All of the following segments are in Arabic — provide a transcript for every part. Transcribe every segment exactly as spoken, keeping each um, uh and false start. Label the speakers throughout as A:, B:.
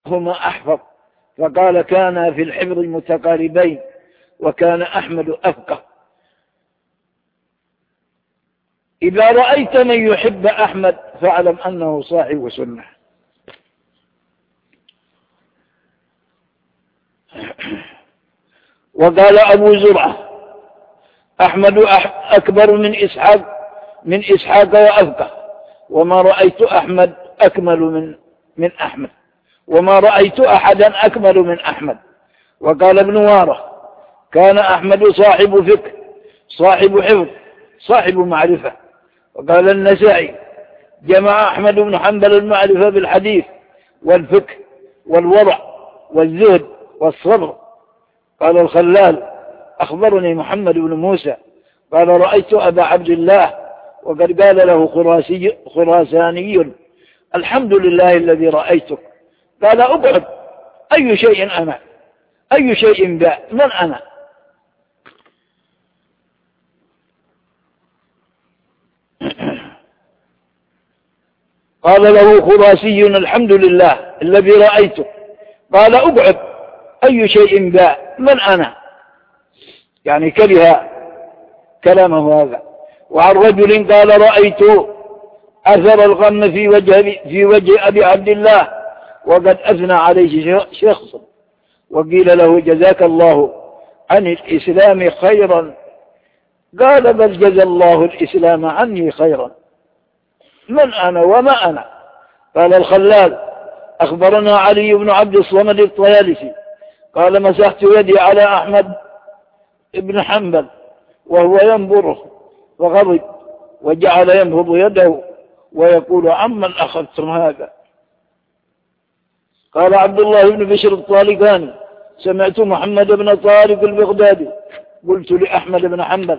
A: هما أحفظ، فقال كان في الحفظ متقاربين، وكان أحمد أفقه. إذا رأيت من يحب أحمد فاعلم أنه صاحب سنة. وقال أبو زرعة أحمد أكبر من إسحاق من إسحاق وأفقه، وما رأيت أحمد أكمل من من أحمد، وما رأيت أحدا أكمل من أحمد. وقال ابن واره كان أحمد صاحب فقه صاحب حفظ صاحب معرفة. وقال النسائي جمع أحمد بن حنبل المعرفة بالحديث والفقه والورع والزهد والصبر. قال الخلال أخبرني محمد بن موسى قال رأيت أبا عبد الله وقد قال له خراسي خراساني الحمد لله الذي رأيتك. قال أبعد أي شيء أنا أي شيء باع من أنا. قال له خراسي الحمد لله الذي رأيتك. قال أبعد أي شيء باع من أنا، يعني كره كلامه هذا. وعن رجل قال رأيت أثر الغم في وجه في وجه أبي عبد الله وقد أثنى عليه شخص، وقيل له جزاك الله عن الإسلام خيرا. قال بل جزى الله الإسلام عني خيرا. من أنا وما أنا. قال الخلال أخبرنا علي بن عبد الصمد الطيالسي قال مسحت يدي على أحمد بن حنبل وهو ينظره فغضب وجعل ينفض يده ويقول عمن أخذتم هذا. قال عبد الله بن بشر الطالقاني سمعت محمد بن طارق البغدادي قلت لأحمد بن حنبل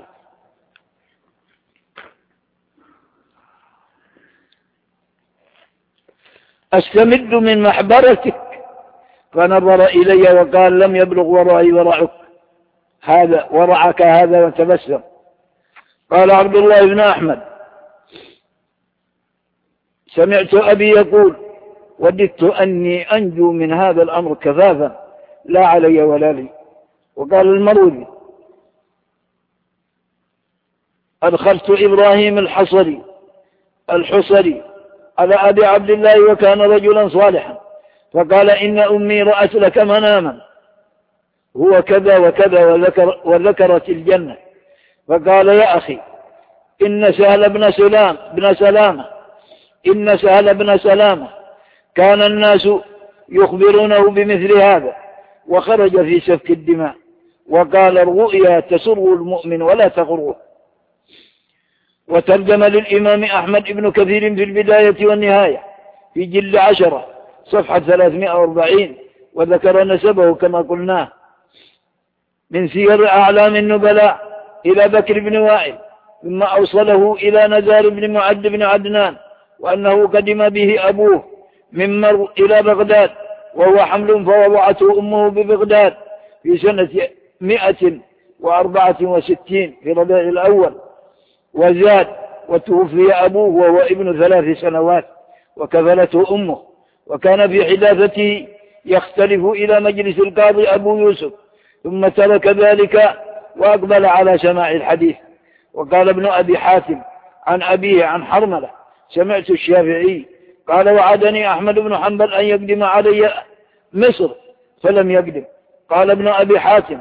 A: أستمد من محبرتك، فنظر إلي وقال لم يبلغ ورعي ورعك هذا ورعك هذا وتبسم. قال عبد الله بن أحمد سمعت أبي يقول وددت أني أنجو من هذا الأمر كفافا لا علي ولا لي. وقال المروذي أدخلت إبراهيم الحصري الحصري على أبي عبد الله وكان رجلا صالحا، فقال إن أمي رأت لك مناما هو كذا وكذا وذكر وذكرت الجنة. فقال يا أخي إن سهل بن سلام بن سلامة إن سهل بن سلامة كان الناس يخبرونه بمثل هذا وخرج في سفك الدماء. وقال الرؤيا تسر المؤمن ولا تغره. وترجم للإمام أحمد بن كثير في البداية والنهاية في جلد عشرة صفحة ثلاثمائة وأربعين وذكر نسبه كما قلناه من سير أعلام النبلاء إلى بكر بن وائل، ثم أوصله إلى نزار بن معد بن عدنان وأنه قدم به أبوه من مر إلى بغداد وهو حمل فوضعته أمه ببغداد في سنة مئة وأربعة وستين في ربيع الأول. وزاد وتوفي أبوه وهو ابن ثلاث سنوات وكفلته أمه. وكان في حداثته يختلف إلى مجلس القاضي أبو يوسف، ثم ترك ذلك وأقبل على سماع الحديث. وقال ابن أبي حاتم عن أبيه عن حرملة سمعت الشافعي قال وعدني أحمد بن حنبل أن يقدم علي مصر فلم يقدم. قال ابن أبي حاتم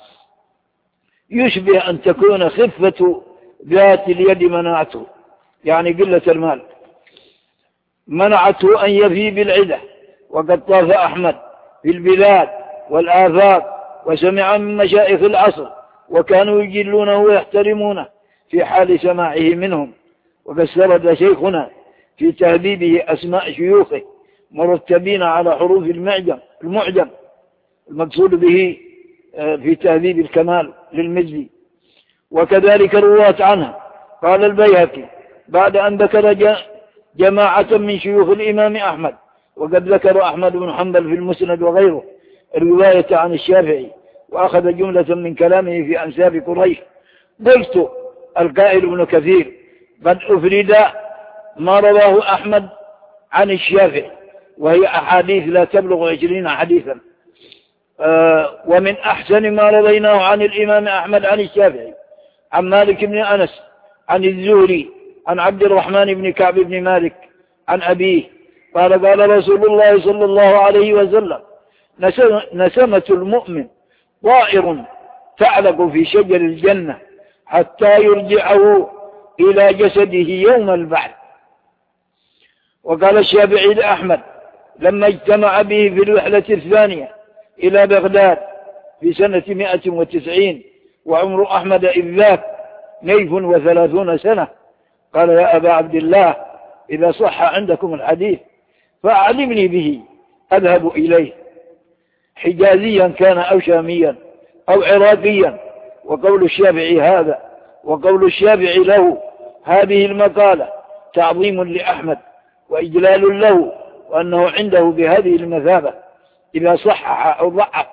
A: يشبه أن تكون خفة ذات اليد منعته، يعني قلة المال منعته أن يفي بالعدة. وقد طاف أحمد في البلاد والآفاق وسمع من مشايخ العصر وكانوا يجلونه ويحترمونه في حال سماعه منهم. وقد سرد شيخنا في تهذيبه أسماء شيوخه مرتبين على حروف المعجم المعجم المقصود به في تهذيب الكمال للمزي، وكذلك الرواة عنها. قال البيهقي بعد أن ذكر جماعة من شيوخ الإمام أحمد وقد ذكر أحمد بن حنبل في المسند وغيره الرواية عن الشافعي وأخذ جملة من كلامه في أنساب قريش. قلت القائل ابن كثير قد أفرد ما رواه أحمد عن الشافعي وهي أحاديث لا تبلغ عشرين حديثا. آه ومن أحسن ما رويناه عن الإمام أحمد عن الشافعي عن مالك بن أنس عن الزهري عن عبد الرحمن بن كعب بن مالك عن أبيه قال قال رسول الله صلى الله عليه وسلم نسمة المؤمن طائر تعلق في شجر الجنة حتى يرجعه إلى جسده يوم البعث. وقال الشافعي لأحمد لما اجتمع به في الرحلة الثانية إلى بغداد في سنة مئة وتسعين وعمر أحمد إذ ذاك نيف وثلاثون سنة قال يا أبا عبد الله إذا صح عندكم الحديث فأعلمني به أذهب إليه، حجازيا كان أو شاميا أو عراقيا. وقول الشافعي هذا وقول الشافعي له هذه المقالة تعظيم لأحمد وإجلال له، وأنه عنده بهذه المثابة إذا صحح أو ضعف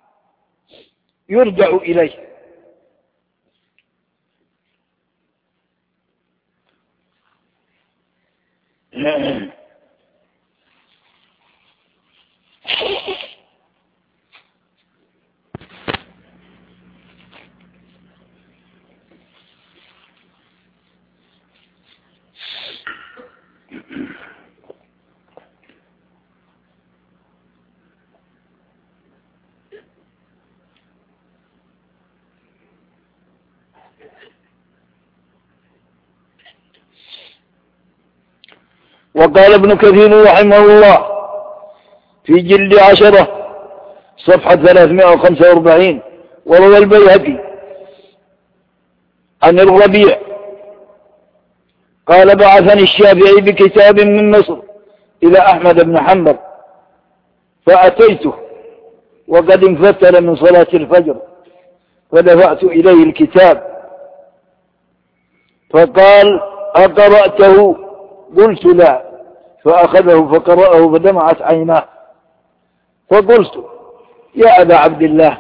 A: يرجع إليه. وقال ابن كثير رحمه الله في جلد عشرة صفحة ثلاثمائة وخمسة وأربعين وروى البيهقي عن الربيع قال بعثني الشافعي بكتاب من مصر إلى أحمد بن حنبل فأتيته وقد انفتل من صلاة الفجر فدفعت إليه الكتاب فقال أقرأته؟ قلت لا، فأخذه فقرأه فدمعت عيناه فقلت يا أبا عبد الله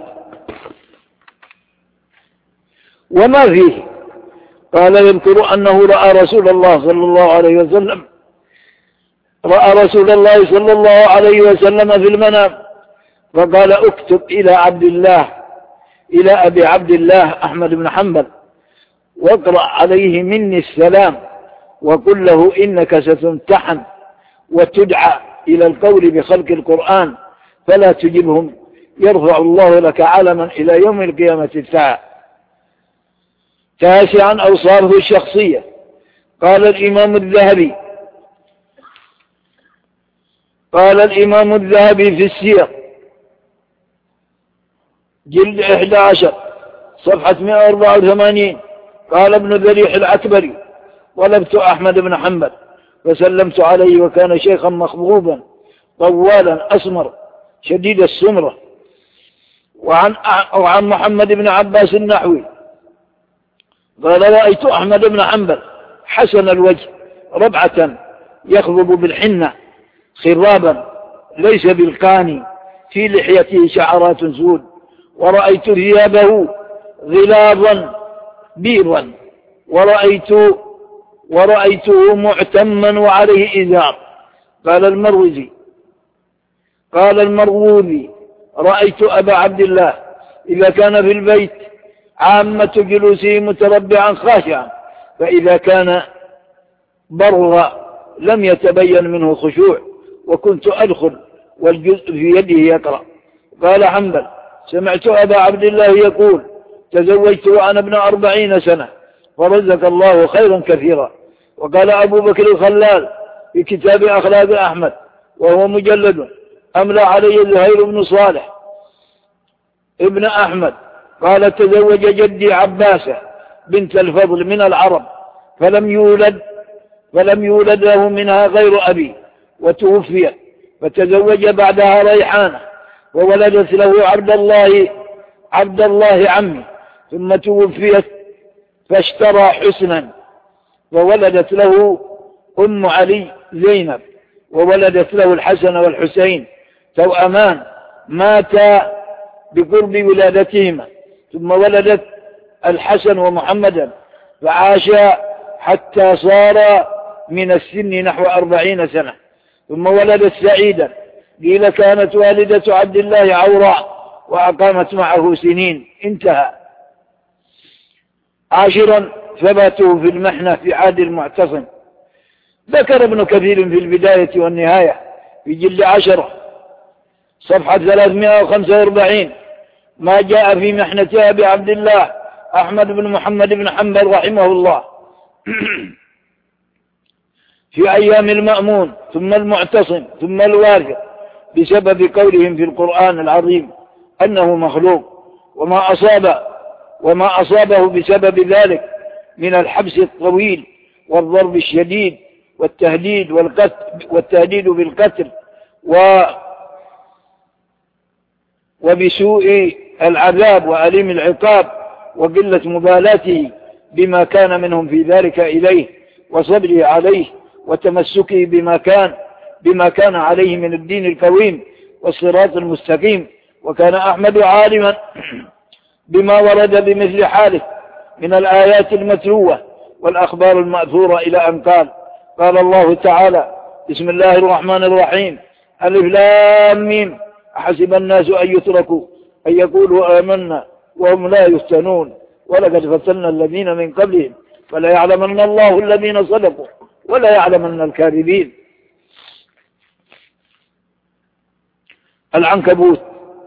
A: وما فيه؟ قال يذكر أنه رأى رسول الله صلى الله عليه وسلم رأى رسول الله صلى الله عليه وسلم في المنام فقال اكتب إلى عبد الله إلى أبي عبد الله أحمد بن حنبل واقرأ عليه مني السلام وقل له إنك ستمتحن وتدعى إلى القول بخلق القرآن فلا تجبهم يرفع الله لك علما إلى يوم القيامة الساعة. تاسعا أوصافه الشخصية. قال الإمام الذهبي قال الإمام الذهبي في السير جلد إحدى عشر صفحة مئة وأربعة وثمانين قال ابن ذريح العكبري طلبت أحمد بن حنبل فسلمت عليه وكان شيخا مخضوبا طوالا أسمر شديد السمرة. وعن, وعن محمد بن عباس النحوي قال رأيت أحمد بن حنبل حسن الوجه ربعة يخضب بالحنة خرابا ليس بالقاني في لحيته شعرات سود ورأيت ثيابه غلاظا بيضا ورأيت ورأيته معتما وعليه إزار. قال المروزي قال المروذي رأيت أبا عبد الله إذا كان في البيت عامة جلوسه متربعا خاشعا فإذا كان برغ لم يتبين منه خشوع وكنت أدخل والجزء في يده يقرأ. قال حنبل سمعت أبا عبد الله يقول تزوجت وأنا ابن أربعين سنة فرزق الله خيرا كثيرا. وقال أبو بكر الخلال في كتاب أخلاق أحمد وهو مجلد أملى عليه زهير بن صالح ابن أحمد قال تزوج جدي عباسة بنت الفضل من العرب فلم يولد فلم يولد له منها غير أبي وتوفي فتزوج بعدها ريحانة وولدت له عبد الله عبد الله عمي ثم توفيت فاشترى حسنا وولدت له أم علي زينب وولدت له الحسن والحسين توأمان ماتا بقرب ولادتهما ثم ولدت الحسن ومحمدا فعاشا حتى صار من السن نحو أربعين سنة ثم ولدت سعيدا، قيل كانت والدة عبد الله عوراء وأقامت معه سنين. انتهى. عاشرا ثباته في المحنة في عهد المعتصم. ذكر ابن كثير في البداية والنهاية في جلد عشرة صفحة ثلاثمائة وخمسة وأربعين ما جاء في محنة أبي عبد الله أحمد بن محمد بن حنبل رحمه الله في أيام المأمون ثم المعتصم ثم الوارث بسبب قولهم في القرآن العظيم أنه مخلوق، وما أصاب وما أصابه بسبب ذلك من الحبس الطويل والضرب الشديد والتهديد والقتل والتهديد بالقتل و وبسوء العذاب وأليم العقاب وقلة مبالاته بما كان منهم في ذلك إليه وصبره عليه وتمسكه بما كان بما كان عليه من الدين القويم والصراط المستقيم. وكان أحمد عالما بما ورد بمثل حاله من الآيات المتلوة والأخبار المأثورة إلى أن قال قال الله تعالى: بسم الله الرحمن الرحيم، ألف لام ميم، أحسب الناس أن يتركوا أن يقولوا آمنا وهم لا يفتنون ولقد فتنا الذين من قبلهم فلا يعلمن الله الذين صدقوا ولا يعلمن الكاذبين. العنكبوت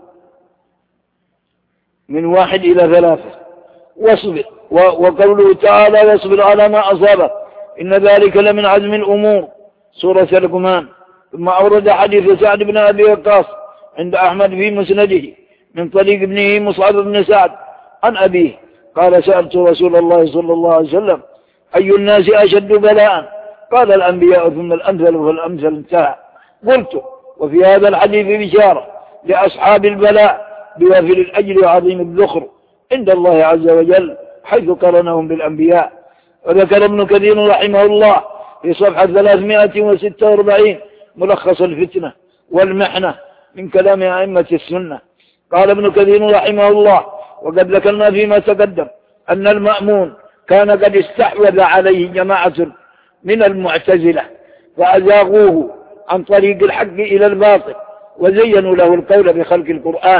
A: من واحد إلى ثلاثة. واصبر، وقوله تعالى: واصبر على ما أصابك إن ذلك لمن عزم الأمور، سورة لقمان. ثم أورد حديث سعد بن أبي وقاص عند أحمد في مسنده من طريق ابنه مصعب بن سعد عن أبيه قال: سألت رسول الله صلى الله عليه وسلم: أي الناس أشد بلاء؟ قال: الأنبياء ثم الأمثل فالأمثل. انتهى. قلت: وفي هذا الحديث بشارة لأصحاب البلاء بوافر الأجر وعظيم الذخر عند الله عز وجل حيث قرنهم بالأنبياء. وذكر ابن كثير رحمه الله في صفحة ثلاثمائة وستة وأربعين ملخص الفتنة والمحنة من كلام أئمة السنة. قال ابن كثير رحمه الله: وقد ذكرنا فيما تقدم أن المأمون كان قد استحوذ عليه جماعة من المعتزلة فأزاغوه عن طريق الحق إلى الباطل وزينوا له القول بخلق القرآن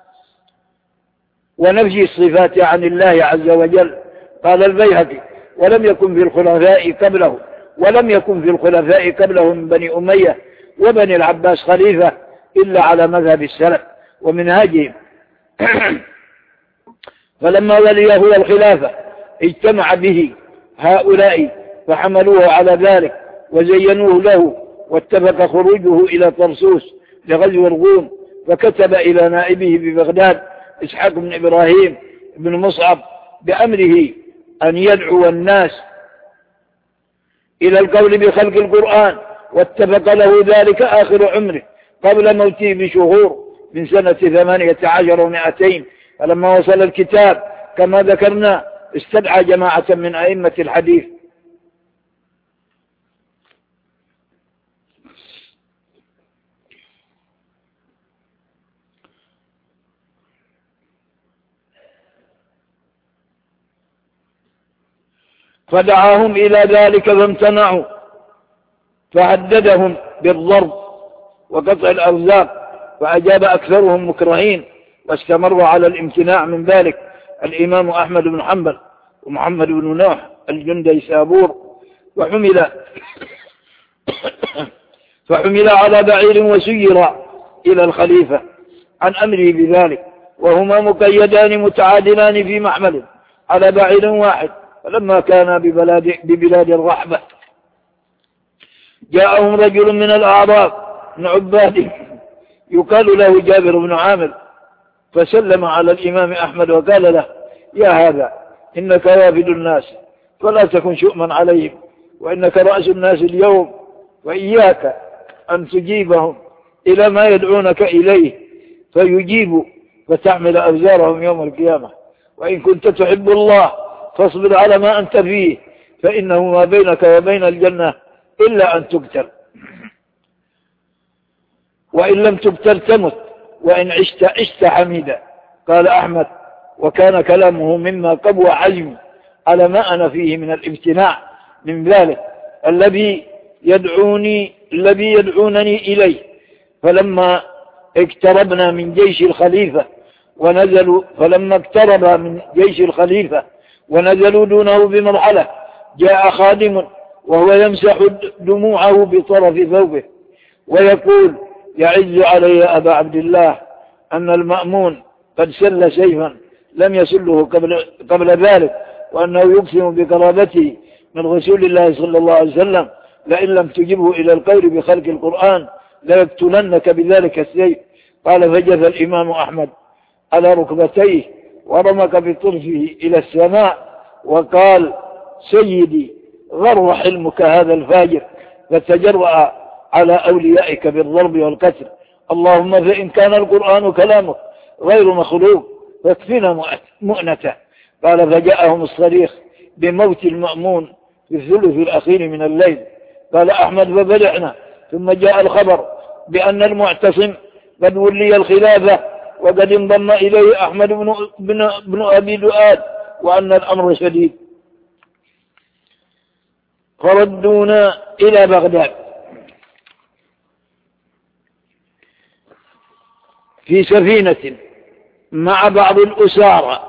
A: ونفي الصفات عن الله عز وجل. قال البيهقي: ولم يكن في الخلفاء قبله ولم يكن في الخلفاء قبله من بني أمية وبني العباس خليفة إلا على مذهب السلف ومنهاجهم فلما ولي هو الخلافة اجتمع به هؤلاء فحملوه على ذلك وزينوه له، واتفق خروجه إلى طرسوس لغزو الروم، فكتب إلى نائبه ببغداد إسحاق بن إبراهيم بن مصعب بأمره أن يدعو الناس إلى القول بخلق القرآن، واتفق له ذلك آخر عمره قبل موته بشهور من سنة ثمانية عشر ومائتين. فلما وصل الكتاب كما ذكرنا استدعى جماعة من أئمة الحديث فدعاهم إلى ذلك فامتنعوا، فهددهم بالضرب وقطع الأرزاق، فأجاب أكثرهم مكرهين، واستمر على الامتناع من ذلك الإمام أحمد بن حنبل ومحمد بن نوح الجندي سابور، وحمل فحمل على بعير وسير إلى الخليفة عن أمره بذلك، وهما مقيدان متعادلان في محمل على بعير واحد. فلما كان ببلاد, ببلاد الرحبة جاءهم رجل من الأعراب من عباده يقال له جابر بن عامر، فسلم على الإمام أحمد وقال له: يا هذا إنك وافد الناس فلا تكن شؤما عليهم، وإنك رأس الناس اليوم، وإياك أن تجيبهم إلى ما يدعونك إليه فيجيبوا فتحمل أوزارهم يوم القيامة، وإن كنت تحب الله فاصبر على ما أنت فيه، فإنه ما بينك وبين الجنة إلا أن تقتل، وإن لم تقتل تمت، وإن عشت عشت حميدا. قال أحمد: وكان كلامه مما قوى عزمي على ما أنا فيه من الامتناع من ذلك الذي يدعوني الذي يدعونني إليه. فلما اقتربنا من جيش الخليفة ونزلوا فلما اقترب من جيش الخليفة ونزلوا دونه بمرحلة جاء خادم وهو يمسح دموعه بطرف ثوبه ويقول: يعز علي يا أبا عبد الله أن المأمون قد سل سيفا لم يسله قبل, قبل ذلك، وأنه يقسم بقرابته من رسول الله صلى الله عليه وسلم: لئن لم تجبه إلى القول بخلق القرآن ليقتلنك بذلك السيف. قال: فجث الإمام أحمد على ركبتيه ورمك بطرفه إلى السماء وقال: سيدي غر حلمك هذا الفاجر، فتجرأ على أوليائك بالضرب والقتل. اللهم فإن كان القرآن كلامك غير مخلوق فاكفنا مؤنته. قال: فجاءهم الصريخ بموت المأمون في الثلث الأخير من الليل. قال أحمد: فبلعنا، ثم جاء الخبر بأن المعتصم قد ولي الخلافة وقد انضم إليه أحمد بن, بن, بن أبي دؤاد، وأن الأمر شديد. فردونا إلى بغداد في سفينة مع بعض الأسارى،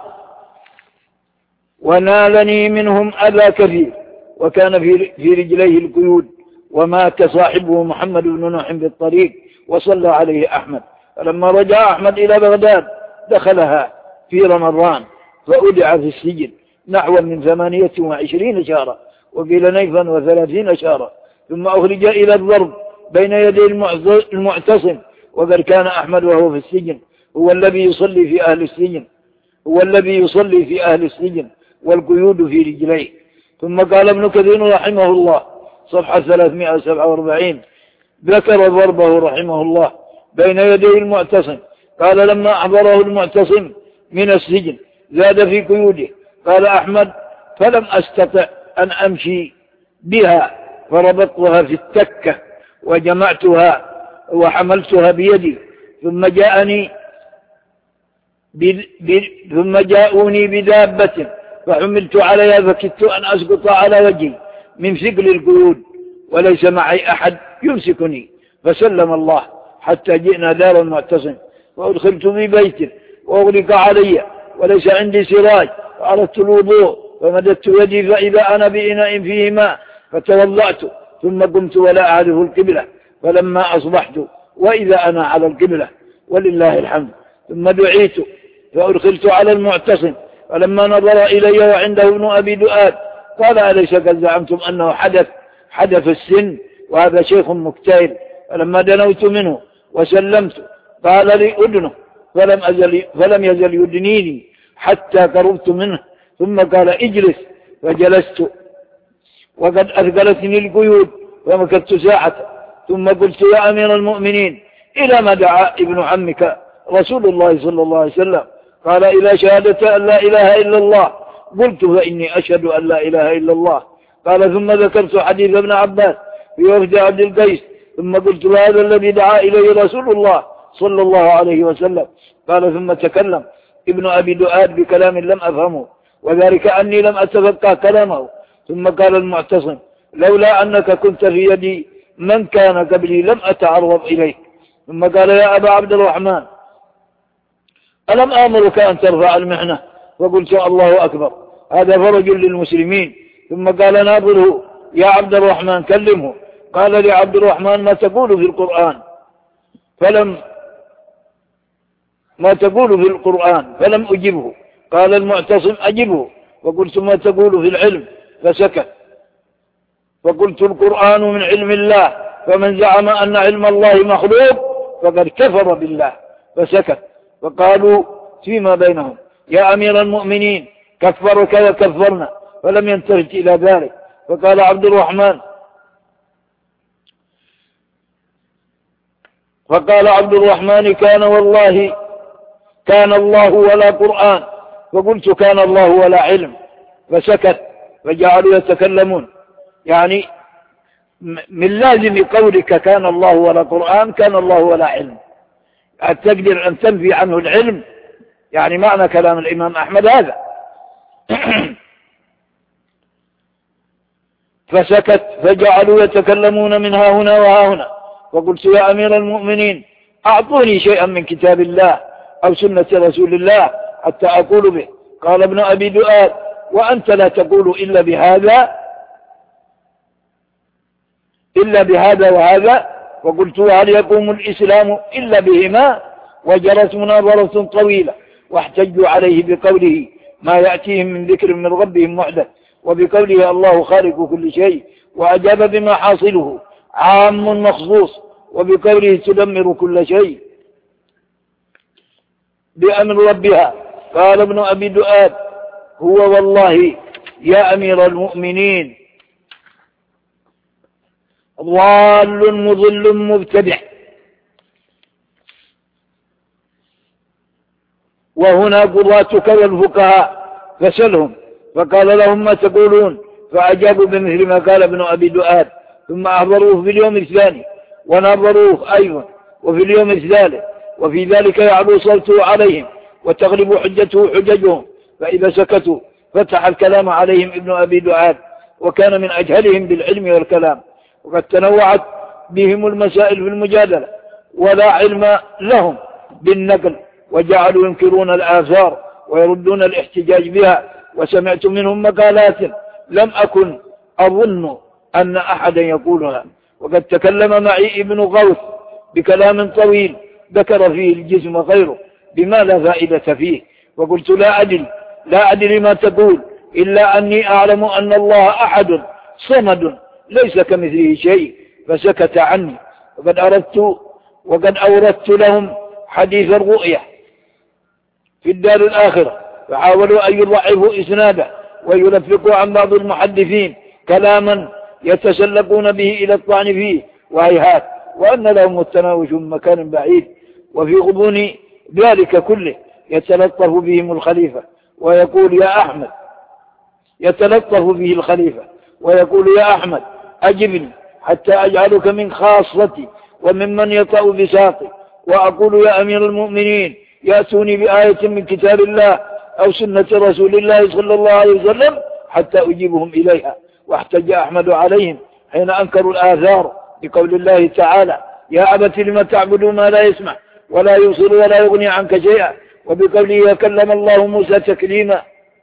A: ونالني منهم أذى كثير، وكان في رجليه القيود، ومات صاحبه محمد بن نوح بالطريق وصلى عليه أحمد. فلما رجع أحمد إلى بغداد دخلها في رمضان فأودع في السجن نحو من ثمانية وعشرين شهرا، وقيل نيفا وثلاثين شهرا، ثم أخرج إلى الضرب بين يدي المعتصم. وقد كان أحمد وهو في السجن هو الذي يصلي في أهل السجن هو الذي يصلي في أهل السجن والقيود في رجليه. ثم قال ابن كثير رحمه الله صفحة ثلاثمائة وسبعة وأربعين ذكر ضربه رحمه الله بين يدي المعتصم. قال: لما أحضره المعتصم من السجن زاد في قيوده. قال أحمد: فلم أستطع أن أمشي بها، فربطتها في التكة وجمعتها وحملتها بيدي، ثم جاءني ب... ب... ثم جاءوني بدابة فحملت عليها، فكدت أن أسقط على وجهي من ثقل القيود، وليس معي أحد يمسكني. فسلم الله حتى جئنا دار المعتصم، وأدخلت في بيت وأغلق علي وليس عندي سراج، فأردت الوضوء فمددت يدي فإذا أنا بإناء فيه ماء، فتوضأت ثم قمت ولا أعرف القبلة، فلما أصبحت وإذا أنا على القبلة ولله الحمد. ثم دعيت فأدخلت على المعتصم، فلما نظر إلي وعنده ابن أبي دؤاد قال: أليس قد زعمتم أنه حدث حدث السن وهذا شيخ مكتئب؟ فلما دنوت منه وسلمت قال لي: أدنه، فلم, أزل فلم يزل يدنيني حتى قربت منه، ثم قال: اجلس، فجلست وقد أثقلتني القيود، فمكثت ساعة، ثم قلت: يا أمير المؤمنين، إلى ما دعا ابن عمك رسول الله صلى الله عليه وسلم؟ قال: إلى شهادة أن لا إله إلا الله. قلت: فإني أشهد أن لا إله إلا الله. قال: ثم ذكرت حديث ابن عباس في وفد عبد القيس، ثم قلت: هذا الذي دعا إليه رسول الله صلى الله عليه وسلم. قال: ثم تكلم ابن أبي دؤاد بكلام لم أفهمه، وذلك أني لم أتفقه كلامه. ثم قال المعتصم: لولا أنك كنت في يدي من كان قبلي لم أتعرض إليك. ثم قال: يا أبا عبد الرحمن، ألم آمرك أن ترفع المحنة؟ فقلت: الله أكبر، هذا فرج للمسلمين. ثم قال: ناظره يا عبد الرحمن، كلمه. قال لي عبد الرحمن: ما تقول في القرآن؟ فلم ما تقول في القرآن فلم أجبه. قال المعتصم: أجبه. فقلت: ما تقول في العلم؟ فسكت. فقلت: القرآن من علم الله، فمن زعم أن علم الله مخلوق فقد كفر بالله. فسكت. فقالوا فيما بينهم: يا أمير المؤمنين، كفرك وكفرنا، فلم ينتهج إلى ذلك. فقال عبد الرحمن فقال عبد الرحمن: كان والله كان الله ولا قرآن. فقلت: كان الله ولا علم. فسكت. فجعلوا يتكلمون، يعني من لازم قولك كان الله ولا قرآن كان الله ولا علم. تقدر أن تنفي عنه العلم، يعني معنى كلام الإمام أحمد هذا. فسكت، فجعلوا يتكلمون من ها هنا وها هنا. فقلت يا أمير المؤمنين أعطوني شيئا من كتاب الله أو سنة رسول الله حتى أقول به. قال ابن أبي دؤاد وأنت لا تقول إلا بهذا إلا بهذا وهذا. فقلت هل يقوم الإسلام إلا بهما؟ وجرت مناظرة طويلة، واحتجوا عليه بقوله ما يأتيهم من ذكر من ربهم محدث، وبقوله الله خالق كل شيء، وأجاب بما حاصله عام مخصوص، وبقوله تدمر كل شيء بأمر ربها. قال ابن أبي دؤاد هو والله يا أمير المؤمنين ضال مضل مبتدع. وهنا قضاتك والفقهاء فسلهم. فقال لهم ما تقولون؟ فأجابوا بمثل ما قال ابن أبي دؤاد. ثم أحضروه في اليوم الثاني ونظروه أيضا وفي اليوم الثالث، وفي ذلك يعلو صوته عليهم وتغلب حجته حججهم. فإذا سكتوا فتح الكلام عليهم ابن أبي دؤاد، وكان من أجهلهم بالعلم والكلام، وقد تنوعت بهم المسائل في المجادلة، ولا علم لهم بالنقل، وجعلوا ينكرون الآثار ويردون الاحتجاج بها. وسمعت منهم مقالات لم أكن أظن أن أحدا يقولها. وقد تكلم معي ابن غوث بكلام طويل ذكر فيه الجسم غيره بما لا فائدة فيه، وقلت لا أدري لا أدري ما تقول، إلا أني أعلم أن الله أحد صمد ليس كمثله شيء. فسكت عني. وقد أردت وقد أوردت لهم حديث الرؤية في الدار الآخرة، فحاولوا أن يضعفوا إسناده ويلفقوا عن بعض المحدثين كلاما يتسلقون به إلى الطعن فيه، وهيهات، وأن لهم التناوش من مكان بعيد. وفي غضون ذلك كله يتلطف بهم الخليفة ويقول يا أحمد يتلطف به الخليفة ويقول يا أحمد أجبني حتى أجعلك من خاصتي وممن يطأ بساقي، وأقول يا أمير المؤمنين يأتوني بآية من كتاب الله أو سنة رسول الله صلى الله عليه وسلم حتى أجيبهم إليها. واحتج أحمد عليهم حين أنكروا الآثار بقول الله تعالى يا أبت لم تعبد ما لا يسمع ولا يبصر ولا يغني عنك شيئا، وبقوله وكلم الله موسى تكليما،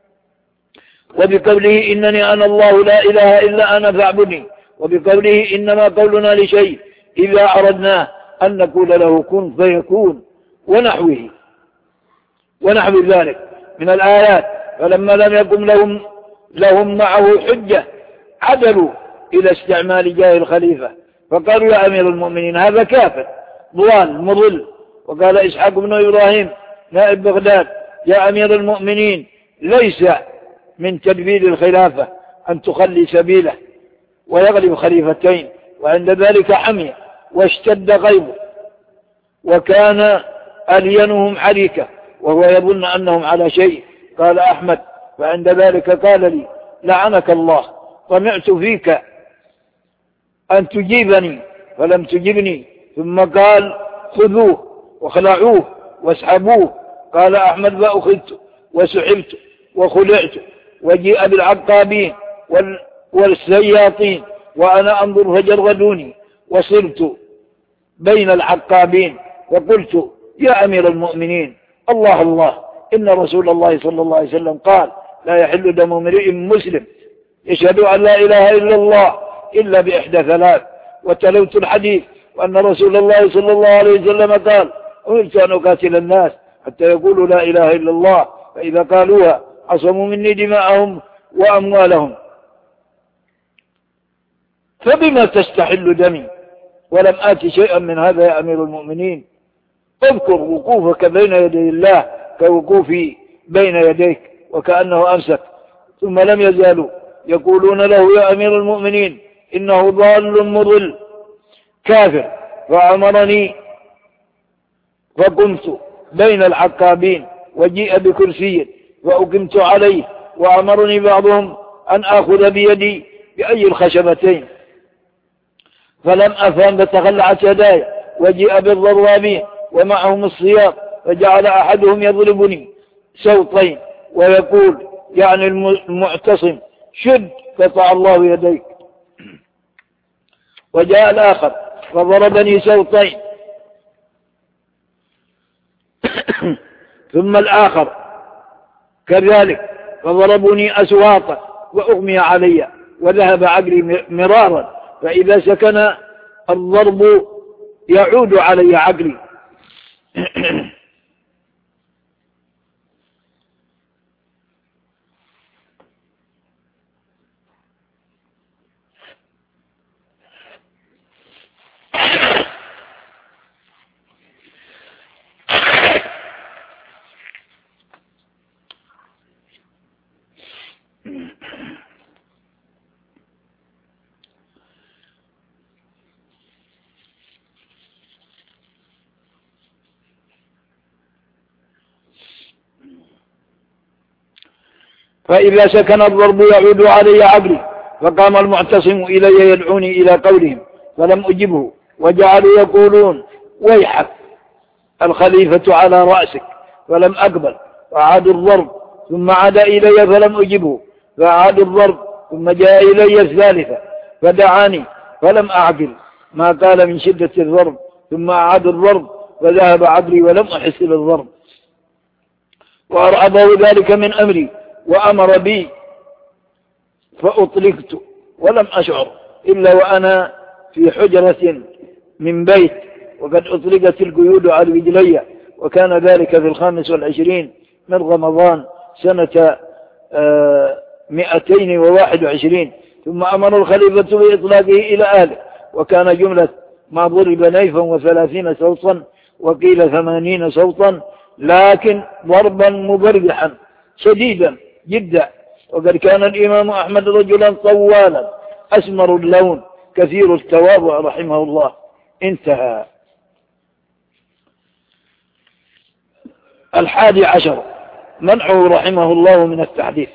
A: وبقوله إنني أنا الله لا إله إلا أنا فاعبدني، وبقوله إنما قولنا لشيء إذا أردناه أن نقول له كن فيكون، ونحوه ونحو ذلك من الآيات. فلما لم يكن لهم لهم معه حجة عدلوا إلى استعمال جاه الخليفة، فقالوا يا أمير المؤمنين هذا كافر ضال مضل. وقال إسحاق بن إبراهيم نائب بغداد يا أمير المؤمنين ليس من تدبير الخلافة أن تخلي سبيله ويغلب خليفتين. وعند ذلك حمي واشتد غيظه، وكان ألينهم حريكة وهو يظن أنهم على شيء. قال أحمد فعند ذلك قال لي لعنك الله، طمعت فيك أن تجيبني فلم تجبني. ثم قال خذوه وخلعوه واسحبوه. قال أحمد فأخذت وسحبت وخلعت، وجيء بالعقابين والسياطين وأنا أنظر فجردوني، وصرت بين العقابين وقلت يا أمير المؤمنين الله الله إن رسول الله صلى الله عليه وسلم قال لا يحل دم امرئ مسلم يشهد أن لا إله إلا الله إلا بإحدى ثلاث. وتلوت الحديث وأن رسول الله صلى الله عليه وسلم قال أمرت أن أقاتل الناس حتى يقولوا لا إله إلا الله، فإذا قالوها عصموا مني دماءهم وأموالهم. فبما تستحل دمي ولم آت شيئا من هذا يا أمير المؤمنين؟ اذكر وقوفك بين يدي الله كوقوفي بين يديك. وكأنه أمسك. ثم لم يزالوا يقولون له يا أمير المؤمنين إنه ضال مضل كافر. فأمرني فقمت بين العقابين، وجيء بكرسي وأقمت عليه، وأمرني بعضهم أن آخذ بيدي بأي الخشبتين، فلم أفهم فتخلعت يداي. وجيء بالضرابين ومعهم السياط، فجعل أحدهم يضربني سوطين ويقول يعني المعتصم شد قطع الله يديك. وجاء الآخر فضربني سوطين ثم الآخر كذلك فضربني أسواطا وأغمي علي وذهب عقلي مرارا، فإذا سكن الضرب يعود علي عقلي. فإذا سكن الضرب يعود علي عقلي، فقام المعتصم إلي يدعوني إلى قولهم فلم أجبه، وجعلوا يقولون ويحك الخليفة على رأسك، فلم أقبل، فعادوا الضرب، ثم عاد إلي فلم أجبه، فعادوا الضرب، ثم جاء إلي الثالثة فدعاني فلم أعقل ما قال من شدة الضرب، ثم أعاد الضرب فذهب عقلي ولم أحس بالضرب، وأرعبه ذلك من أمري وأمر بي فأطلقت ولم أشعر إلا وأنا في حجرة من بيت، وقد أطلقت القيود على رجلي، وكان ذلك في الخامس والعشرين من رمضان سنة مئتين وواحد وعشرين. ثم أمر الخليفة بإطلاقه إلى أهله، وكان جملة ما ضرب نيفا وثلاثين صوتا وقيل ثمانين صوتا، لكن ضربا مبرحا شديدا جدا. وقد كان الإمام أحمد رجلا طوالا أسمر اللون كثير التواضع رحمه الله. انتهى. الحادي عشر منعه رحمه الله من التحديث.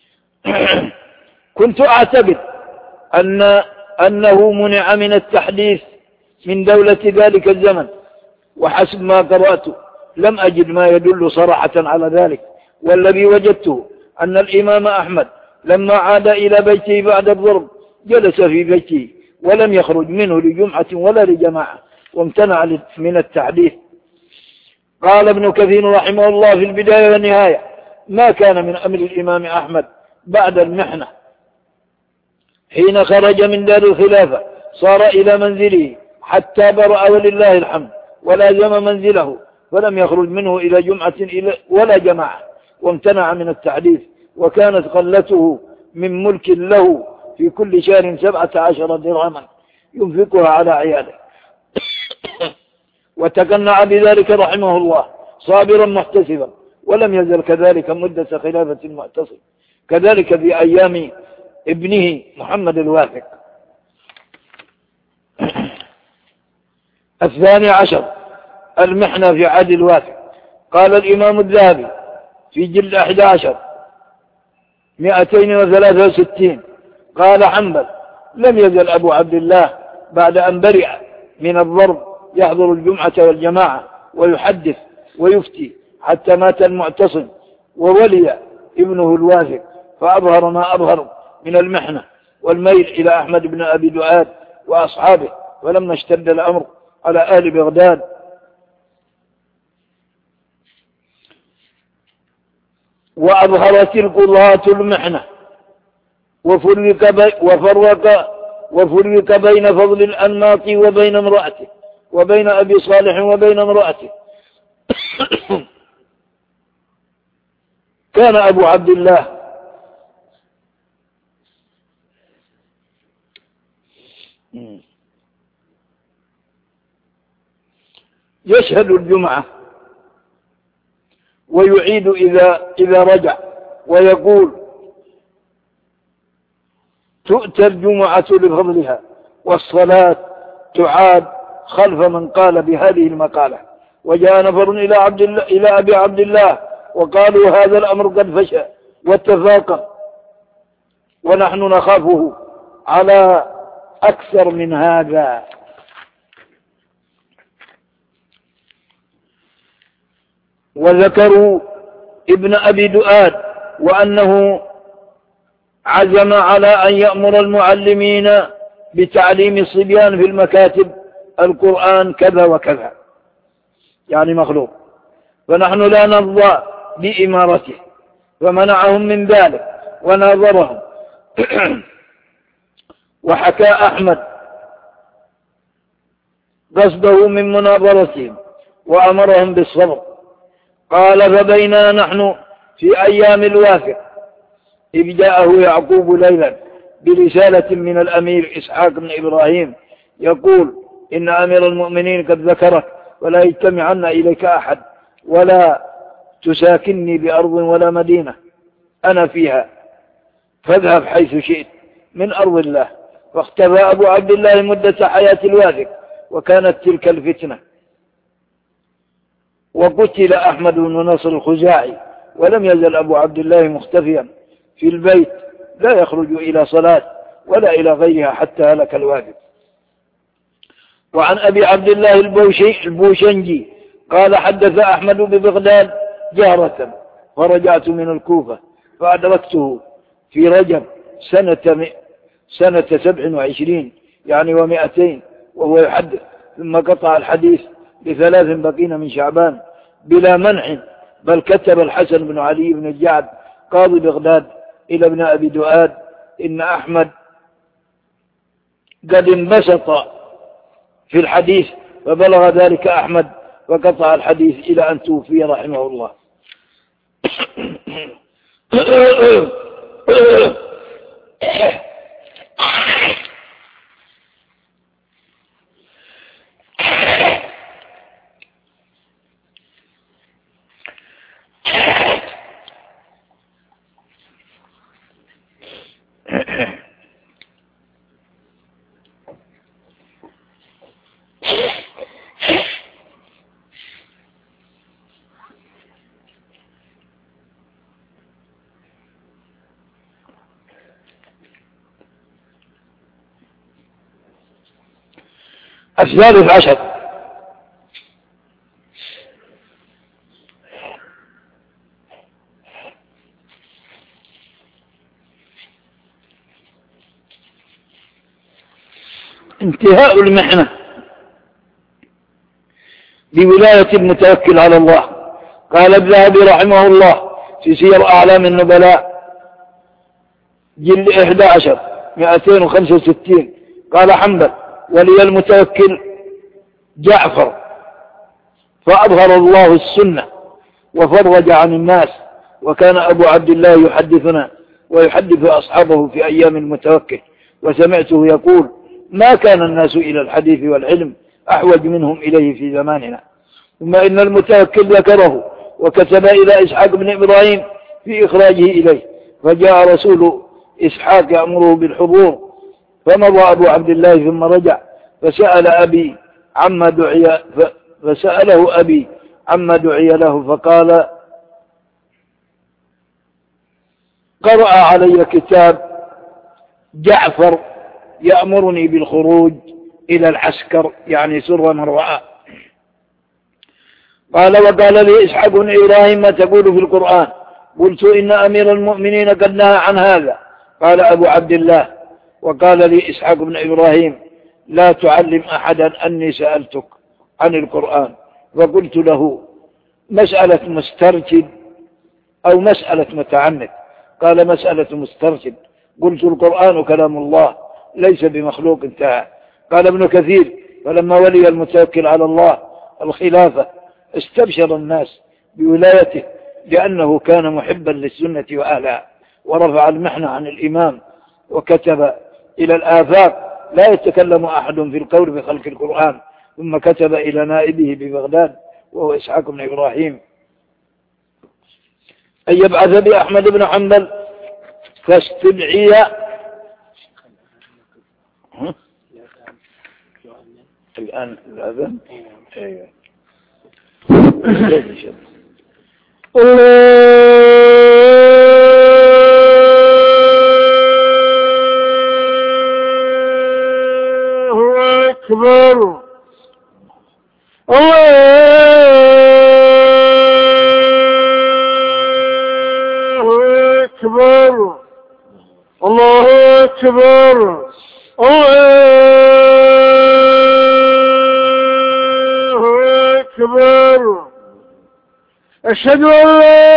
A: كنت أعتقد أن أنه منع من التحديث من دولة ذلك الزمن، وحسب ما قرأت لم أجد ما يدل صراحة على ذلك، والذي وجدته أن الإمام أحمد لما عاد إلى بيته بعد الضرب جلس في بيته ولم يخرج منه لجمعة ولا لجماعة، وامتنع من التحديث. قال ابن كثير رحمه الله في البداية والنهاية: ما كان من أمر الإمام أحمد بعد المحنة حين خرج من دار الخلافة صار إلى منزله حتى برأ ولله الحمد، ولازم منزله فلم يخرج منه إلى جمعة ولا جماعة، وامتنع من التحديث. وكانت قلته من ملك له في كل شهر سبعة عشر درهما ينفقها على عياله، وتقنع بذلك رحمه الله صابرا محتسبا، ولم يزل كذلك مدة خلافة المعتصم، كذلك في أيام ابنه محمد الواثق. الثاني عشر المحنة في عهد الواثق. قال الإمام الذهبي في جلد أحد عشر مئتين وثلاثة وستين: قال حنبل: لم يزل أبو عبد الله بعد أن برئ من الضرب يحضر الجمعة والجماعة ويحدث ويفتي حتى مات المعتصم وولي ابنه الواثق، فأظهر ما أظهر من المحنة والميل إلى أحمد بن أبي دؤاد وأصحابه. ولما اشتد الأمر على أهل بغداد وأظهرت القضاة المحنة وفرق, بي وفرق, وفرق بين فضل الأنماط وبين امرأته، وبين أبي صالح وبين امرأته. كان أبو عبد الله يشهد الجمعة ويعيد إذا, إذا رجع، ويقول: تؤتى الجمعة لفضلها، والصلاة تعاد خلف من قال بهذه المقالة. وجاء نفر إلى, عبد الله إلى أبي عبد الله وقالوا: هذا الأمر قد فشى واتفاقا، ونحن نخافه على أكثر من هذا. وذكروا ابن أبي دؤاد وأنه عزم على أن يأمر المعلمين بتعليم الصبيان في المكاتب القرآن كذا وكذا، يعني مخلوق، فنحن لا نرضى بإمارته، فمنعهم من ذلك وناظرهم. وحكى أحمد قصده من مناظرتهم وأمرهم بالصبر. قال: فبينا نحن في أيام الوافق إذ جاءه يعقوب ليلا برسالة من الأمير إسحاق بن إبراهيم يقول: إن أمير المؤمنين قد ذكرك ولا يجتمعن إليك أحد ولا تساكنني بأرض ولا مدينة أنا فيها، فاذهب حيث شئت من أرض الله. فاختفى أبو عبد الله مدة حياة الواثق، وكانت تلك الفتنة. وقتل أحمد بن نصر الخزاعي، ولم يزل أبو عبد الله مختفيا في البيت لا يخرج إلى صلاة ولا إلى غيرها حتى هلك الواثق. وعن أبي عبد الله البوشنجي قال: حدث أحمد ببغداد جهرة، فرجعت من الكوفة فأدركته في رجب سنة سنة سبع وعشرين يعني ومائتين وهو يحدث، ثم قطع الحديث بثلاث بقين من شعبان بلا منع، بل كتب الحسن بن علي بن الجعد قاضي بغداد إلى ابن أبي دؤاد: إن أحمد قد انبسط في الحديث، فبلغ ذلك أحمد وقطع الحديث إلى أن توفي رحمه الله. الثالث عشر: انتهاء المحنة بولاية المتوكل على الله. قال الذهبي رحمه الله في سير أعلام النبلاء جلد إحدى عشر مئتين وخمسة وستين: قال حنبل: ولي المتوكل جعفر، فأظهر الله السنة وفرج عن الناس. وكان أبو عبد الله يحدثنا ويحدث أصحابه في أيام المتوكل، وسمعته يقول: ما كان الناس إلى الحديث والعلم أحوج منهم إليه في زماننا. ثم إن المتوكل ذكره وكتب إلى إسحاق بن إبراهيم في إخراجه إليه، فجاء رسول إسحاق يأمره بالحضور، فمضى أبو عبد الله ثم رجع، فسأل أبي عما دعي فسأله أبي عما دعي له، فقال: قرأ علي كتاب جعفر يأمرني بالخروج إلى العسكر، يعني سر من رأى. قال: وقال لي إسحاق بن إبراهيم: ما تقول في القرآن؟ قلت: إن أمير المؤمنين قد نهى عن هذا. قال أبو عبد الله: وقال لي إسحاق بن إبراهيم: لا تعلم أحدا أني سألتك عن القرآن. فقلت له: مسألة مسترشد أو مسألة متعنت؟ قال: مسألة مسترشد. قلت: القرآن كلام الله ليس بمخلوق. انتهى. قال ابن كثير: فلما ولي المتوكل على الله الخلافة استبشر الناس بولايته، لأنه كان محبا للسنة وأهلها، ورفع المحنة عن الإمام، وكتب إلى الآفاق: لا يتكلم أحد في القول بخلق القرآن. ثم كتب إلى نائبه ببغداد وهو إسحاق بن إبراهيم أن يبعث بأحمد بن حنبل، فاستدعي الآن الأذان. أيوة. الله أكبر، الله أكبر، الله أكبر،
B: الله أكبر. أشهد أن لا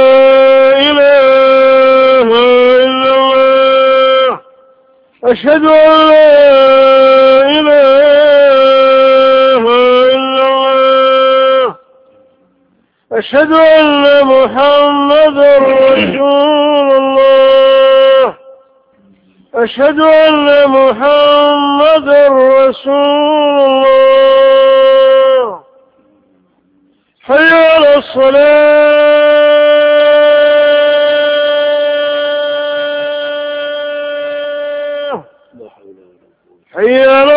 B: إله إلا الله. أشهد أن لا إله إلا الله. أشهد أن محمدا رسول الله. أشهد أن محمدا رسول الله. حي على الصلاة. حي على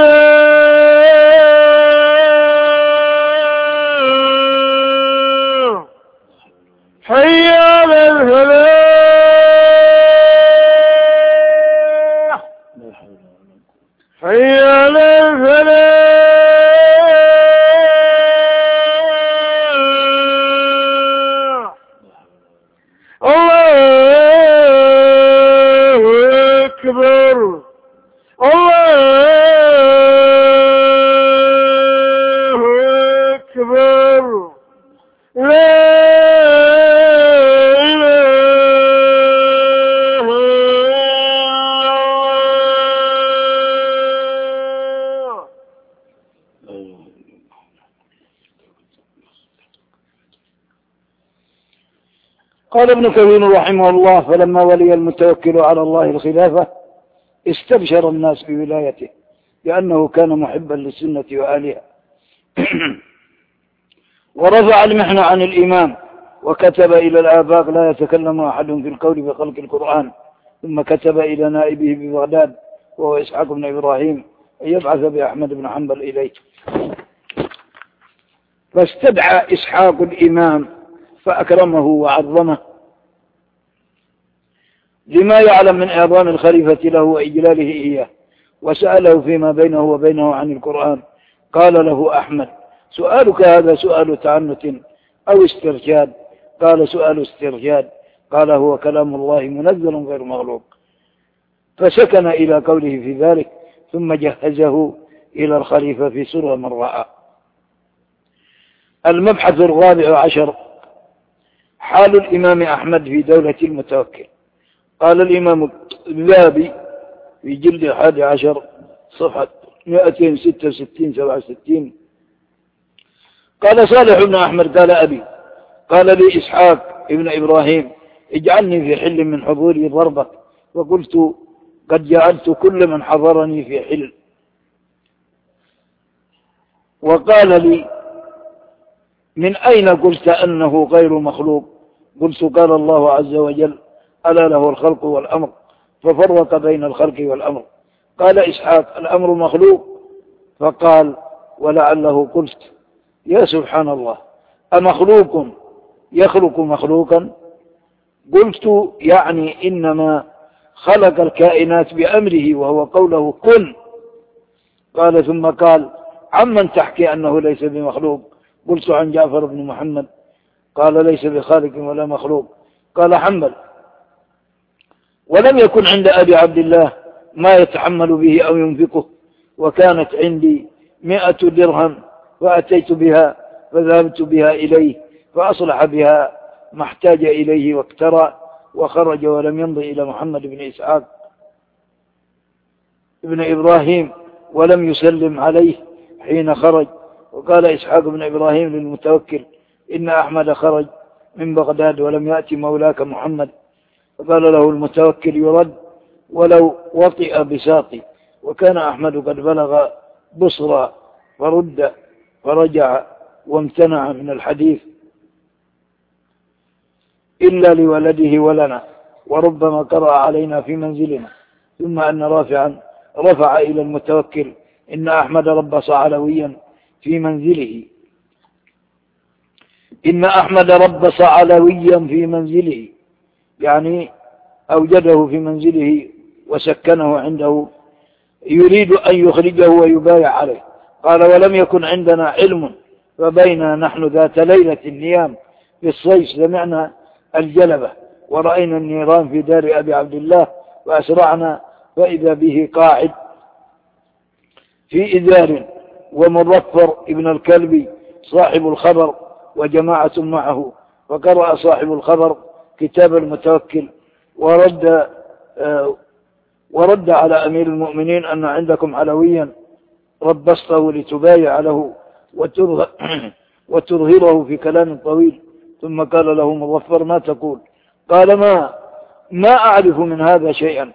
B: الصلاة. حي على الفلاح. حي على الفلاح. الله أكبر. الله أكبر. لا إله إلا الله.
A: قال ابن كثير رحمه الله: فلما ولي المتوكل على الله الخلافة استبشر الناس بولايته لأنه كان محبا للسنة وآلها. ورفع المحنة عن الإمام وكتب إلى الآفاق: لا يتكلم أحد في القول بخلق القرآن. ثم كتب إلى نائبه ببغداد وهو إسحاق بن إبراهيم أن يبعث بأحمد بن حنبل إليه. فاستدعى إسحاق الإمام فأكرمه وعظمه لما يعلم من إعظام الخليفة له وإجلاله إياه، وسأله فيما بينه وبينه عن القرآن. قال له أحمد: سؤالك هذا سؤال تعنت أو استرشاد؟ قال: سؤال استرشاد. قال: هو كلام الله منزل غير مغلوق. فسكن إلى قوله في ذلك، ثم جهزه إلى الخليفة في سر من رأى. المبحث الرابع عشر: حال الإمام أحمد في دولة المتوكل. قال الإمام الذهبي في جلد الحادي عشر صفحة مئتين وستة وستين سبعة وستين: قال صالح بن أحمد: قال أبي: قال لي إسحاق ابن إبراهيم: اجعلني في حل من حضوري ضربك. وقلت: قد جعلت كل من حضرني في حل. وقال لي: من أين قلت أنه غير مخلوق؟ قلت: قال الله عز وجل: ألا له الخلق والأمر، ففرق بين الخلق والأمر. قال إسحاق: الأمر مخلوق؟ فقال: ولعله قلت: يا سبحان الله، أمخلوق يخلق مخلوقا؟ قلت: يعني إنما خلق الكائنات بأمره وهو قوله كن. قال: ثم قال: عمن تحكي أنه ليس بمخلوق؟ قلت: عن جعفر بن محمد. قال: ليس بخالق ولا مخلوق. قال حنبل: ولم يكن عند أبي عبد الله ما يتحمل به أو ينفقه، وكانت عندي مئة درهم فأتيت بها فذهبت بها إليه فأصلح بها ما احتاج إليه واكترى، وخرج ولم يمضي إلى محمد بن إسحاق ابن إبراهيم ولم يسلم عليه حين خرج. وقال إسحاق بن إبراهيم للمتوكل: إن أحمد خرج من بغداد ولم يأتي مولاك محمد. فقال له المتوكل: يرد ولو وطئ بساطي. وكان أحمد قد بلغ بصرى فرد فرجع وامتنع من الحديث إلا لولده ولنا، وربما قرأ علينا في منزلنا. ثم أن رافعا رفع إلى المتوكل: إن أحمد ربص علويا في منزله إن أحمد ربص علويا في منزله، يعني أوجده في منزله وسكنه عنده، يريد أن يخرجه ويبايع عليه. قال: ولم يكن عندنا علم، فبينا نحن ذات ليلة النيام في الصيف سمعنا الجلبة ورأينا النيران في دار أبي عبد الله، وأسرعنا فإذا به قاعد في إزار، ومظفر ابن الكلب صاحب الخبر وجماعة معه، فقرأ صاحب الخبر كتاب المتوكل ورد آه ورد على أمير المؤمنين أن عندكم علويا ربصته لتبايع له وتظهره في كلام طويل، ثم قال له مظفر ما تقول؟ قال ما ما أعرف من هذا شيئا،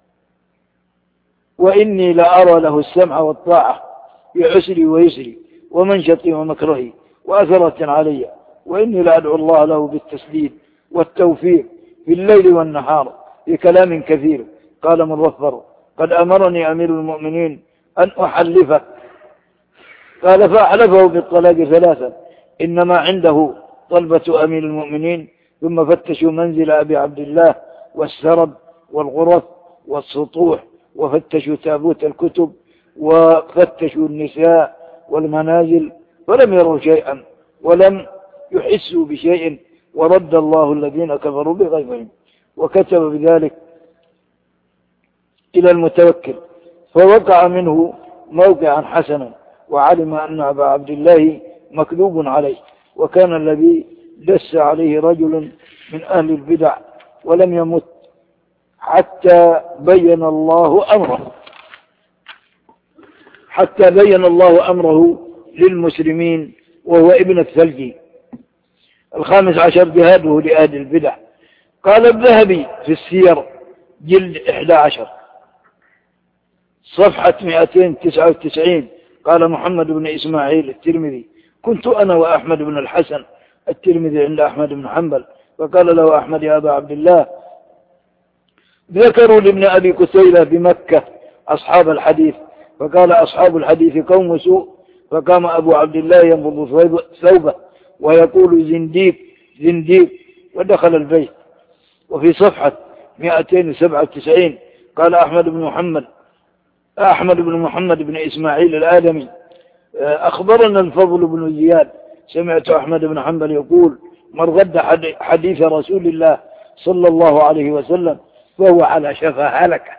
A: وإني لأرى له السمع والطاعة في عسري ويسري ومنشطي ومكرهي وأثرة علي، وإني لأدعو الله له بالتسديد والتوفيق في الليل والنهار في كلام كثير. قال مظفر قد أمرني أمير المؤمنين أن أحلفه. قال فأحلفه بالطلاق ثلاثا، إنما عنده طلبة أمير المؤمنين. ثم فتشوا منزل أبي عبد الله والسرب والغرف والسطوح، وفتشوا تابوت الكتب، وفتشوا النساء والمنازل، فلم يروا شيئا ولم يحسوا بشيء، ورد الله الذين كفروا بغيظهم. وكتب بذلك إلى المتوكل، فوقع منه موقعا حسنا، وعلم أن أبا عبد الله مكذوب عليه، وكان الذي دس عليه رجل من أهل البدع ولم يمت حتى بين الله أمره حتى بين الله أمره للمسلمين، وهو ابن الثلجي. الخامس عشر جهاده لأهل البدع. قال الذهبي في السير جلد إحدى عشر صفحة مئتين وتسعة وتسعين، قال محمد بن إسماعيل الترمذي كنت أنا وأحمد بن الحسن الترمذي عند أحمد بن حنبل، فقال له أحمد يا أبا عبد الله ذكروا لابن أبي كثيرة بمكة أصحاب الحديث، فقال أصحاب الحديث قوم سوء. فقام أبو عبد الله ينبض ثوبه ويقول زنديق زنديق، ودخل البيت. وفي صفحة مئتين وسبعة وتسعين قال أحمد بن محمد أحمد بن محمد بن إسماعيل الآدمي أخبرنا الفضل بن زياد سمعت أحمد بن حنبل يقول من رد حديث رسول الله صلى الله عليه وسلم فهو على شفا هلكة.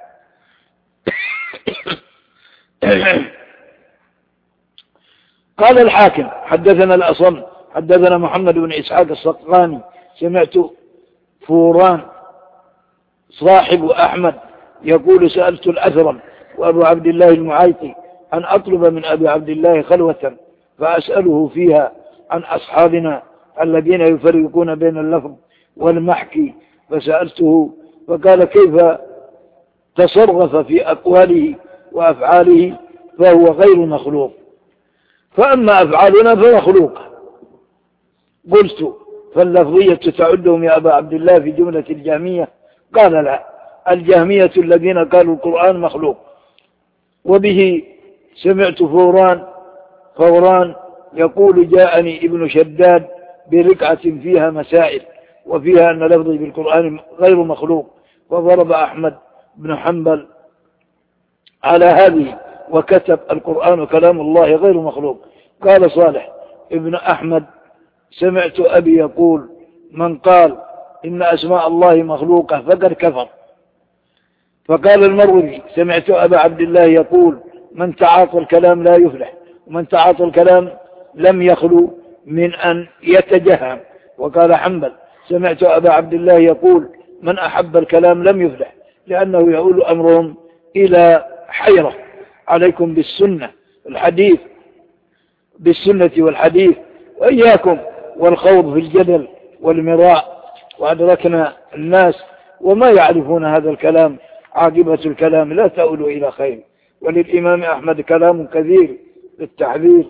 A: قال الحاكم حدثنا الأصم حدثنا محمد بن إسحاق السقطاني سمعت فوران صاحب أحمد يقول سألت الأثرم وأبو عبد الله المعيطي أن أطلب من أبي عبد الله خلوة فأسأله فيها عن أصحابنا الذين يفرقون بين اللفظ والمحكي، فسألته فقال كيف تصرف في أقواله وأفعاله فهو غير مخلوق، فأما أفعالنا فمخلوقة. قلت فاللفظية تعدهم يا أبا عبد الله في جملة الجهمية؟ قال لا، الجهمية الذين قالوا القرآن مخلوق. وبه سمعت فوران فوران يقول جاءني ابن شداد بركعة فيها مسائل وفيها أن لفظي بالقرآن غير مخلوق، فضرب أحمد بن حنبل على هذه وكتب القرآن كلام الله غير مخلوق. قال صالح ابن أحمد سمعت أبي يقول من قال إن أسماء الله مخلوقة فقد كفر. فقال المروذي سمعت أبا عبد الله يقول من تعاطى الكلام لا يفلح، ومن تعاطى الكلام لم يخلو من أن يتجهم. وقال حنبل سمعت أبا عبد الله يقول من أحب الكلام لم يفلح، لأنه يؤول أمرهم إلى حيرة. عليكم بالسنة الحديث بالسنة والحديث، وإياكم والخوض في الجدل والمراء. وأدركنا الناس وما يعرفون هذا الكلام، عاقبة الكلام لا تؤول إلى خير. وللإمام أحمد كلام كثير للتحذير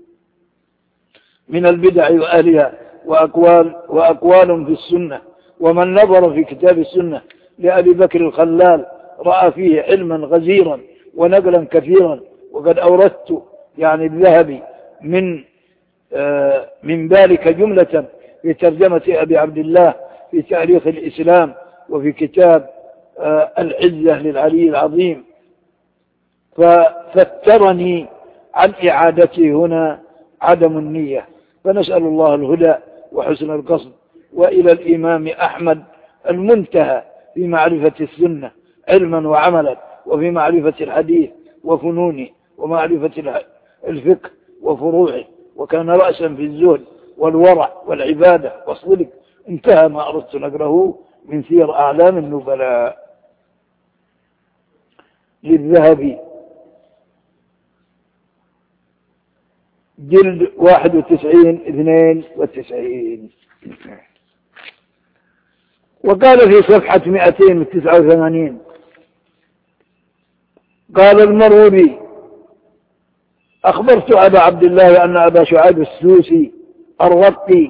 A: من البدع وأهلها، وأقوال, وأقوال في السنة. ومن نظر في كتاب السنة لأبي بكر الخلال رأى فيه علما غزيرا ونقلا كثيرا. وقد أوردت يعني الذهبي من آه من ذلك جملة في ترجمة أبي عبد الله في تاريخ الإسلام وفي كتاب آه العزة للعلي العظيم، ففترني عن إعادته هنا عدم النية. فنسأل الله الهدى وحسن القصد. وإلى الإمام أحمد المنتهى في معرفة السنة علما وعملا، وفي معرفة الحديث وفنونه ومعرفة الفقه وفروعه، وكان رأسا في الزهد والورع والعبادة والصدق. انتهى ما أردت نقره من سير أعلام النبلاء للذهبي، جلد واحد وتسعين اثنين وتسعين. وقال في صفحة مئتين وتسعة وثمانين قال المروذي: أخبرت أبا عبد الله أن أبا شعيب السوسي الرقي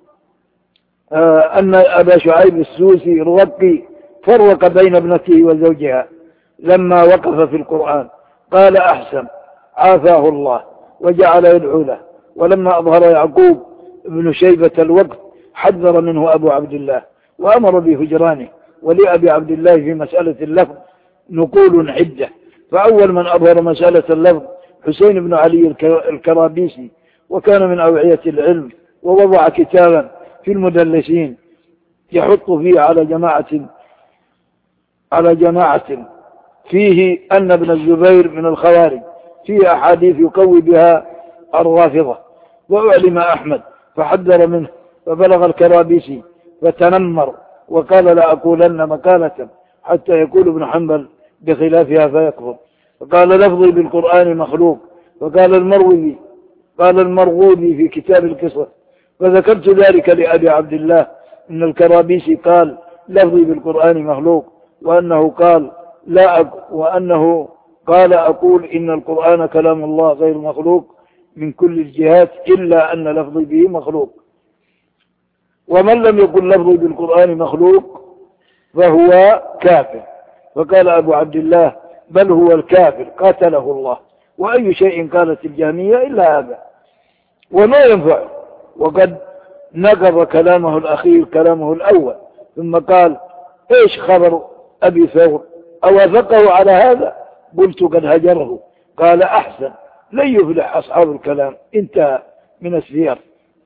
A: آه أن أبا شعيب السوسي الرقي فرق بين ابنته وزوجها لما وقف في القرآن. قال: أحسن، عافاه الله وجعل يدعو له. ولما أظهر يعقوب ابن شيبة الوقت حذر منه أبو عبد الله وأمر بهجرانه. ولأبي عبد الله في مسألة اللفظ نقول عدة، فأول من أظهر مسألة اللفظ حسين بن علي الكرابيسي، وكان من أوعية العلم، ووضع كتابا في المدلسين يحط فيه على جماعة على جماعة فيه أن ابن الزبير من الخوارج، فيه أحاديث يقوي بها الرافضة. وأعلم أحمد فحذر منه، فبلغ الكرابيسي فتنمر وقال: لا أقولن مقالة حتى يقول ابن حنبل بخلافها فيكفر. فقال: لفظي بالقرآن مخلوق. فقال المروذي قال المرغوذي في كتاب القصة: فذكرت ذلك لأبي عبد الله إن الكرابيسي قال لفظي بالقرآن مخلوق، وأنه قال لا أق... وأنه قال أقول إن القرآن كلام الله غير مخلوق من كل الجهات إلا أن لفظي به مخلوق. ومن لم يقل لفظي بالقرآن مخلوق فهو كافر. فقال أبو عبد الله: بل هو الكافر قاتله الله. وأي شيء قالت الجهمية إلا هذا، وما ينفع. وقد نقض كلامه الأخير كلامه الأول، ثم قال: إيش خبر أبي ثور؟ أوافقه على هذا؟ قلت: قد هجره. قال: أحسن، لن يفلح أصحاب الكلام. انتهى من السير.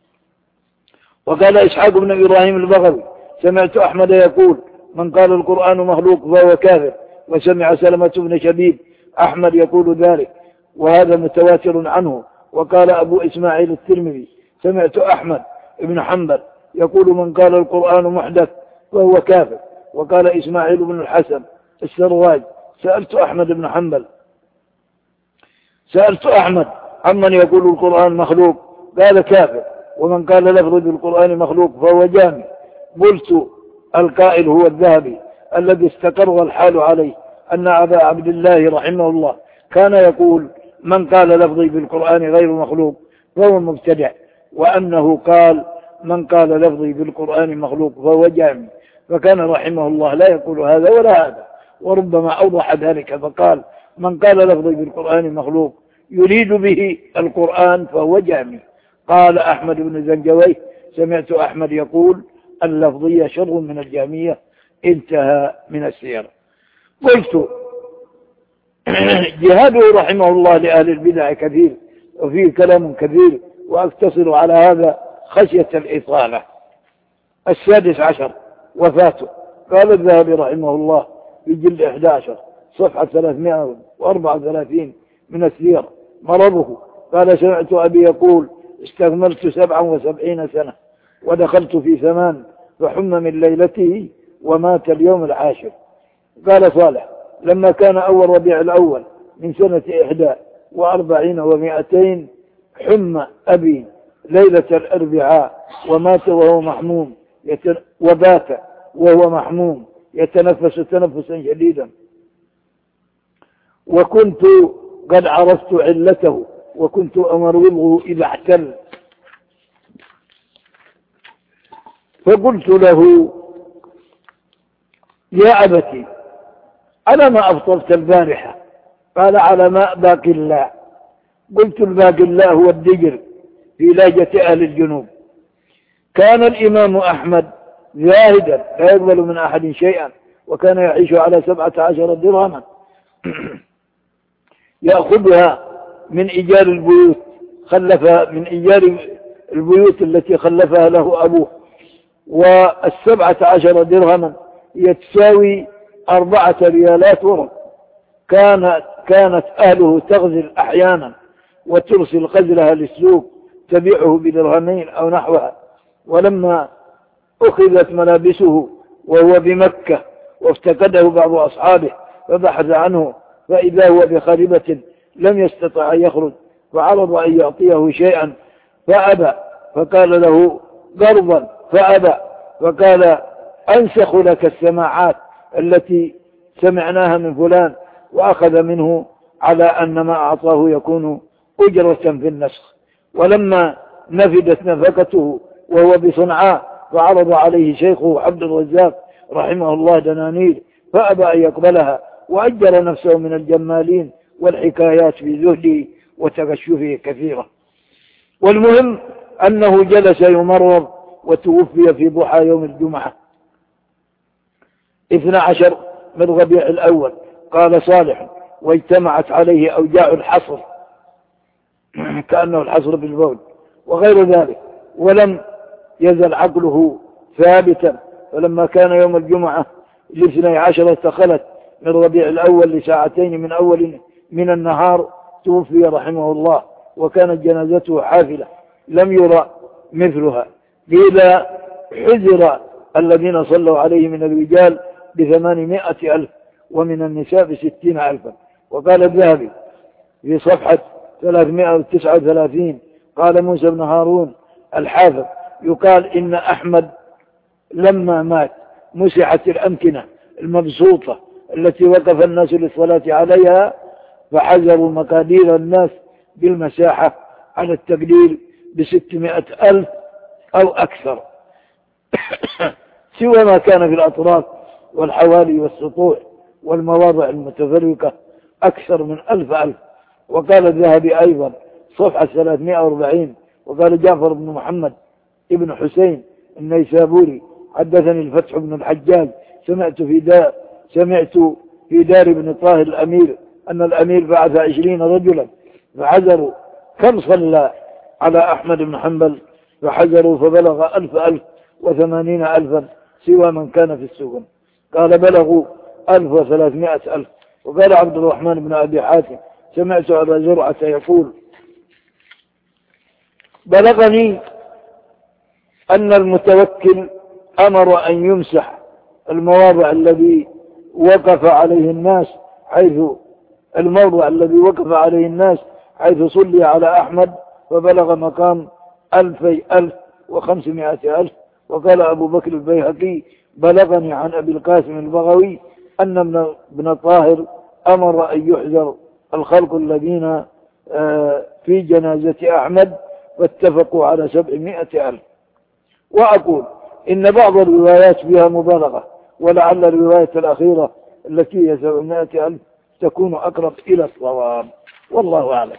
A: وقال إسحاق بن إبراهيم البغوي: سمعت أحمد يقول: من قال القرآن مخلوق فهو كافر. وسمع سلمة بن شبيب أحمد يقول ذلك، وهذا متواتر عنه. وقال أبو إسماعيل الترمذي: سمعت أحمد بن حنبل يقول: من قال القرآن محدث فهو كافر. وقال إسماعيل بن الحسن السرواج: سألت أحمد بن حنبل سألت أحمد عمن يقول القرآن مخلوق، قال كافر. ومن قال لفظ بالقرآن مخلوق فهو جامع. قلت: القائل هو الذهبي الذي استقر الحال عليه أن أبا عبد الله رحمه الله كان يقول: من قال لفظي بالقرآن غير مخلوق فهو مبتدع، وأنه قال: من قال لفظي بالقرآن مخلوق فهو جامع. فكان رحمه الله لا يقول هذا ولا هذا، وربما أوضح ذلك فقال: من قال لفظي بالقرآن مخلوق يريد به القرآن فهو جامع. قال أحمد بن زنجويه: سمعت أحمد يقول: اللفظية شر من الجامية. انتهى من السير. قلت: جهاده رحمه الله لأهل البدع كثير، وفيه كلام كثير، وأقتصر على هذا خشية الإطالة. السادس عشر وفاته. قال الذهبي رحمه الله في جلد إحدى عشر صفحة ثلاثمائة وأربعة وثلاثين من السير: مرضه. قال: سمعت أبي يقول: استكملت سبعا وسبعين سنة ودخلت في ثمان، فحم من ليلته ومات اليوم العاشر. قال صالح: لما كان أول ربيع الأول من سنة إحدى وأربعين ومائتين حم أبي ليلة الأربعاء ومات وهو محموم يتن... وبات وهو محموم يتنفس تنفسا شديدا، وكنت قد عرفت علته، وكنت أمرضه إذا احتل. فقلت له: يا أبتي، على ما أفطرت البارحة؟ قال: على ماء باقي الله. قلت: الباقي الله هو الدجر في لهجة أهل الجنوب. كان الإمام أحمد زاهدا لا يقبل من أحد شيئا، وكان يعيش على سبعة عشر درهما يأخذها من إيجار البيوت خلف من إيجار البيوت التي خلفها له أبوه. والسبعة عشر درهما يتساوي أربعة ريالات ورق. كانت, كانت أهله تغزل أحيانا وترسل غزلها للسوق تبيعه بدرهمين أو نحوها. ولما أخذت ملابسه وهو بمكة وافتقده بعض أصحابه فبحث عنه فإذا هو بخربة لم يستطع أن يخرج، فعرض أن يعطيه شيئا فأبى، فقال له قرضا فأبى، فقال أنسخ لك السماعات التي سمعناها من فلان، وأخذ منه على أن ما أعطاه يكون أجرة في النسخ. ولما نفدت نفقته وهو بصنعاء فعرض عليه شيخه عبد الرزاق رحمه الله دنانير فأبى أن يقبلها، وأجر نفسه من الجمالين والحكايات في زهده وتغشفه كثيرة. والمهم أنه جلس يمرض وتوفي في ضحى يوم الجمعة اثنى عشر من ربيع الأول. قال صالح: واجتمعت عليه أوجاع الحصر كأنه الحصر بالبول وغير ذلك، ولم يزل عقله ثابتا. فلما كان يوم الجمعة الاثني عشر استخلت من ربيع الأول لساعتين من أول من النهار توفي رحمه الله، وكانت جنازته حافلة لم يرى مثلها. قيل حذر الذين صلوا عليه من الرجال بثمانمائة ألف ومن النساء بستين ألفا. وقال الذهبي في صفحة ثلاثمائة وتسعة وثلاثين قال موسى بن هارون الحافظ: يقال إن أحمد لما مات مسحت الأمكنة المبسوطة التي وقف الناس للصلاة عليها، فحذروا مقادير الناس بالمساحة على التقدير بستمائة ألف أو أكثر سوى ما كان في الأطراف والحوالي والسطوح والمواضع المتفرقة أكثر من ألف ألف. وقال الذهبي أيضا صفحة ثلاثمائة وأربعين: وقال جعفر بن محمد ابن حسين النيسابوري: حدثني الفتح بن الحجاج سمعت في دار سمعت في دار ابن طاهر الأمير أن الأمير بعث عشرين رجلا فحذروا كم صلى على أحمد بن حنبل، فحذروا فبلغ ألف ألف وثمانين ألفا سوى من كان في السجن. قال بلغوا ألف وثلاثمائة ألف. وقال عبد الرحمن بن أبي حاتم: سمعت أبا زرعة يقول: بلغني أن المتوكل أمر أن يمسح المواضع الذي وقف عليه الناس حيث الموضع الذي وقف عليه الناس حيث صلي على أحمد، فبلغ مقام ألفي ألف وخمسمائة ألف. وقال أبو بكر البيهقي: بلغني عن أبي القاسم البغوي أن ابن طاهر أمر أن يحذر الخلق الذين في جنازة أحمد، فاتفقوا على سبعمائة ألف. وأقول إن بعض الروايات فيها مبالغة، ولعل الرواية الأخيرة التي هي سبعمائة ألف تكون أقرب إلى الصواب، والله أعلم.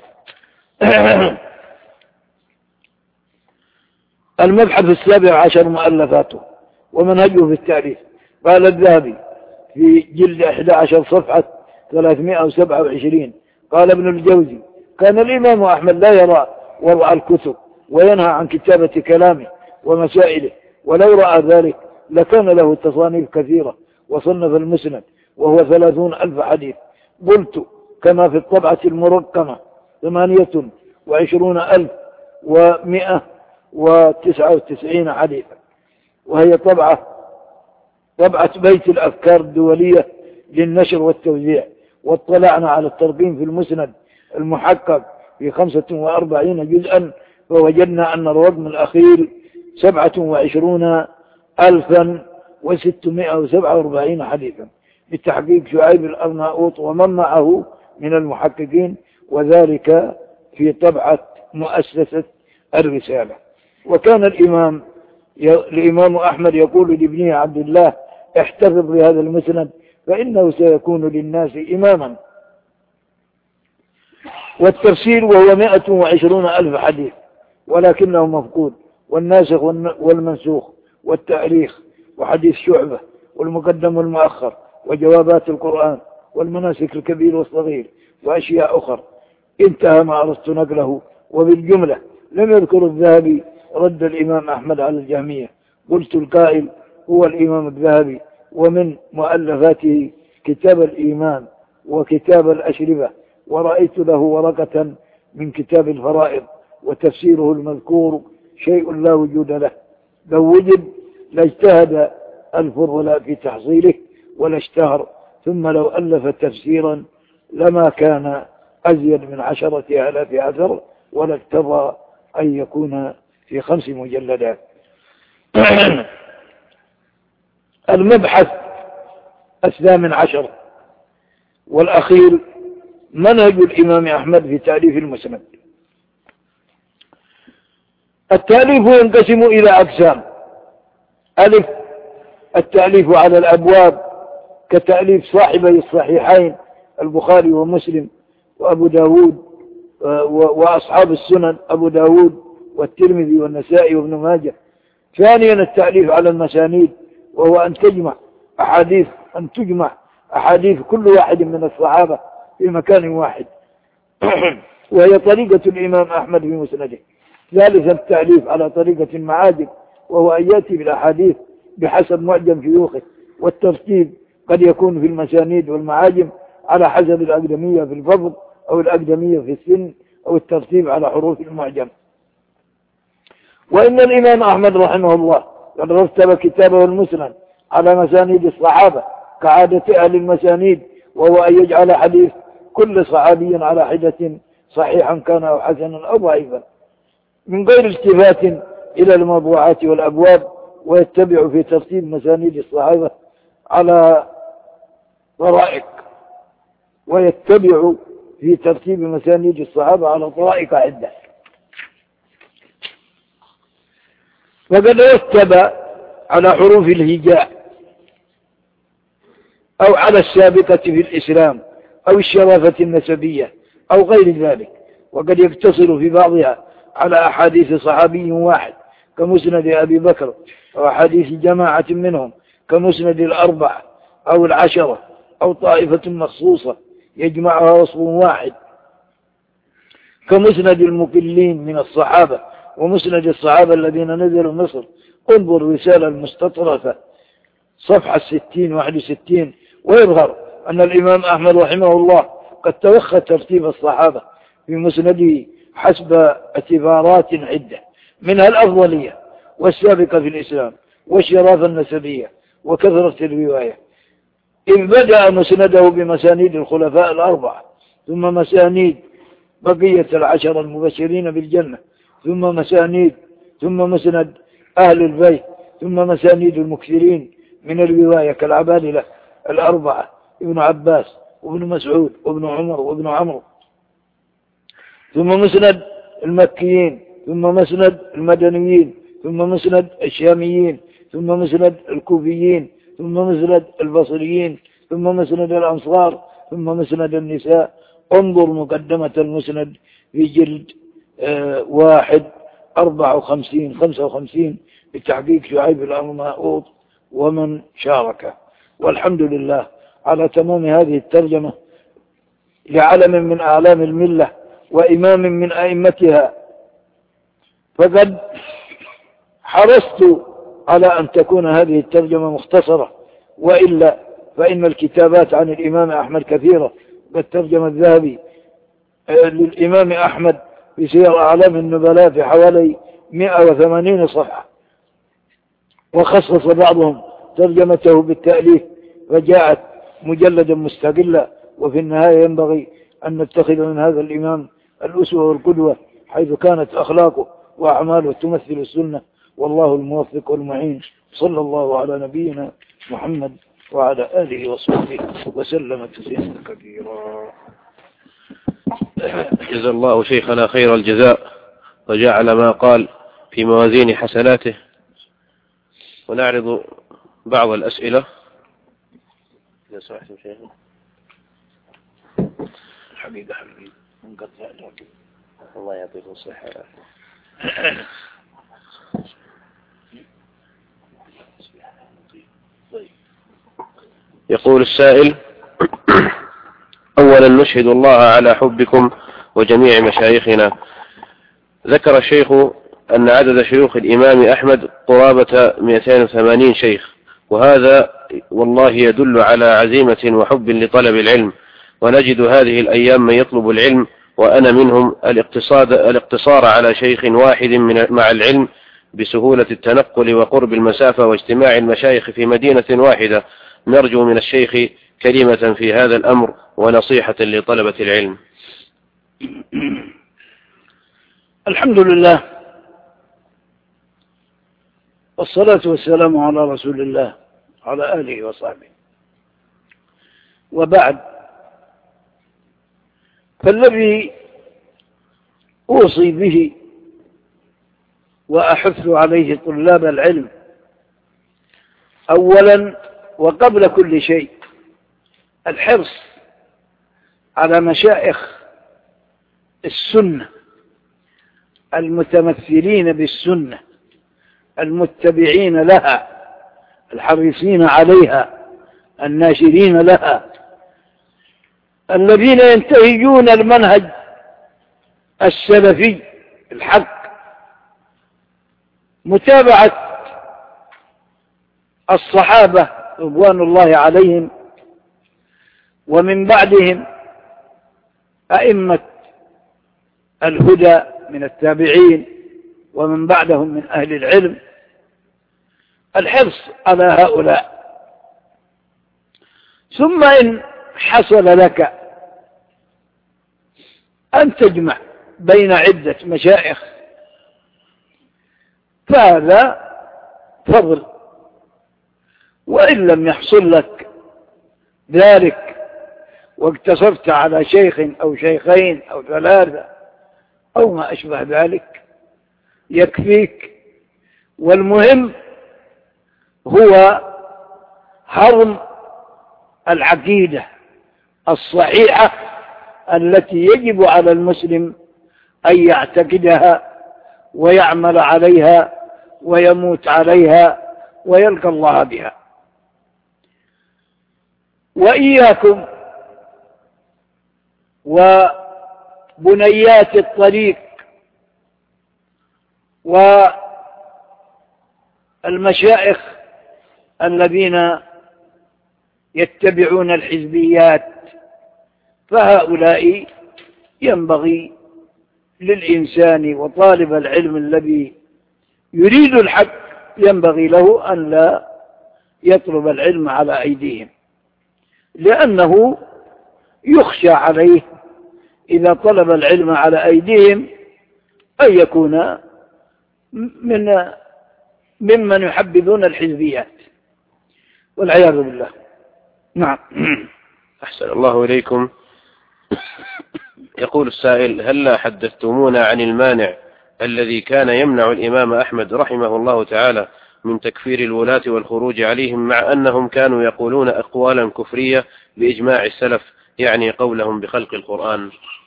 A: المبحث السابع عشر: مؤلفاته ومنهجه في التعريف. قال الذهبي في جلد أحد عشر صفحة ثلاثمائة وسبعة وعشرين: قال ابن الجوزي: كان الإمام أحمد لا يرى وضع الكتب وينهى عن كتابة كلامه ومسائله، ولو رأى ذلك لكان له تصانيف كثيرة، وصنف المسند وهو ثلاثون ألف حديث. قلت: كما في الطبعة المرقمة ثمانية وعشرون ألف ومئة وتسعة وتسعين حديثا، وهي طبعة طبعة بيت الأفكار الدولية للنشر والتوزيع. واطلعنا على الترقيم في المسند المحقق في خمسة وأربعين جزءا، فوجدنا أن الرقم الأخير سبعة وعشرون ألفا وستمائة وسبعة وأربعين حديثا بتحقيق شعيب الأرناؤوط ومن معه من المحققين، وذلك في طبعة مؤسسة الرسالة. وكان الإمام الإمام أحمد يقول لابنه عبد الله: احتفظ بهذا المسند فإنه سيكون للناس إماما. والتفسير وهو مائة وعشرون ألف حديث ولكنه مفقود، والناسخ والمنسوخ والتاريخ وحديث شعبة والمقدم والمؤخر وجوابات القرآن والمناسك الكبير والصغير وأشياء أخرى. انتهى ما أردت نقله. وبالجملة لم يذكر الذهبي رد الإمام أحمد على الجهمية. قلت: القائل هو الإمام الذهبي، ومن مؤلفاته كتاب الإيمان وكتاب الأشربة، ورأيت له ورقة من كتاب الفرائض وتفسيره المذكور شيء لا وجود له. لو وجد لاجتهد الفضلاء في تحصيله ولا اشتهر، ثم لو ألف تفسيرا لما كان أزيد من عشرة آلاف أثر، ولا اقتضى أن يكون في خمس مجلدات. المبحث الثامن عشر والأخير منهج الإمام أحمد في تأليف المسند. التأليف ينقسم إلى أقسام: ألف التأليف على الأبواب كتأليف صاحبي الصحيحين البخاري ومسلم وأبو داود وأصحاب السنن أبو داود والترمذي والنسائي وابن ماجه. ثانيا التأليف على المسانيد، وهو أن تجمع أحاديث أن تجمع أحاديث كل واحد من الصحابة في مكان واحد وهي طريقة الإمام أحمد في مسنده. ثالثا التأليف على طريقة المعاجم، وهو أن يأتي بالأحاديث بحسب معجم شيوخه، والترتيب قد يكون في المسانيد والمعاجم على حسب الأقدمية في الفضل أو الأقدمية في السن أو الترتيب على حروف المعجم. وإن الإمام أحمد رحمه الله قد رتب كتابه المسند على مسانيد الصحابة كعادة أهل المسانيد، وهو أن يجعل حديث كل صحابي على حدة صحيحا كان أو حسنا أو ضعيفا من غير التفات إلى الموضوعات والأبواب، ويتبع في ترتيب مسانيد الصحابة على طرائق ويتبع في ترتيب مسانيد الصحابة على طرائق عدة. فقد رتب على حروف الهجاء أو على السابقة في الإسلام أو الشرافة النسبية أو غير ذلك، وقد يقتصر في بعضها على أحاديث صحابي واحد كمسند أبي بكر، أو أحاديث جماعة منهم كمسند الأربعة أو العشرة، أو طائفة مخصوصة يجمعها وصف واحد كمسند المقلين من الصحابة ومسند الصحابة الذين نزلوا مصر. انظر رسالة المستطرفة صفحة ستين واحد وستين. ويظهر أن الإمام أحمد رحمه الله قد توخى ترتيب الصحابة في مسنده حسب اعتبارات عدة، منها الأفضلية والسابقة في الإسلام والشرافة النسبية وكثرة الرواية، إذ بدأ مسنده بمسانيد الخلفاء الأربعة، ثم مسانيد بقية العشر المبشرين بالجنة، ثم مسانيد ثم مسند أهل البيت، ثم مسانيد المكثرين من الرواية كالعبادلة الأربعة ابن عباس وابن مسعود وابن عمر وابن عمرو، ثم مسند المكيين، ثم مسند المدنيين، ثم مسند الشاميين، ثم مسند الكوفيين، ثم مسند البصريين، ثم مسند الأنصار، ثم مسند النساء. انظر مقدمة المسند في جلد آه واحد أربعة وخمسين خمسة وخمسين بتحقيق شعيب الأرناؤوط ومن شارك. والحمد لله على تمام هذه الترجمة لعلم من أعلام الملة وإمام من أئمتها. فقد حرصت على أن تكون هذه الترجمة مختصرة، وإلا فإن الكتابات عن الإمام أحمد كثيرة. قد ترجم الذهبي للإمام أحمد في سير أعلام النبلاء في حوالي مئة وثمانين صفحة، وخصص بعضهم ترجمته بالتأليف فجاءت مجلدا مستقلا. وفي النهاية ينبغي أن نتخذ من هذا الإمام الأسوة والقدوة، حيث كانت أخلاقه وأعماله تمثل السنة. والله الموفق والمعين. صلى الله على نبينا محمد وعلى آله وصحبه وسلم تسليما كثيرا.
C: جزا الله شيخنا خير الجزاء وجعل ما قال في موازين حسناته. ونعرض بعض الأسئلة إذا سمحتم شيخنا.
A: حبيبي حبيبي منقطع لك.
C: الله يعطيكم الصحة. يقول السائل: أولا نشهد الله على حبكم وجميع مشايخنا. ذكر الشيخ أن عدد شيوخ الإمام أحمد قرابة مئتين وثمانين شيخ، وهذا والله يدل على عزيمة وحب لطلب العلم. ونجد هذه الأيام من يطلب العلم وأنا منهم الاقتصاد الاقتصار على شيخ واحد من مع العلم بسهولة التنقل وقرب المسافة واجتماع المشايخ في مدينة واحدة. نرجو من الشيخ كلمة في هذا الأمر ونصيحة لطلبة العلم.
A: الحمد لله والصلاة والسلام على رسول الله على آله وصحبه، وبعد، فالذي أوصي به وأحث عليه طلاب العلم أولا وقبل كل شيء الحرص على مشايخ السنة المتمثلين بالسنة المتبعين لها الحريصين عليها الناشرين لها الذين ينتهجون المنهج السلفي الحق، متابعة الصحابة رضوان الله عليهم ومن بعدهم أئمة الهدى من التابعين ومن بعدهم من أهل العلم، الحرص على هؤلاء. ثم إن حصل لك أن تجمع بين عدة مشايخ فهذا فضل، وإن لم يحصل لك ذلك واقتصرت على شيخ أو شيخين أو ثلاثة أو ما أشبه ذلك يكفيك. والمهم هو هضم العقيدة الصحيحة التي يجب على المسلم أن يعتقدها ويعمل عليها ويموت عليها ويلقى الله بها. وإياكم وبنيات الطريق والمشائخ الذين يتبعون الحزبيات، فهؤلاء ينبغي للإنسان وطالب العلم الذي يريد الحق ينبغي له أن لا يطلب العلم على أيديهم، لأنه يخشى عليه إذا طلب العلم على أيديهم أن يكون من ممن يحبذون الحزبيات والعياذ بالله. نعم.
C: أحسن الله إليكم. يقول السائل: هل حدثتمونا عن المانع الذي كان يمنع الإمام أحمد رحمه الله تعالى من تكفير الولاة والخروج عليهم، مع أنهم كانوا يقولون أقوالا كفرية بإجماع السلف، يعني قولهم بخلق القرآن؟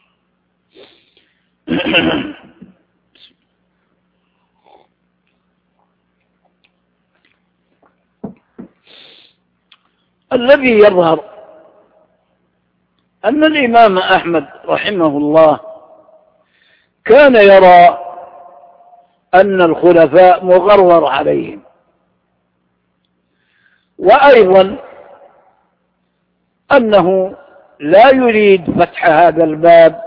A: الذي يظهر أن الإمام أحمد رحمه الله كان يرى أن الخلفاء مغرر عليهم، وأيضا أنه لا يريد فتح هذا الباب،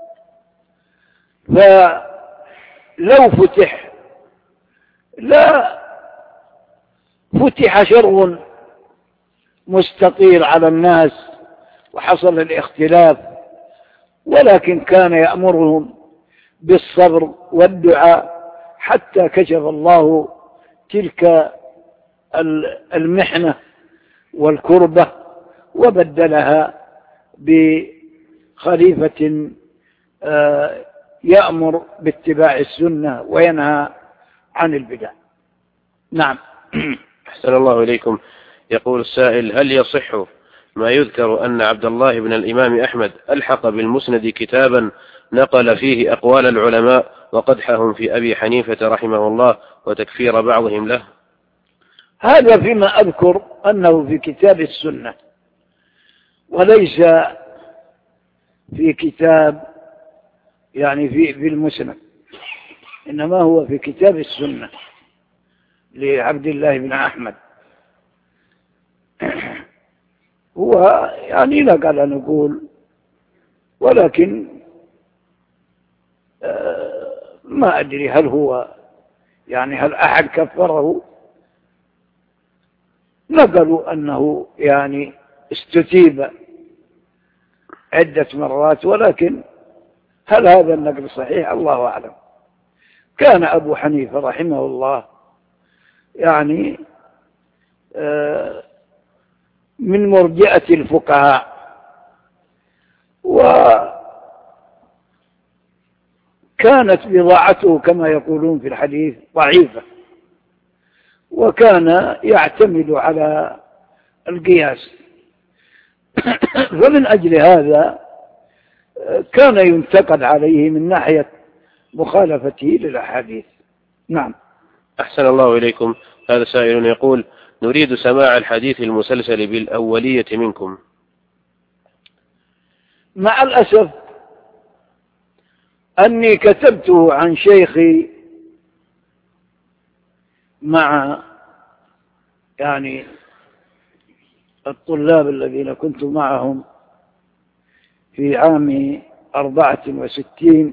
A: فلو فتح لا فتح شر مستطير على الناس وحصل الاختلاف، ولكن كان يأمرهم بالصبر والدعاء حتى كشف الله تلك المحنة والكربة وبدلها بخليفة يأمر باتباع السنة وينهى عن البدع. نعم.
C: أحسن الله إليكم. يقول السائل: هل يصح ما يذكر أن عبد الله بن الإمام أحمد ألحق بالمسند كتابا نقل فيه أقوال العلماء وقدحهم في أبي حنيفة رحمه الله وتكفير بعضهم له؟
A: هذا فيما أذكر أنه في كتاب السنة وليس في كتاب يعني في, في المسند، إنما هو في كتاب السنة لعبد الله بن أحمد. هو يعني لك على نقول ولكن ما أدري هل هو يعني هل أحد كفره. نقلوا أنه يعني استتيب عدة مرات، ولكن هل هذا النقل صحيح؟ الله أعلم. كان أبو حنيفة رحمه الله يعني من مرجئة الفقهاء، وكانت بضاعته كما يقولون في الحديث ضعيفة، وكان يعتمد على القياس. ومن أجل هذا كان ينتقد عليه من ناحية مخالفته للأحاديث. نعم.
C: أحسن الله إليكم. هذا سائل يقول: نريد سماع الحديث المسلسل بالأولية منكم.
A: مع الأسف أني كتبته عن شيخي مع يعني الطلاب الذين كنت معهم في عام أربعة وستين،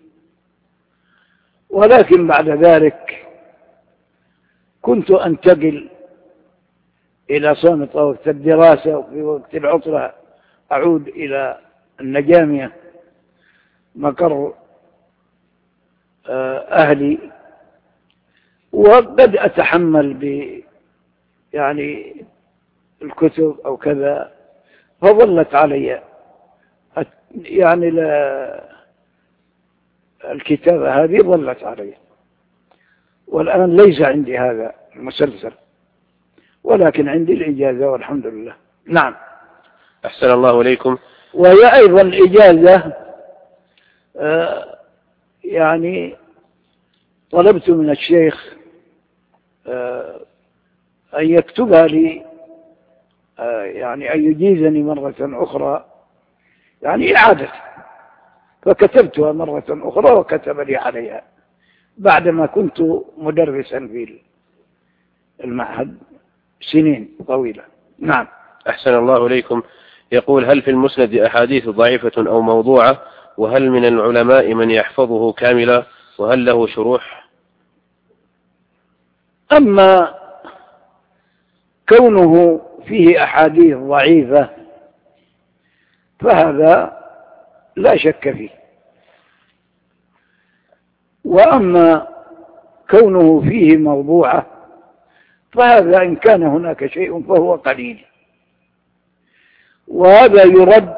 A: ولكن بعد ذلك كنت أنتقل إلى صامت وقت الدراسة، وفي وقت العطلة أعود إلى النجامية مقر أهلي، وقد أتحمل ب يعني الكتب أو كذا، فظلت علي يعني لا الكتابة هذه ظلت علي، والآن ليس عندي هذا المسلسل، ولكن عندي الإجازة والحمد لله. نعم.
C: أحسن الله إليكم.
A: وهي أيضا إجازة آه يعني طلبت من الشيخ آه أن يكتبها لي، آه يعني أن يجيزني مرة أخرى، يعني إعادة، فكتبتها مرة أخرى وكتب لي عليها بعدما كنت مدرسا في المعهد سنين طويلة. نعم.
C: أحسن الله إليكم. يقول: هل في المسند أحاديث ضعيفة أو موضوعة؟ وهل من العلماء من يحفظه كاملا؟ وهل له شروح؟
A: أما كونه فيه أحاديث ضعيفة فهذا لا شك فيه، وأما كونه فيه موضوعة فهذا إن كان هناك شيء فهو قليل، وهذا يرد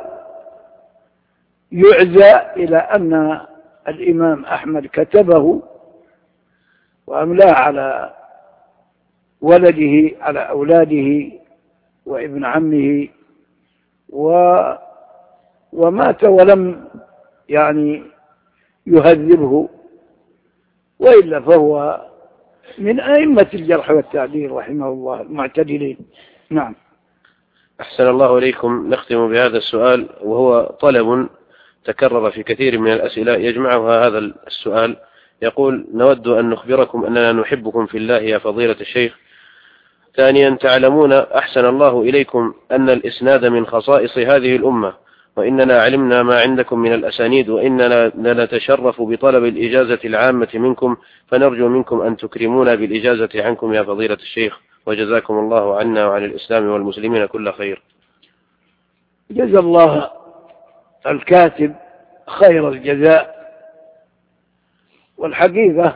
A: يعزى إلى أن الإمام أحمد كتبه وأملاه على ولده على أولاده وابن عمه، و ومات ولم يعني يهذبه، وإلا فهو من أئمة الجرح والتعديل رحمه الله المعتدلين. نعم.
C: أحسن الله إليكم. نختم بهذا السؤال، وهو طلب تكرر في كثير من الأسئلة يجمعها هذا السؤال. يقول: نود أن نخبركم أننا نحبكم في الله يا فضيلة الشيخ. ثانيا، تعلمون أحسن الله إليكم أن الإسناد من خصائص هذه الأمة، وإننا علمنا ما عندكم من الأسانيد، وإننا نتشرف بطلب الإجازة العامة منكم، فنرجو منكم أن تكرمونا بالإجازة عنكم يا فضيلة الشيخ، وجزاكم الله عنا وعن الإسلام والمسلمين كل خير.
A: جزا الله الكاتب خير الجزاء. والحقيقة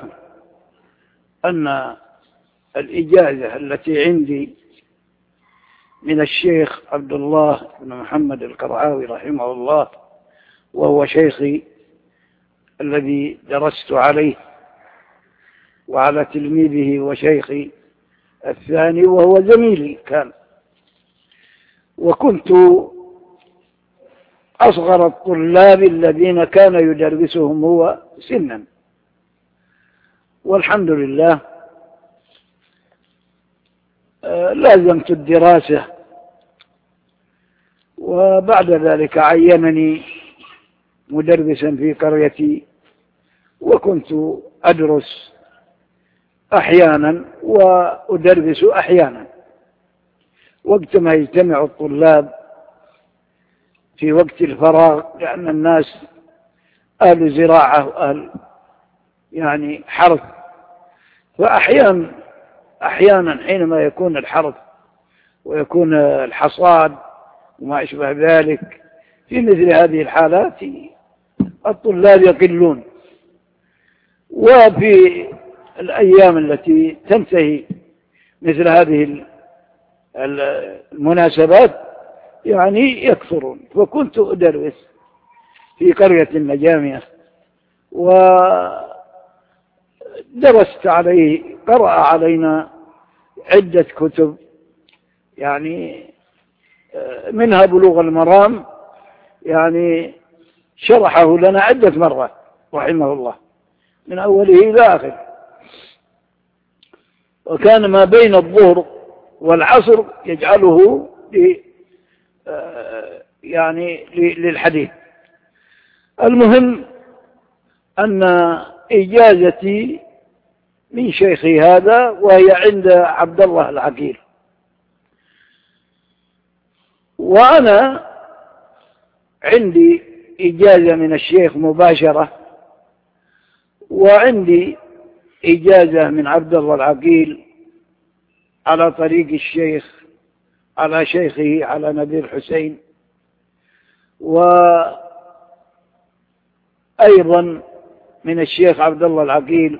A: أن الإجازة التي عندي من الشيخ عبد الله بن محمد القرعاوي رحمه الله، وهو شيخي الذي درست عليه وعلى تلميذه وشيخي الثاني، وهو زميلي كان، وكنت أصغر الطلاب الذين كان يدرسهم هو سنا، والحمد لله لازمت الدراسة، وبعد ذلك عينني مدرسا في قريتي، وكنت أدرس أحيانا وأدرس أحيانا، وقت ما يجتمع الطلاب في وقت الفراغ، لأن الناس أهل زراعة وأهل يعني حرث، فأحيانا أحيانا حينما يكون الحرث ويكون الحصاد وما أشبه ذلك، في مثل هذه الحالات الطلاب يقلون. وفي الأيام التي تنتهي مثل هذه المناسبات يعني يكثرون. فكنت أدرس في قرية النجامية، ودرست عليه، قرأ علينا عدة كتب، يعني منها بلوغ المرام، يعني شرحه لنا عدة مرات رحمه الله من أوله إلى آخره. وكان ما بين الظهر والعصر يجعله يعني للحديث. المهم أن إجازتي من شيخي هذا وهي عند عبد الله العقيل، وأنا عندي إجازة من الشيخ مباشرة، وعندي إجازة من عبد الله العقيل على طريق الشيخ على شيخه على نبي الحسين، وأيضا من الشيخ عبد الله العقيل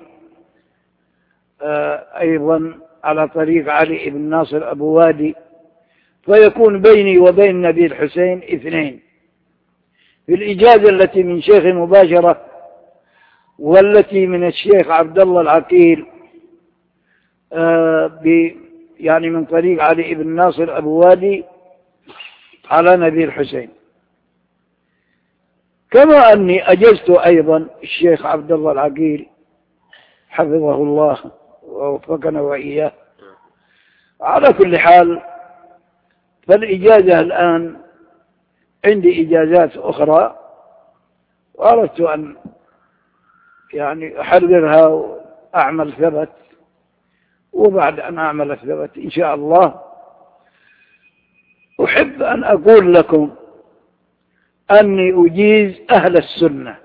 A: أيضا على طريق علي بن ناصر أبو وادي. فيكون بيني وبين نبي الحسين اثنين في الإجازة التي من شيخ مباشرة، والتي من الشيخ عبد الله العقيل يعني من طريق علي بن ناصر أبو وادي على نبي الحسين. كما أني أجزت أيضا الشيخ عبد الله العقيل حفظه الله ووفقنا وإياه. على كل حال، فالإجازة الآن عندي إجازات أخرى، وأردت أن يعني أحررها وأعمل ثبت، وبعد أن أعمل الثبت إن شاء الله أحب أن أقول لكم أني أجيز أهل السنة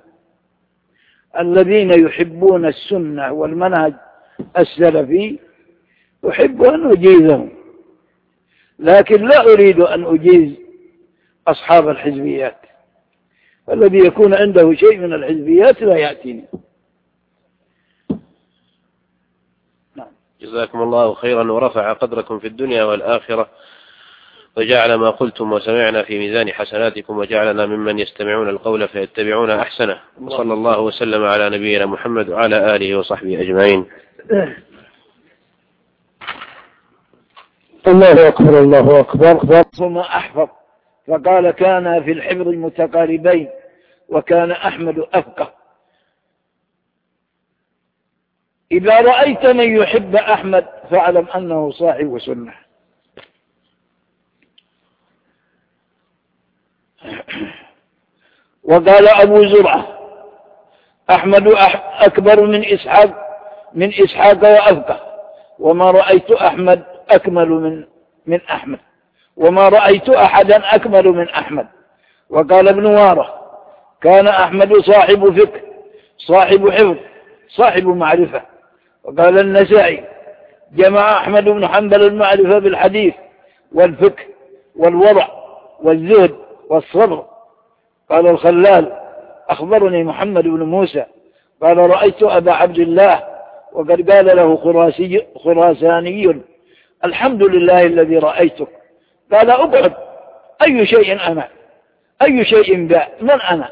A: الذين يحبون السنة والمنهج السلفي، أحب أن أجيزهم، لكن لا أريد أن أجيز أصحاب الحزبيات. الذي يكون عنده شيء من الحزبيات لا يأتيني.
C: جزاكم الله خيرا ورفع قدركم في الدنيا والآخرة، وجعل ما قلتم وسمعنا في ميزان حسناتكم، وجعلنا ممن يستمعون القول فيتبعون أحسنه. وصلى الله وسلم على نبينا محمد وعلى آله وصحبه أجمعين.
B: الله أكبر الله أكبر.
A: ثم أحفظ، فقال كان في الحفظ متقاربين، وكان أحمد أفقه. إذا رأيت من يحب أحمد فاعلم أنه صاحب سنة. وقال أبو زرعة أحمد أكبر من إسحاق من إسحاق وأفقه، وما رأيت أحمد أكمل من من أحمد، وما رأيت أحدا أكمل من أحمد. وقال ابن واره كان أحمد صاحب فقه صاحب حفظ صاحب معرفة. وقال النسائي جمع أحمد بن حنبل المعرفة بالحديث والفقه والورع والزهد والصبر. قال الخلال أخبرني محمد بن موسى قال رأيت أبا عبد الله، وقد قال له خراسي خراساني الحمد لله الذي رأيتك. قال أقعد، أي شيء أنا أي شيء باء من أنا؟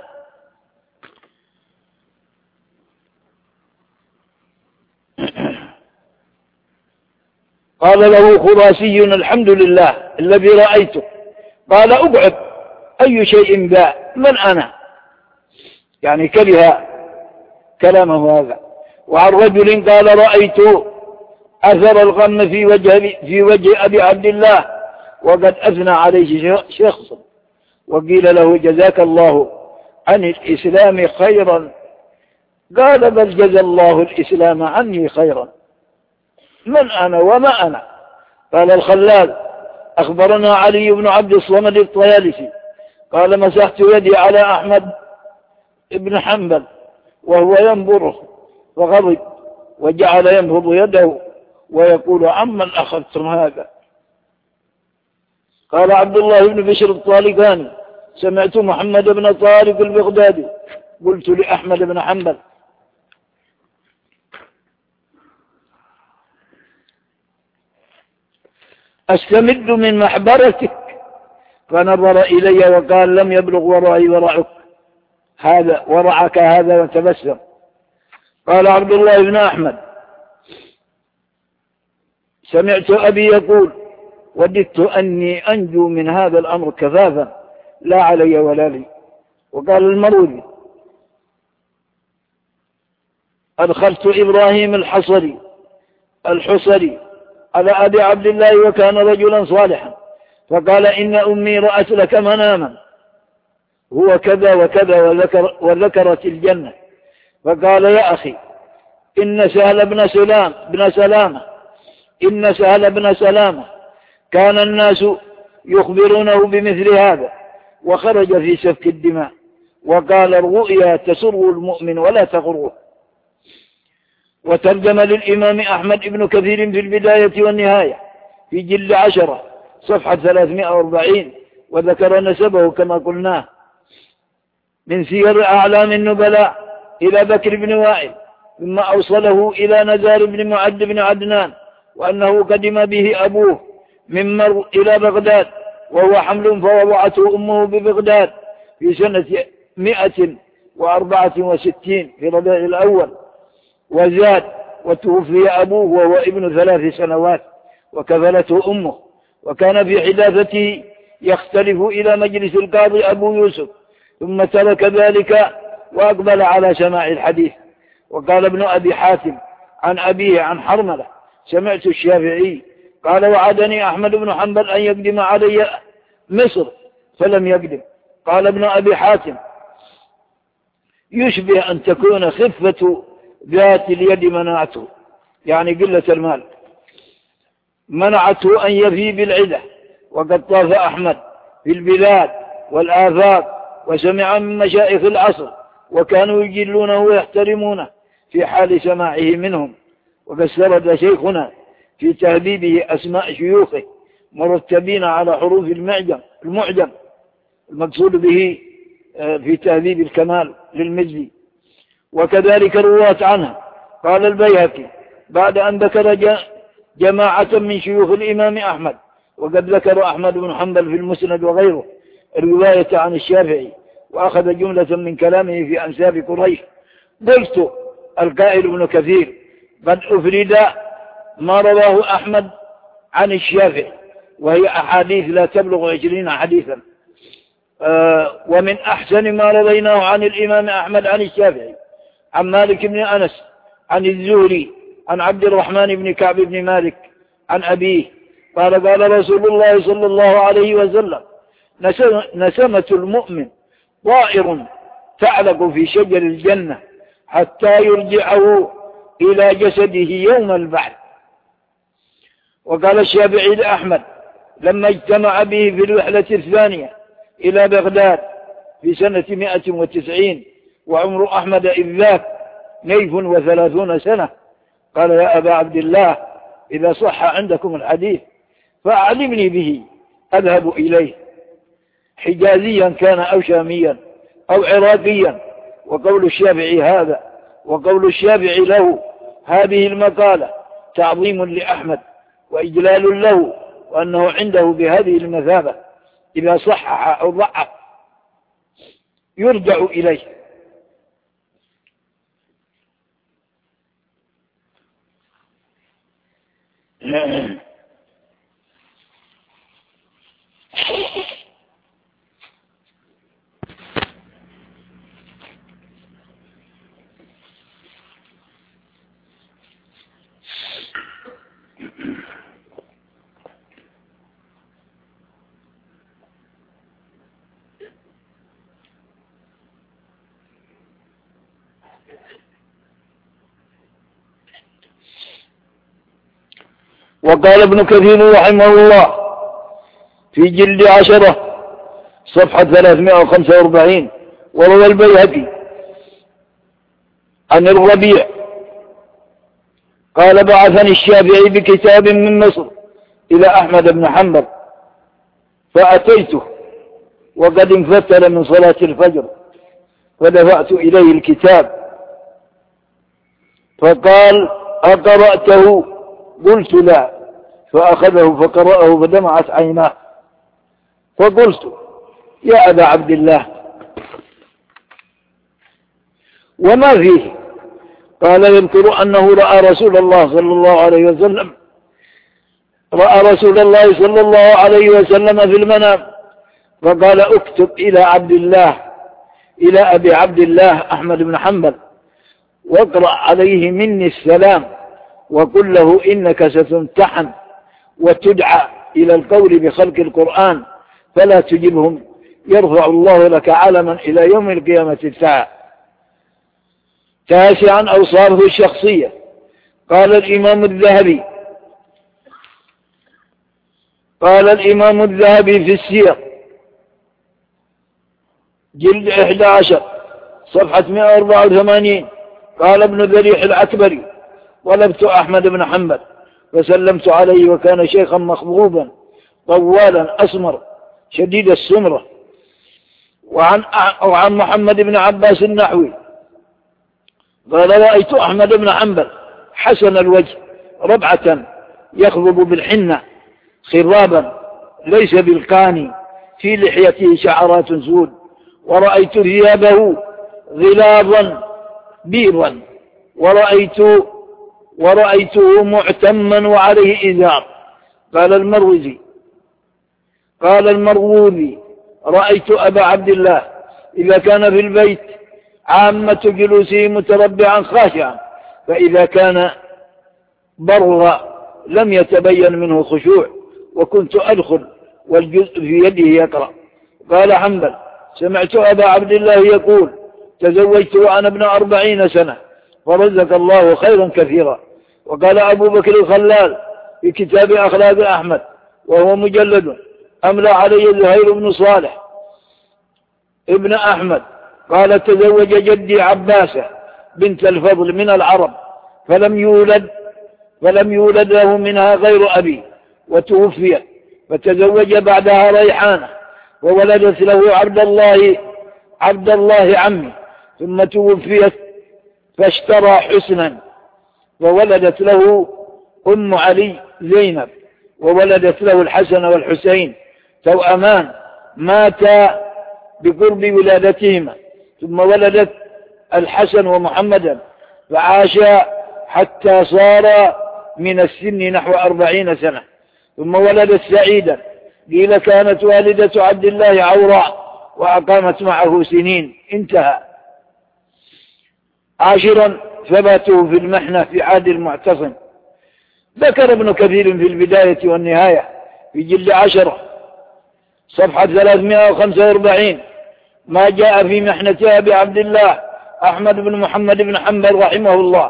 A: قال له خراسي الحمد لله الذي رأيتك. قال أقعد، أي شيء باء من أنا؟ يعني كره كلامه هذا. وعن رجل قال رأيت أثر الغم في وجه في وجه أبي عبد الله وقد أثنى عليه شخص، وقيل له جزاك الله عن الإسلام خيرا. قال بل جزى الله الإسلام عني خيرا. من أنا وما أنا؟ قال الخلال أخبرنا علي بن عبد الصمد الطيالسي قال مسحت يدي على أحمد بن حنبل وهو ينظره فغضب وجعل ينبض يده ويقول عمن أخذتم هذا؟ قال عبد الله بن بشر الطالقاني سمعت محمد بن طارق البغدادي قلت لأحمد بن حنبل أستمد من محبرتك؟ فنظر إلي وقال لم يبلغ ورعي ورعك هذا ورعك هذا وتبسم. قال عبد الله بن أحمد سمعت أبي يقول وددت أني أنجو من هذا الأمر كفافا لا علي ولا لي. وقال المروذي أدخلت إبراهيم الحصري الحصري على أبي عبد الله وكان رجلا صالحا فقال إن أمي رأت لك مناما هو كذا وكذا وذكر وذكرت الجنة. فقال يا أخي إن سهل بن سلام بن سلامة إن سهل بن سلامة كان الناس يخبرونه بمثل هذا وخرج في سفك الدماء وقال الرؤيا تسر المؤمن ولا تغره. وترجم للإمام أحمد بن كثير في البداية والنهاية في جلد عشرة صفحة ثلاثمائة وأربعين وذكر نسبه كما قلناه من سير أعلام النبلاء إلى بكر بن وائل ثم أوصله إلى نزار بن معد بن عدنان وأنه قدم به أبوه من مر إلى بغداد وهو حمل فوضعته أمه ببغداد في سنة مئة وأربعة وستين في ربيع الأول وزاد وتوفي أبوه وهو ابن ثلاث سنوات وكفلته أمه. وكان في حداثته يختلف إلى مجلس القاضي أبو يوسف ثم ترك ذلك وأقبل على سماع الحديث. وقال ابن أبي حاتم عن أبيه عن حرملة سمعت الشافعي قال وعدني أحمد بن حنبل أن يقدم علي مصر فلم يقدم. قال ابن أبي حاتم يشبه أن تكون خفة ذات اليد منعته يعني قلة المال منعته أن يفي بالعدة. وقد طاف أحمد في البلاد والآفاق وسمع من مشايخ العصر وكانوا يجلونه ويحترمونه في حال سماعه منهم. وقد سرد شيخنا في تهذيبه أسماء شيوخه مرتبين على حروف المعجم المعجم المقصود به في تهذيب الكمال للمزي وكذلك رواة عنها. قال البيهقي بعد أن ذكر جماعة من شيوخ الإمام أحمد وقد ذكر أحمد بن حنبل في المسند وغيره الرواية عن الشافعي وأخذ جملة من كلامه في أنساب قريش قلت القائل ابن كثير قد أفرد ما رواه أحمد عن الشافعي وهي أحاديث لا تبلغ عشرين حديثا آه ومن أحسن ما رويناه عن الإمام أحمد عن الشافعي عن مالك بن أنس عن الزهري عن عبد الرحمن بن كعب بن مالك عن أبيه قال قال رسول الله صلى الله عليه وسلم نسمة المؤمن طائر تعلق في شجر الجنة حتى يرجعه إلى جسده يوم البعث. وقال الشافعي لأحمد لما اجتمع به في الرحلة الثانية إلى بغداد في سنة مئة وتسعين وعمر أحمد إذ ذاك نيف وثلاثون سنة قال يا أبا عبد الله إذا صح عندكم الحديث فأعلمني به أذهب إليه حجازيا كان أو شاميا أو عراقيا. وقول الشافعي هذا وقول الشافعي له هذه المقالة تعظيم لأحمد وإجلال له وأنه عنده بهذه المثابة إذا صحح أو ضعف يرجع إليه. وقال ابن كثير رحمه الله في جلد عشرة صفحة ثلاثمائة وخمسة وأربعين. وروى البيهقي عن الربيع قال بعثني الشافعي بكتاب من مصر إلى أحمد بن حنبل فأتيته وقد انفتل من صلاة الفجر فدفعت إليه الكتاب فقال أقرأته؟ قلت لا، فأخذه فقرأه فدمعت عيناه فقلت يا أبا عبد الله وما فيه؟ قال يذكر أنه رأى رسول الله صلى الله عليه وسلم رأى رسول الله صلى الله عليه وسلم في المنام فقال اكتب إلى عبد الله إلى أبي عبد الله أحمد بن حنبل واقرأ عليه مني السلام وقل له إنك ستمتحن وتدعى إلى القول بخلق القرآن فلا تجبهم يرفع الله لك علما إلى يوم القيامة الساعة. تاسعا أوصافه الشخصية. قال الإمام الذهبي قال الإمام الذهبي في السير جلد إحدى عشر صفحة مئة وأربعة وثمانين قال ابن ذريح العكبري ولبت أحمد بن حنبل فسلمت عليه وكان شيخا مخضوبا طوالا أسمر شديد السمرة. وعن, وعن محمد بن عباس النحوي قال رأيت أحمد بن حنبل حسن الوجه ربعة يخضب بالحنة خرابا ليس بالقاني في لحيته شعرات سود ورأيت ثيابه غلاظا بيضا ورأيت ورأيته معتما وعليه إزار. قال المروزي قال المروذي رأيت أبا عبد الله إذا كان في البيت عامة جلوسه متربعا خاشعا فإذا كان برغ لم يتبين منه خشوع وكنت أدخل والجزء في يده يقرأ. قال حنبل سمعت أبا عبد الله يقول تزوجت وأنا ابن أربعين سنة فرزق الله خيرا كثيرا. وقال أبو بكر الخلال في كتاب أخلاق أحمد وهو مجلد أملى علي زهير بن صالح ابن أحمد قال تزوج جدي عباسة بنت الفضل من العرب فلم يولد فلم يولد له منها غير أبي وتوفي فتزوج بعدها ريحانة وولدت له عبد الله عبد الله عمي ثم توفيت فاشترى حسنا وولدت له أم علي زينب وولدت له الحسن والحسين توأمان ماتا بقرب ولادتهما ثم ولدت الحسن ومحمدا فعاشا حتى صار من السن نحو أربعين سنة ثم ولدت سعيدا قيل كانت والدة عبد الله عوراء وأقامت معه سنين. انتهى. عاشرا ثباته في المحنة في عهد المعتصم. ذكر ابن كثير في البداية والنهاية في جلد عشرة صفحة ثلاثمائة وخمسة وأربعين ما جاء في محنة أبي عبد الله أحمد بن محمد بن حنبل رحمه الله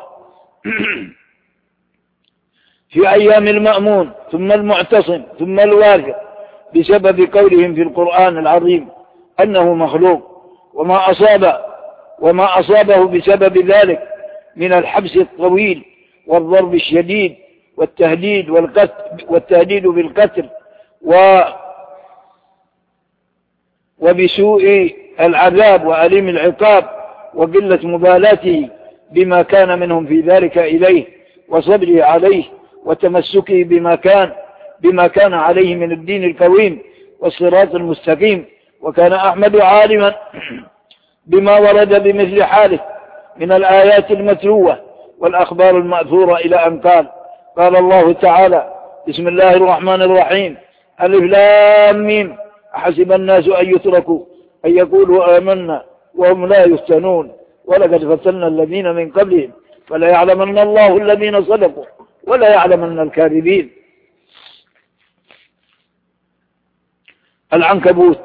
A: في أيام المأمون ثم المعتصم ثم الواثق بسبب قولهم في القرآن العظيم أنه مخلوق وما أصاب وما أصابه بسبب ذلك من الحبس الطويل والضرب الشديد والتهديد والقتل والتهديد بالقتل و وبسوء العذاب وأليم العقاب وقلة مبالاته بما كان منهم في ذلك إليه وصبره عليه وتمسكه بما كان بما كان عليه من الدين القويم والصراط المستقيم. وكان أحمد عالما بما ورد بمثل حاله من الآيات المتلوة والأخبار المأثورة إلى أن قال قال الله تعالى بسم الله الرحمن الرحيم ألف لام ميم أحسب الناس أن يتركوا أن يقولوا آمنا وهم لا يفتنون ولقد فتنا الذين من قبلهم فلا يعلمن الله الذين صدقوا ولا يعلمن الكاذبين. العنكبوت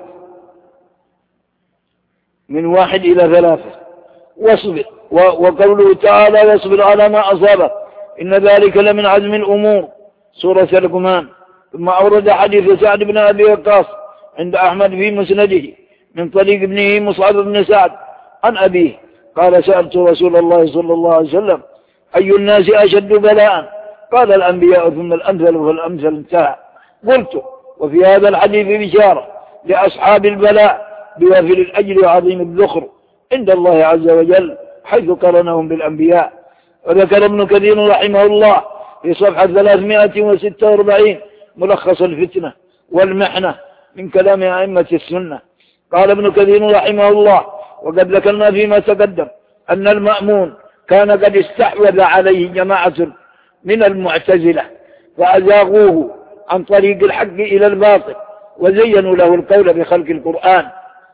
A: من واحد إلى ثلاثة. واصبر وقوله تعالى واصبر على ما أصابك إن ذلك لمن عزم الأمور سورة لقمان. ثم أورد حديث سعد بن أبي وقاص عند أحمد في مسنده من طريق ابنه مصعب بن سعد عن أبيه قال سألت رسول الله صلى الله عليه وسلم أي الناس أشد بلاء؟ قال الأنبياء ثم الأمثل والأمثل انتهى. قلت وفي هذا الحديث بشارة لأصحاب البلاء بوافر الأجر وعظيم الذخر عند الله عز وجل حيث قرنهم بالأنبياء. وذكر ابن كثير رحمه الله في صفحة ثلاثمائة وستة وأربعين ملخص الفتنة والمحنة من كلام أئمة السنة. قال ابن كثير رحمه الله وقد ذكرنا فيما تقدم أن المأمون كان قد استحوذ عليه جماعة من المعتزلة فأزاغوه عن طريق الحق إلى الباطل وزينوا له القول بخلق القرآن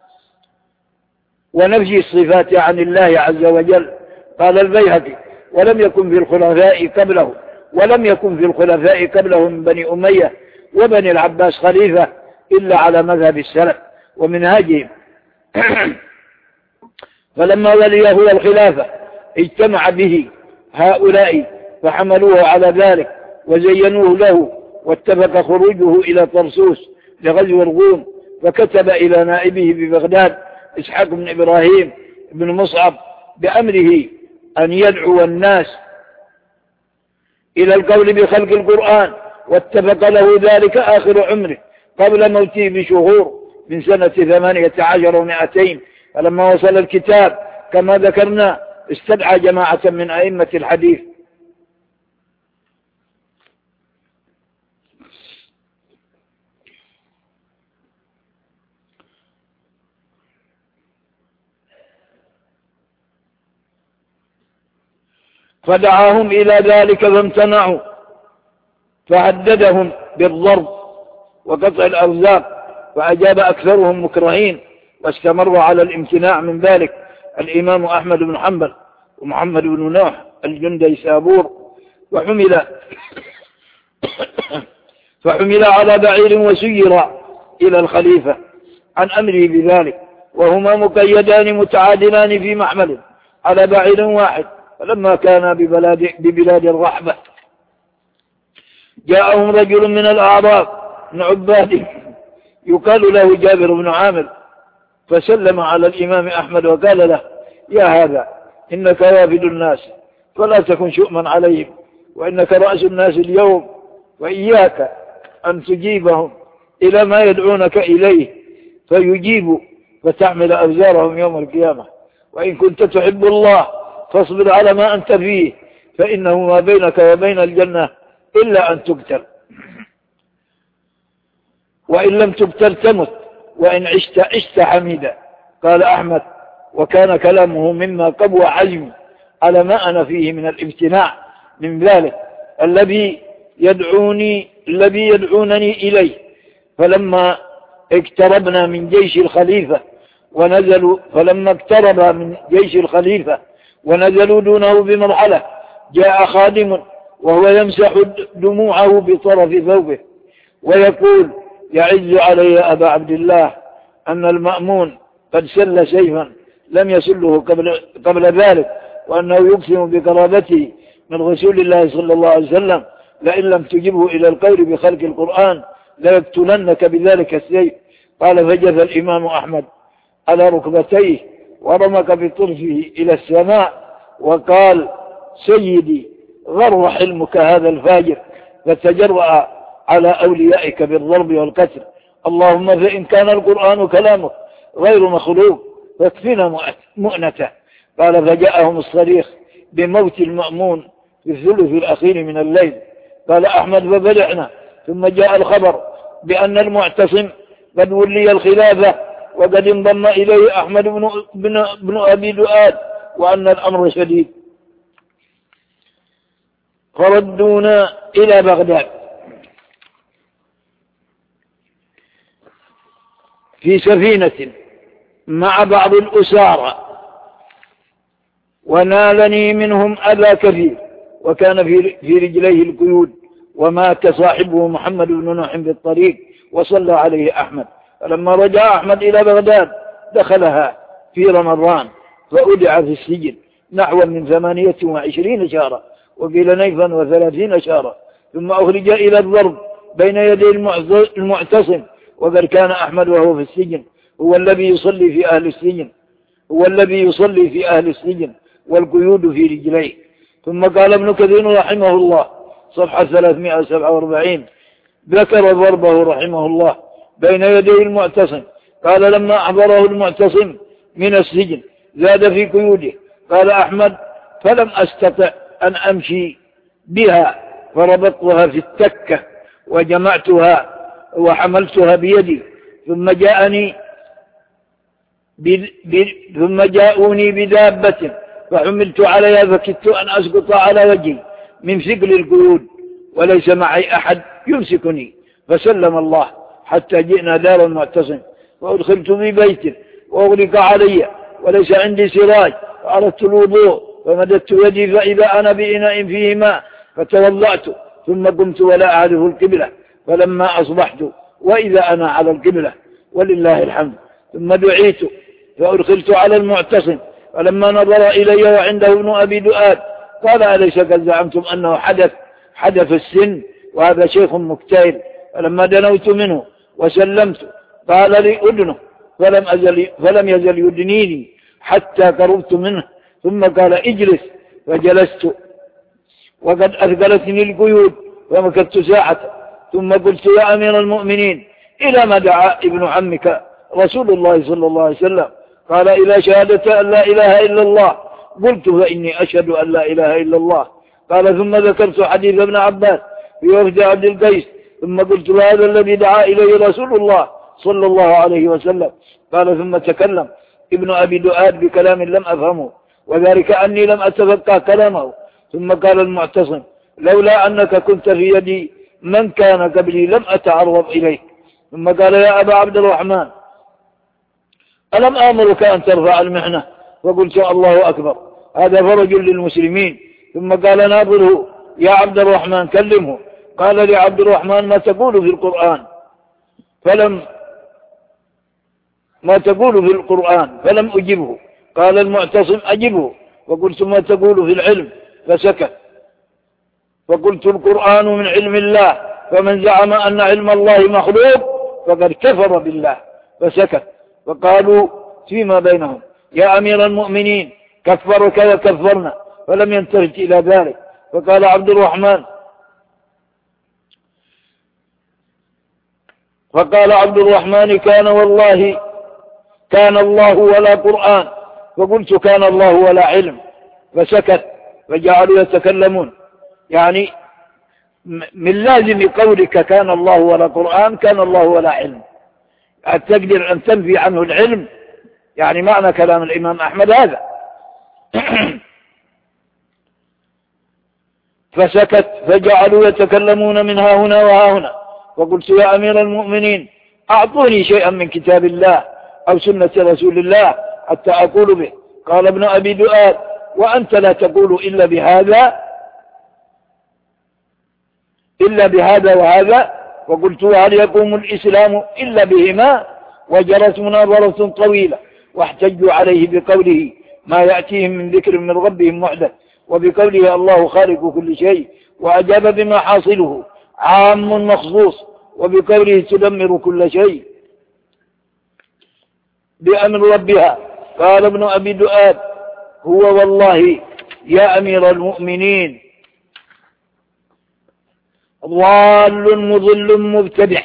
A: ونفي الصفات عن الله عز وجل. قال البيهقي ولم يكن في الخلفاء قبله ولم يكن في الخلفاء قبله من بني أمية وبني العباس خليفة إلا على مذهب السلف ومنهاجهم. فلما ولي هو الخلافة اجتمع به هؤلاء فحملوه على ذلك وزينوه له واتفق خروجه إلى طرسوس لغزو الروم فكتب إلى نائبه ببغداد إسحاق بن إبراهيم بن مصعب بأمره أن يدعو الناس إلى القول بخلق القرآن واتفق له ذلك آخر عمره قبل موته بشهور من سنة ثمانية عشر ومائتين. فلما وصل الكتاب كما ذكرنا استدعى جماعة من أئمة الحديث فدعاهم إلى ذلك فامتنعوا فهددهم بالضرب وقطع الأرزاق فأجاب أكثرهم مكرهين واستمروا على الامتناع من ذلك الإمام أحمد بن حنبل ومحمد بن نوح الجندي سابور وحمل فحمل على بعير وسير إلى الخليفة عن أمره بذلك وهما مقيدان متعادلان في محمل على بعير واحد. فلما كان ببلاد, ببلاد الرحبة جاءهم رجل من الأعراب من عباده يقال له جابر بن عامر فسلم على الإمام أحمد وقال له يا هذا إنك وافد الناس فلا تكن شؤما عليهم وإنك رأس الناس اليوم وإياك أن تجيبهم إلى ما يدعونك إليه فيجيبوا فتعمل أوزارهم يوم القيامة. وإن كنت تحب الله فاصبر على ما أنت فيه فإنه ما بينك وبين الجنة إلا أن تقتل وإن لم تقتل تمت وإن عشت عشت حميدا. قال أحمد وكان كلامه مما قبو عزمي على ما أنا فيه من الامتناع من ذلك الذي يدعوني الذي يدعونني إليه. فلما اقتربنا من جيش الخليفة ونزلوا فلما اقترب من جيش الخليفة ونزلوا دونه بمرحلة جاء خادم وهو يمسح دموعه بطرف ثوبه ويقول يعز علي يا أبا عبد الله أن المأمون قد سل سيفا لم يسله قبل, قبل ذلك وأنه يقسم بقرابته من رسول الله صلى الله عليه وسلم لئن لم تجبه إلى القول بخلق القرآن ليقتلنك بذلك السيف. قال فجث الإمام أحمد على ركبتيه ورمك بطرفه إلى السماء وقال سيدي غر حلمك هذا الفاجر فتجرأ على أوليائك بالضرب والقتل. اللهم فإن كان القرآن كلامك غير مخلوق فاكفنا مؤنته. قال فجاءهم الصريخ بموت المأمون في الثلث الأخير من الليل. قال أحمد فبلعنا ثم جاء الخبر بأن المعتصم قد ولي الخلافة وقد انضم إليه أحمد بن, بن, بن أبي دؤاد وأن الأمر شديد. فردونا إلى بغداد في سفينة مع بعض الأسارى ونالني منهم أذى كثير وكان في رجليه القيود ومات صاحبه محمد بن نوح بالطريق وصلى عليه أحمد. فلما رجع أحمد إلى بغداد دخلها في رمضان فأودع في السجن نحو من ثمانية وعشرين شهرا وقيل نيفا وثلاثين شهرا ثم أخرج إلى الضرب بين يدي المعتصم وقد كان أحمد وهو في السجن هو الذي يصلي في أهل السجن هو الذي يصلي في أهل السجن والقيود في رجليه. ثم قال ابن كثير رحمه الله صفحة ثلاثمائة وسبعة وأربعين ذكر ضربه رحمه الله بين يدي المعتصم. قال لما أحضره المعتصم من السجن زاد في قيوده. قال أحمد فلم أستطع أن أمشي بها فربطتها في التكة وجمعتها وحملتها بيدي ثم جاءني ب... ب... ثم جاءوني بدابة فحملت عليها فكدت أن أسقط على وجهي من ثقل القيود وليس معي أحد يمسكني فسلم الله حتى جئنا دار المعتصم وأدخلت في بيت وأغلق علي وليس عندي سراج فأردت الوضوء فمددت يدي فإذا أنا بإناء فيه ماء فتوضأت ثم قمت ولا أعرف القبلة فلما أصبحت وإذا أنا على القبلة ولله الحمد. ثم دعيت فأدخلت على المعتصم فلما نظر إلي وعنده ابن أبي دؤاد قال أليس قد زعمتم أنه حدث حدث السن وهذا شيخ مكتئب. فلما دنوت منه وسلمت قال لي أدنه فلم, أزل فلم يزل يدنيني حتى قربت منه ثم قال اجلس فجلست وقد أثقلتني القيود فمكثت ساعة ثم قلت يا أمير المؤمنين إلى ما دعا ابن عمك رسول الله صلى الله عليه وسلم؟ قال إلى شهادة أن لا إله إلا الله. قلت فإني أشهد أن لا إله إلا الله. قال ثم ذكرت حديث ابن عباس في وفد عبد القيس ثم قلت هذا الذي دعا إليه رسول الله صلى الله عليه وسلم. قال ثم تكلم ابن أبي دؤاد بكلام لم أفهمه وذلك أني لم أتفقه كلامه. ثم قال المعتصم لولا أنك كنت في يدي من كان قبلي لم أتعرض إليك. ثم قال يا أبا عبد الرحمن ألم آمرك أن ترفع المحنة؟ فقلت الله أكبر هذا فرج للمسلمين. ثم قال ناظره يا عبد الرحمن كلمه. قال لي عبد الرحمن ما تقول في القرآن فلم ما تقول في القرآن فلم أجبه. قال المعتصم أجبه. وقلت ما تقول في العلم؟ فسكت. فقلت القرآن من علم الله فمن زعم أن علم الله مخلوق فقد كفر بالله. فسكت. فقالوا فيما بينهم يا أمير المؤمنين كفرك وكفرنا فلم ينتهج إلى ذلك. فقال عبد الرحمن فقال عبد الرحمن كان والله كان الله ولا قرآن. فقلت كان الله ولا علم. فسكت. فجعلوا يتكلمون يعني من لازم قولك كان الله ولا قرآن كان الله ولا علم. تقدر أن تنفي عنه العلم يعني معنى كلام الإمام أحمد هذا. فسكت. فجعلوا يتكلمون من ها هنا وها هنا. وقلت يا أمير المؤمنين أعطوني شيئا من كتاب الله أو سنة رسول الله حتى أقول به. قال ابن أبي دؤاد وأنت لا تقول إلا بهذا إلا بهذا وهذا. وقلت هل يقوم الإسلام إلا بهما؟ وجرت مناظرة طويلة واحتجوا عليه بقوله ما يأتيهم من ذكر من ربهم محدث وبقوله الله خالق كل شيء وأجاب بما حاصله عام مخصوص وبقوله تدمر كل شيء بأمر ربها. قال ابن أبي دؤاد هو والله يا أمير المؤمنين ضال مضل مبتدع.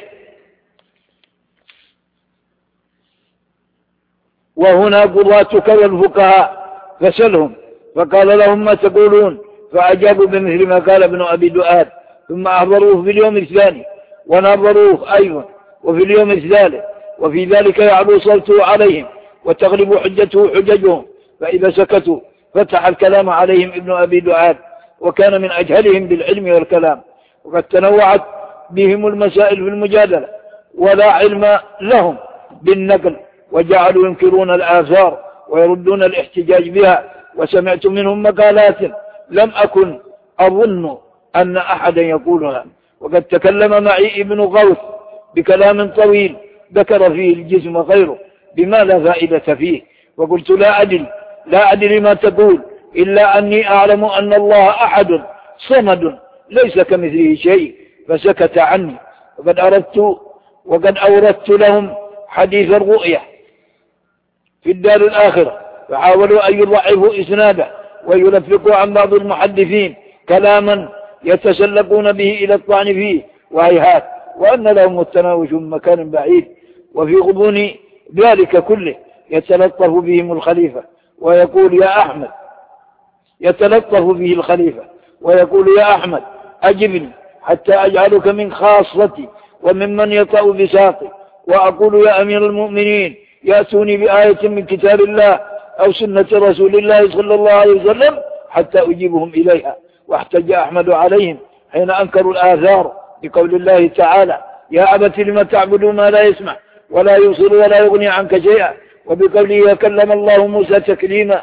A: وهنا قضاتك والفقهاء فسلهم. فقال لهم ما تقولون؟ فأجابوا بمثل ما قال ابن أبي دؤاد. ثم أحضروه في اليوم الثاني ونظروه أيضا وفي اليوم الثالث وفي ذلك يعلو صوته عليهم وتغلب حجته حججهم. فإذا سكتوا فتح الكلام عليهم ابن أبي دؤاد وكان من أجهلهم بالعلم والكلام وقد تنوعت بهم المسائل في المجادلة ولا علم لهم بالنقل وجعلوا ينكرون الآثار ويردون الاحتجاج بها. وسمعت منهم مقالات لم أكن أظن أن أحدا يقولها. وقد تكلم معي ابن غوث بكلام طويل ذكر فيه الجسم غيره بما لا فائدة فيه. وقلت لا أدري لا أدري ما تقول إلا أني أعلم أن الله أحد صمد ليس كمثله شيء. فسكت عني. وقد أردت وقد أوردت لهم حديث الرؤية في الدار الآخرة، فحاولوا أن يضعفوا إسناده ويلفقوا عن بعض المحدثين كلاما يتسلقون به إلى الطعن فيه، وهيهات، وأن لهم التناوش من مكان بعيد. وفي غضون ذلك كله يتلطف بهم الخليفة ويقول يا أحمد، يتلطف به الخليفة ويقول يا أحمد أجبني حتى أجعلك من خاصتي وممن يطأ بساقي، وأقول يا أمير المؤمنين يأتوني بآية من كتاب الله أو سنة رسول الله صلى الله عليه وسلم حتى أجيبهم إليها. واحتج أحمد عليهم حين أنكروا الآثار بقول الله تعالى يا أبت لم تعبدوا ما لا يسمع ولا يبصر ولا يغني عنك شيئا، وبقوله كلم الله موسى تكليما،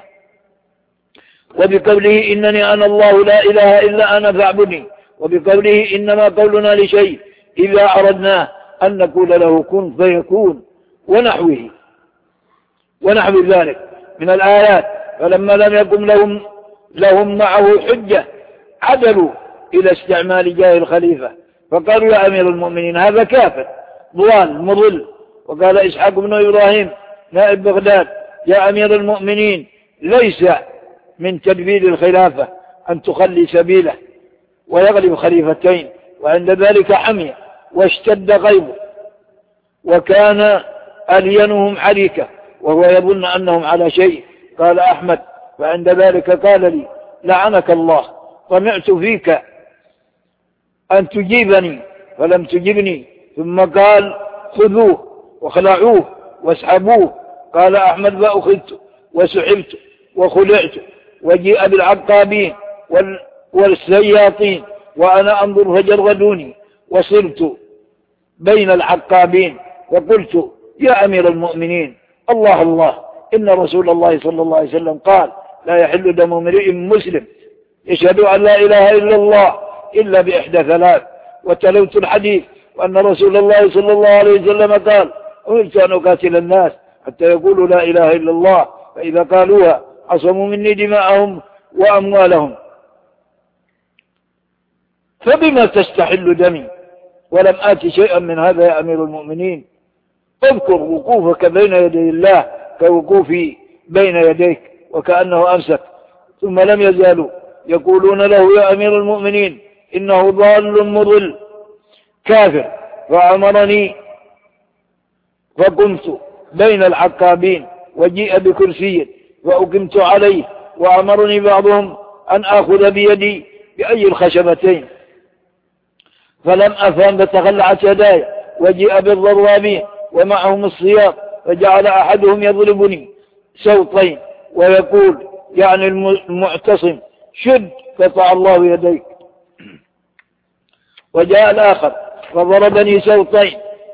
A: وبقوله إنني أنا الله لا إله إلا أنا فاعبدني، وبقوله إنما قولنا لشيء إذا أردناه أن نقول له كن فيكون، ونحوه ونحو ذلك من الآيات. فلما لم يكن لهم, لهم معه حجة عدلوا إلى استعمال جاه الخليفة، فقالوا يا أمير المؤمنين هذا كافر ضلال مضل. وقال إسحاق بن إبراهيم نائب بغداد يا أمير المؤمنين ليس من تدبير الخلافة أن تخلي سبيله ويغلب خليفتين. وعند ذلك حمي واشتد غيظه، وكان ألينهم حريكة وهو يظن أنهم على شيء. قال أحمد وعند ذلك قال لي لعنك الله، طمعت فيك أن تجيبني فلم تجبني. ثم قال خذوه وخلعوه واسحبوه. قال أحمد فأخذت وسحبت وخلعت، وجيء بالعقابين والسياطين وأنا أنظر فجردوني، وصرت بين العقابين وقلت يا أمير المؤمنين الله الله إن رسول الله صلى الله عليه وسلم قال لا يحل دم امرئ مسلم يشهد أن لا إله إلا الله إلا بإحدى ثلاث. وتلوت الحديث وأن رسول الله صلى الله عليه وسلم قال أمرت أن أقاتل الناس حتى يقولوا لا إله إلا الله، فإذا قالوها عصموا مني دماءهم وأموالهم. فبما تستحل دمي ولم آت شيئا من هذا يا أمير المؤمنين؟ اذكر وقوفك بين يدي الله كوقوفي بين يديك، وكأنه أمسك. ثم لم يزالوا يقولون له يا أمير المؤمنين إنه ضال مضل كافر. فأمرني فقمت بين العقابين وجيء بكرسي وأقمت عليه، وأمرني بعضهم أن آخذ بيدي بأي الخشبتين، فلم أفهم فتخلعت يداي، وجيء بالضرابين ومعهم الصياط، فجعل أحدهم يضربني سوطين ويقول يعني المعتصم شد قطع الله يديك. وجاء الآخر فضربني سوطين،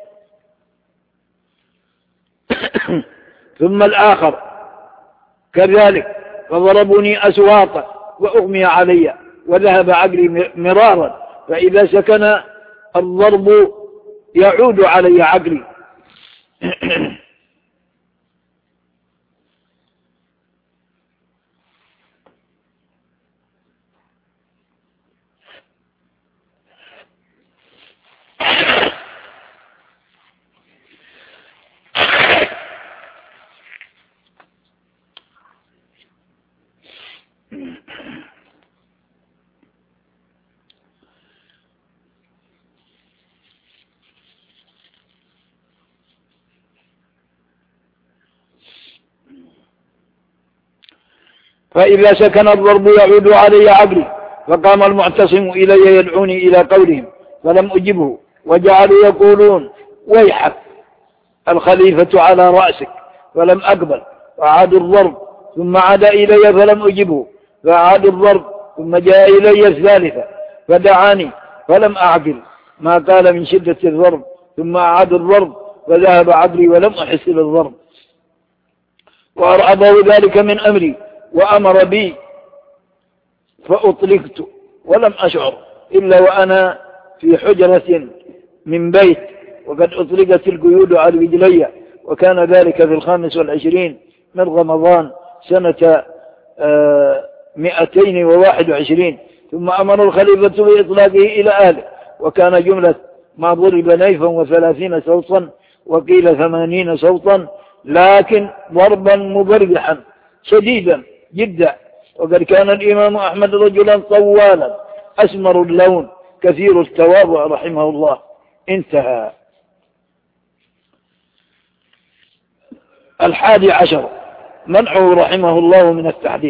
A: ثم الآخر كذلك فضربني أسواطا وأغمي علي، وذهب عقلي مرارا، فإذا سكن الضرب يعود علي عقلي. فإذا سكن الضرب يعود علي عقلي. فقام المعتصم إلي يدعوني إلى قولهم فلم أجبه، وجعلوا يقولون ويحك الخليفة على رأسك، فلم أقبل، فعادوا الضرب. ثم عاد إلي فلم أجبه، فعادوا الضرب. ثم جاء إلي الثالثة فدعاني فلم أعقل ما قال من شدة الضرب. ثم أعادوا الضرب فذهب عقلي ولم أحس بالضرب. وأرعبه ذلك من أمري وأمر بي فأطلقت ولم أشعر إلا وأنا في حجرة من بيت، وقد أطلقت القيود على رجلي، وكان ذلك في الخامس والعشرين من رمضان سنة مئتين وواحد وعشرين. ثم أمر الخليفة بإطلاقه إلى أهله، وكان جملة ما ضرب نيفا وثلاثين صوتا وقيل ثمانين صوتا، لكن ضربا مبرحا شديدا جدا. وقد كان الإمام أحمد رجلا طوالا أسمر اللون كثير التواضع رحمه الله. انتهى. الحادي عشر منعه رحمه الله من التحديث.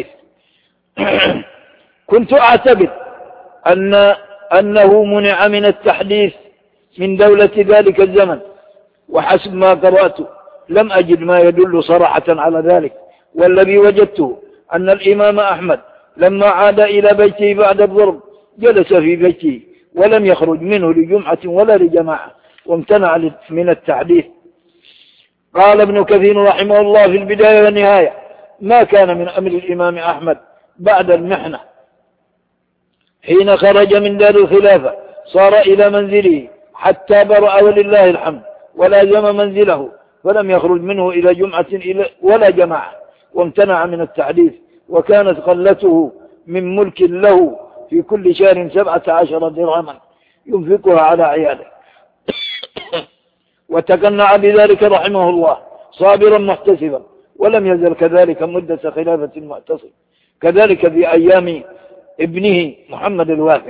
A: كنت أعتقد أن أنه منع من التحديث من دولة ذلك الزمن، وحسب ما قرأت لم أجد ما يدل صراحة على ذلك، والذي وجدته أن الإمام أحمد لما عاد إلى بيته بعد الضرب جلس في بيته ولم يخرج منه لجمعة ولا لجماعة، وامتنع من التحديث. قال ابن كثير رحمه الله في البداية والنهاية: ما كان من أمر الإمام أحمد بعد المحنة حين خرج من دار الخلافة صار إلى منزله حتى برأ ولله الحمد، ولازم منزله فلم يخرج منه إلى جمعة ولا جماعة، وامتنع من التحديث. وكانت قلته من ملك له في كل شهر سبعة عشر درهما ينفقها على عياله، وتقنع بذلك رحمه الله صابرا محتسبا، ولم يزل كذلك مدة خلافة المعتصم، كذلك في أيام ابنه محمد الواثق.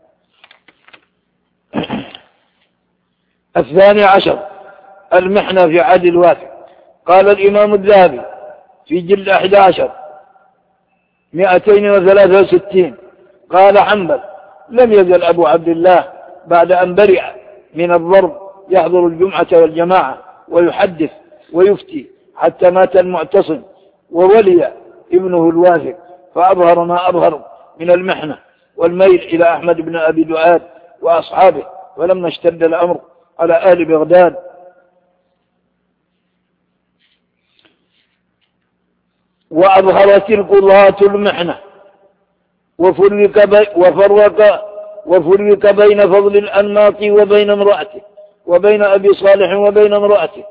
A: الثاني عشر المحنة في عهد الواثق. قال الإمام الذهبي في جلد أحد عشر مئتين وثلاثة وستين: قال حنبل: لم يزل أبو عبد الله بعد أن برئ من الضرب يحضر الجمعة والجماعة ويحدث ويفتي حتى مات المعتصم وولي ابنه الواثق، فأظهر ما أظهر من المحنة والميل إلى أحمد بن أبي دؤاد وأصحابه. ولما اشتد الأمر على أهل بغداد وأظهرت القضاة المحنة وفرق, بي وفرق, وفرق بين فضل الأنماط وبين امرأته، وبين أبي صالح وبين امرأته،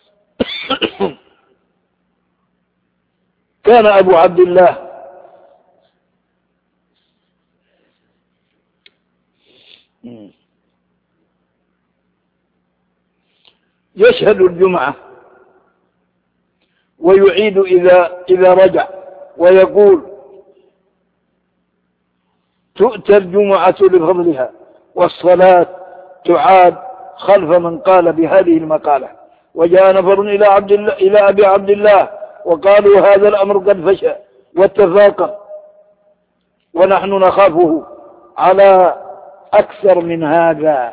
A: كان أبو عبد الله يشهد الجمعة ويعيد إذا, إذا رجع، ويقول: تؤتى الجمعة بفضلها، والصلاة تعاد خلف من قال بهذه المقالة. وجاء نفر إلى, عبد الله إلى أبي عبد الله وقالوا: هذا الأمر قد فشى واتفاقا، ونحن نخافه على أكثر من هذا.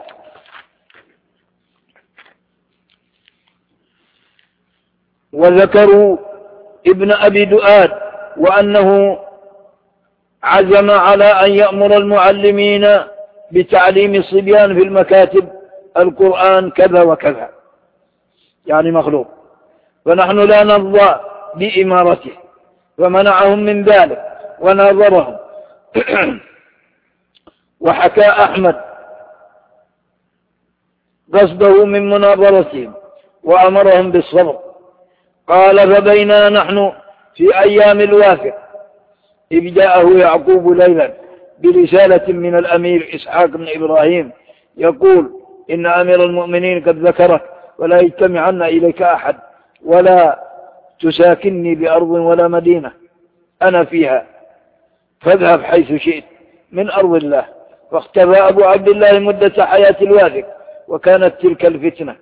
A: وذكروا ابن أبي دؤاد وأنه عزم على أن يأمر المعلمين بتعليم الصبيان في المكاتب القرآن كذا وكذا، يعني مخلوق، فنحن لا نرضى بإمارته، فمنعهم من ذلك وناظرهم. وحكى أحمد قصده من مناظرتهم وأمرهم بالصبر. قال: فبينا نحن في أيام الواثق إذ جاءه يعقوب ليلا برسالة من الأمير إسحاق بن إبراهيم يقول: إن أمير المؤمنين قد ذكرك، ولا يجتمعن إليك أحد، ولا تساكنني بأرض ولا مدينة أنا فيها، فاذهب حيث شئت من أرض الله. فاختفى أبو عبد الله مدة حياة الواثق، وكانت تلك الفتنة.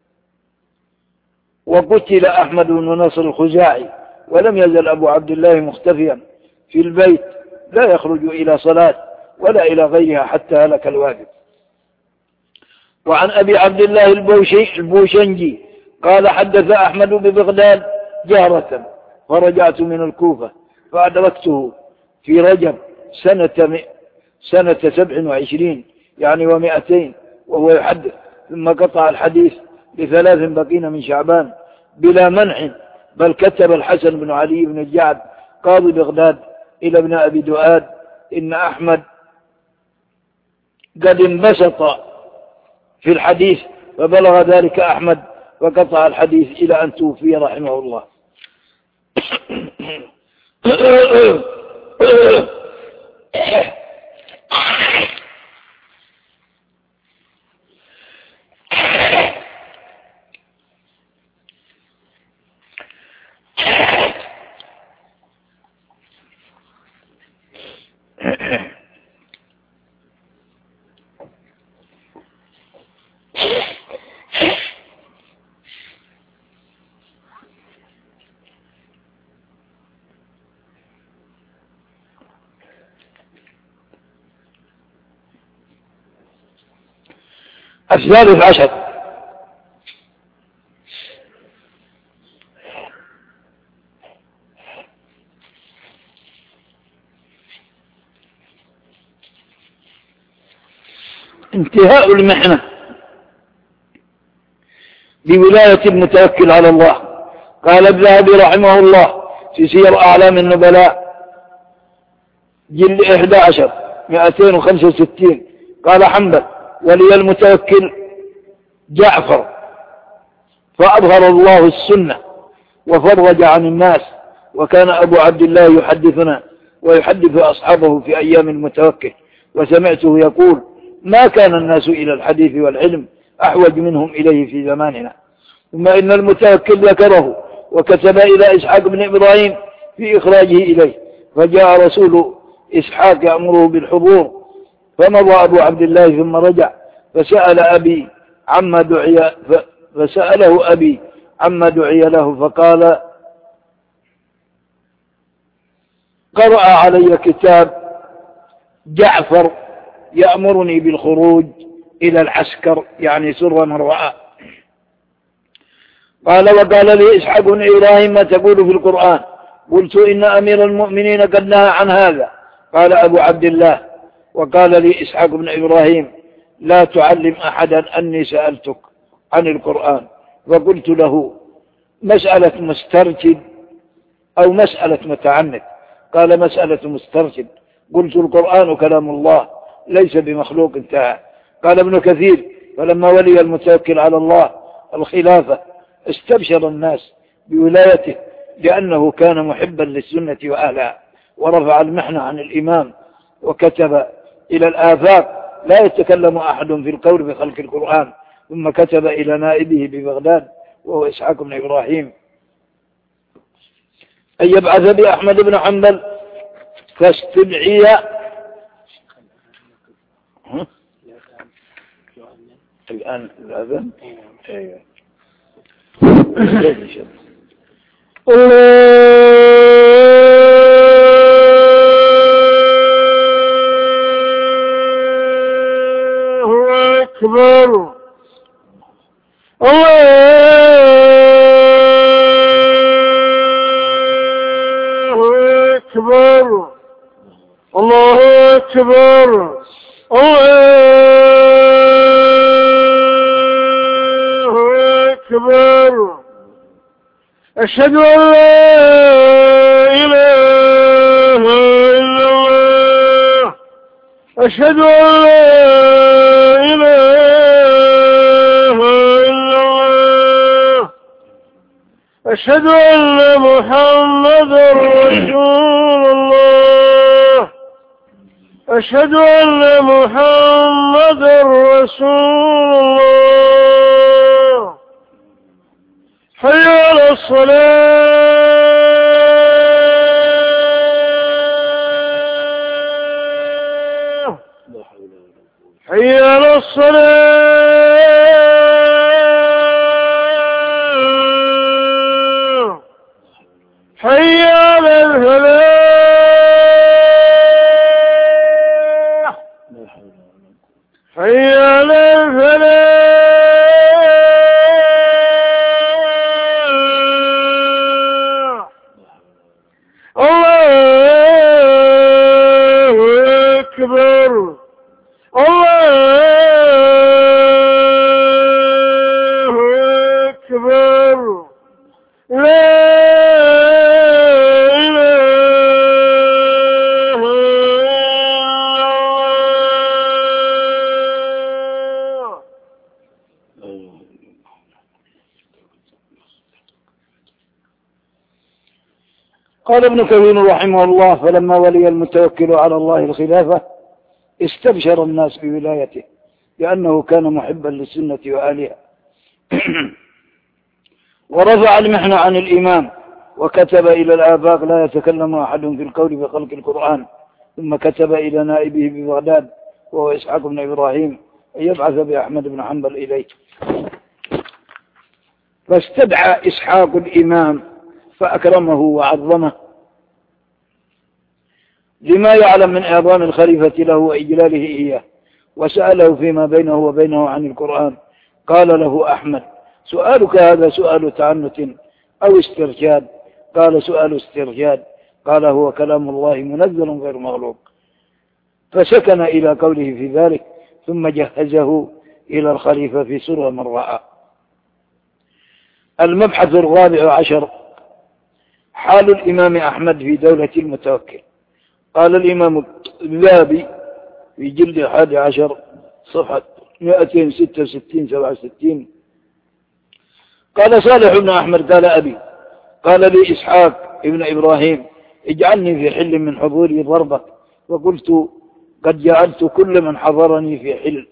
A: وقتل أحمد بن نصر الخزاعي، ولم يزل أبو عبد الله مختفيا في البيت لا يخرج إلى صلاة ولا إلى غيرها حتى هلك الواثق. وعن أبي عبد الله البوشنجي قال: حدث أحمد ببغداد جهرة، فرجعت من الكوفة فأدركته في رجب سنة سنة سبع وعشرين يعني ومائتين وهو يحدث، ثم قطع الحديث بثلاث بقين من شعبان بلا منع، بل كتب الحسن بن علي بن الجعد قاضي بغداد إلى ابن أبي دؤاد: إن أحمد قد انبسط في الحديث، فبلغ ذلك أحمد فقطع الحديث إلى أن توفي رحمه الله. الثالث عشر انتهاء المحنة بولاية المتوكل على الله. قال الذهبي رحمه الله في سير أعلام النبلاء جلد إحدى عشر مئتين وخمسة وستين قال حنبل: ولي المتوكل جعفر، فأظهر الله السنة وفرج عن الناس. وكان أبو عبد الله يحدثنا ويحدث أصحابه في أيام المتوكل، وسمعته يقول: ما كان الناس إلى الحديث والعلم أحوج منهم إليه في زماننا. ثم إن المتوكل ذكره وكتب إلى إسحاق بن إبراهيم في إخراجه إليه، فجاء رسول إسحاق يأمره بالحضور، فمضى أبو عبد الله ثم رجع فسأل أبي عما دعي فسأله أبي عما دعي له، فقال: قرأ علي كتاب جعفر يأمرني بالخروج إلى العسكر، يعني سر من رأى. قال: وقال لي إسحاق بن إبراهيم: ما تقول في القرآن؟ قلت: إن أمير المؤمنين قد نهى عن هذا. قال أبو عبد الله: وقال لي إسحاق بن إبراهيم: لا تعلم أحدا أني سألتك عن القرآن. فقلت له: مسألة مسترشد أو مسألة متعنت؟ قال: مسألة مسترشد. قلت: القرآن كلام الله ليس بمخلوق. انتهى. قال ابن كثير: فلما ولي المتوكل على الله الخلافة استبشر الناس بولايته لأنه كان محبا للسنة وأهلها، ورفع المحنة عن الإمام، وكتب إلى الآفاق: لا يتكلم أحد في القول بخلق القرآن. ثم كتب إلى نائبه ببغداد وهو إسحاق بن إبراهيم أن يبعث بأحمد بن حنبل فاستدعي الآن الأذان. أيوة.
B: الله أكبر. الله أكبر. الله أكبر. الله أكبر. أشهد أن لا إله إلا الله. أشهد أن لا إله إلا الله. أشهد أن محمدا رسول الله. أشهد أن محمدا رسول الله. حي على الصلاة. حي على الصلاة. حي على الفلاح. حي على الفلاح. الله أكبر. الله أكبر. لا إله إلا الله.
A: قال ابن كثير رحمه الله: فلما ولي المتوكل على الله الخلافة استبشر الناس بولايته لأنه كان محبا للسنة وآلها ورفع المحنة عن الإمام، وكتب إلى الآفاق: لا يتكلم أحد في القول بخلق القرآن. ثم كتب إلى نائبه ببغداد وهو إسحاق بن إبراهيم أن يبعث بأحمد بن حنبل إليه. فاستدعى إسحاق الإمام فأكرمه وعظمه لما يعلم من إعظام الخليفة له وإجلاله إياه، وسأله فيما بينه وبينه عن القرآن. قال له أحمد: سؤالك هذا سؤال تعنت أو استرشاد؟ قال: سؤال استرشاد. قال: هو كلام الله منزل غير مغلوق. فسكن إلى قوله في ذلك، ثم جهزه إلى الخليفة في سر من رأى. المبحث الرابع عشر: حال الإمام أحمد في دولة المتوكل. قال الإمام الذهبي في جلد الحادي عشر صفحة مئتين وستة وستين سبعة وستين: قال صالح بن أحمد: قال أبي: قال لي إسحاق ابن إبراهيم: اجعلني في حل من حضوري ضربك. وقلت: قد جعلت كل من حضرني في حل.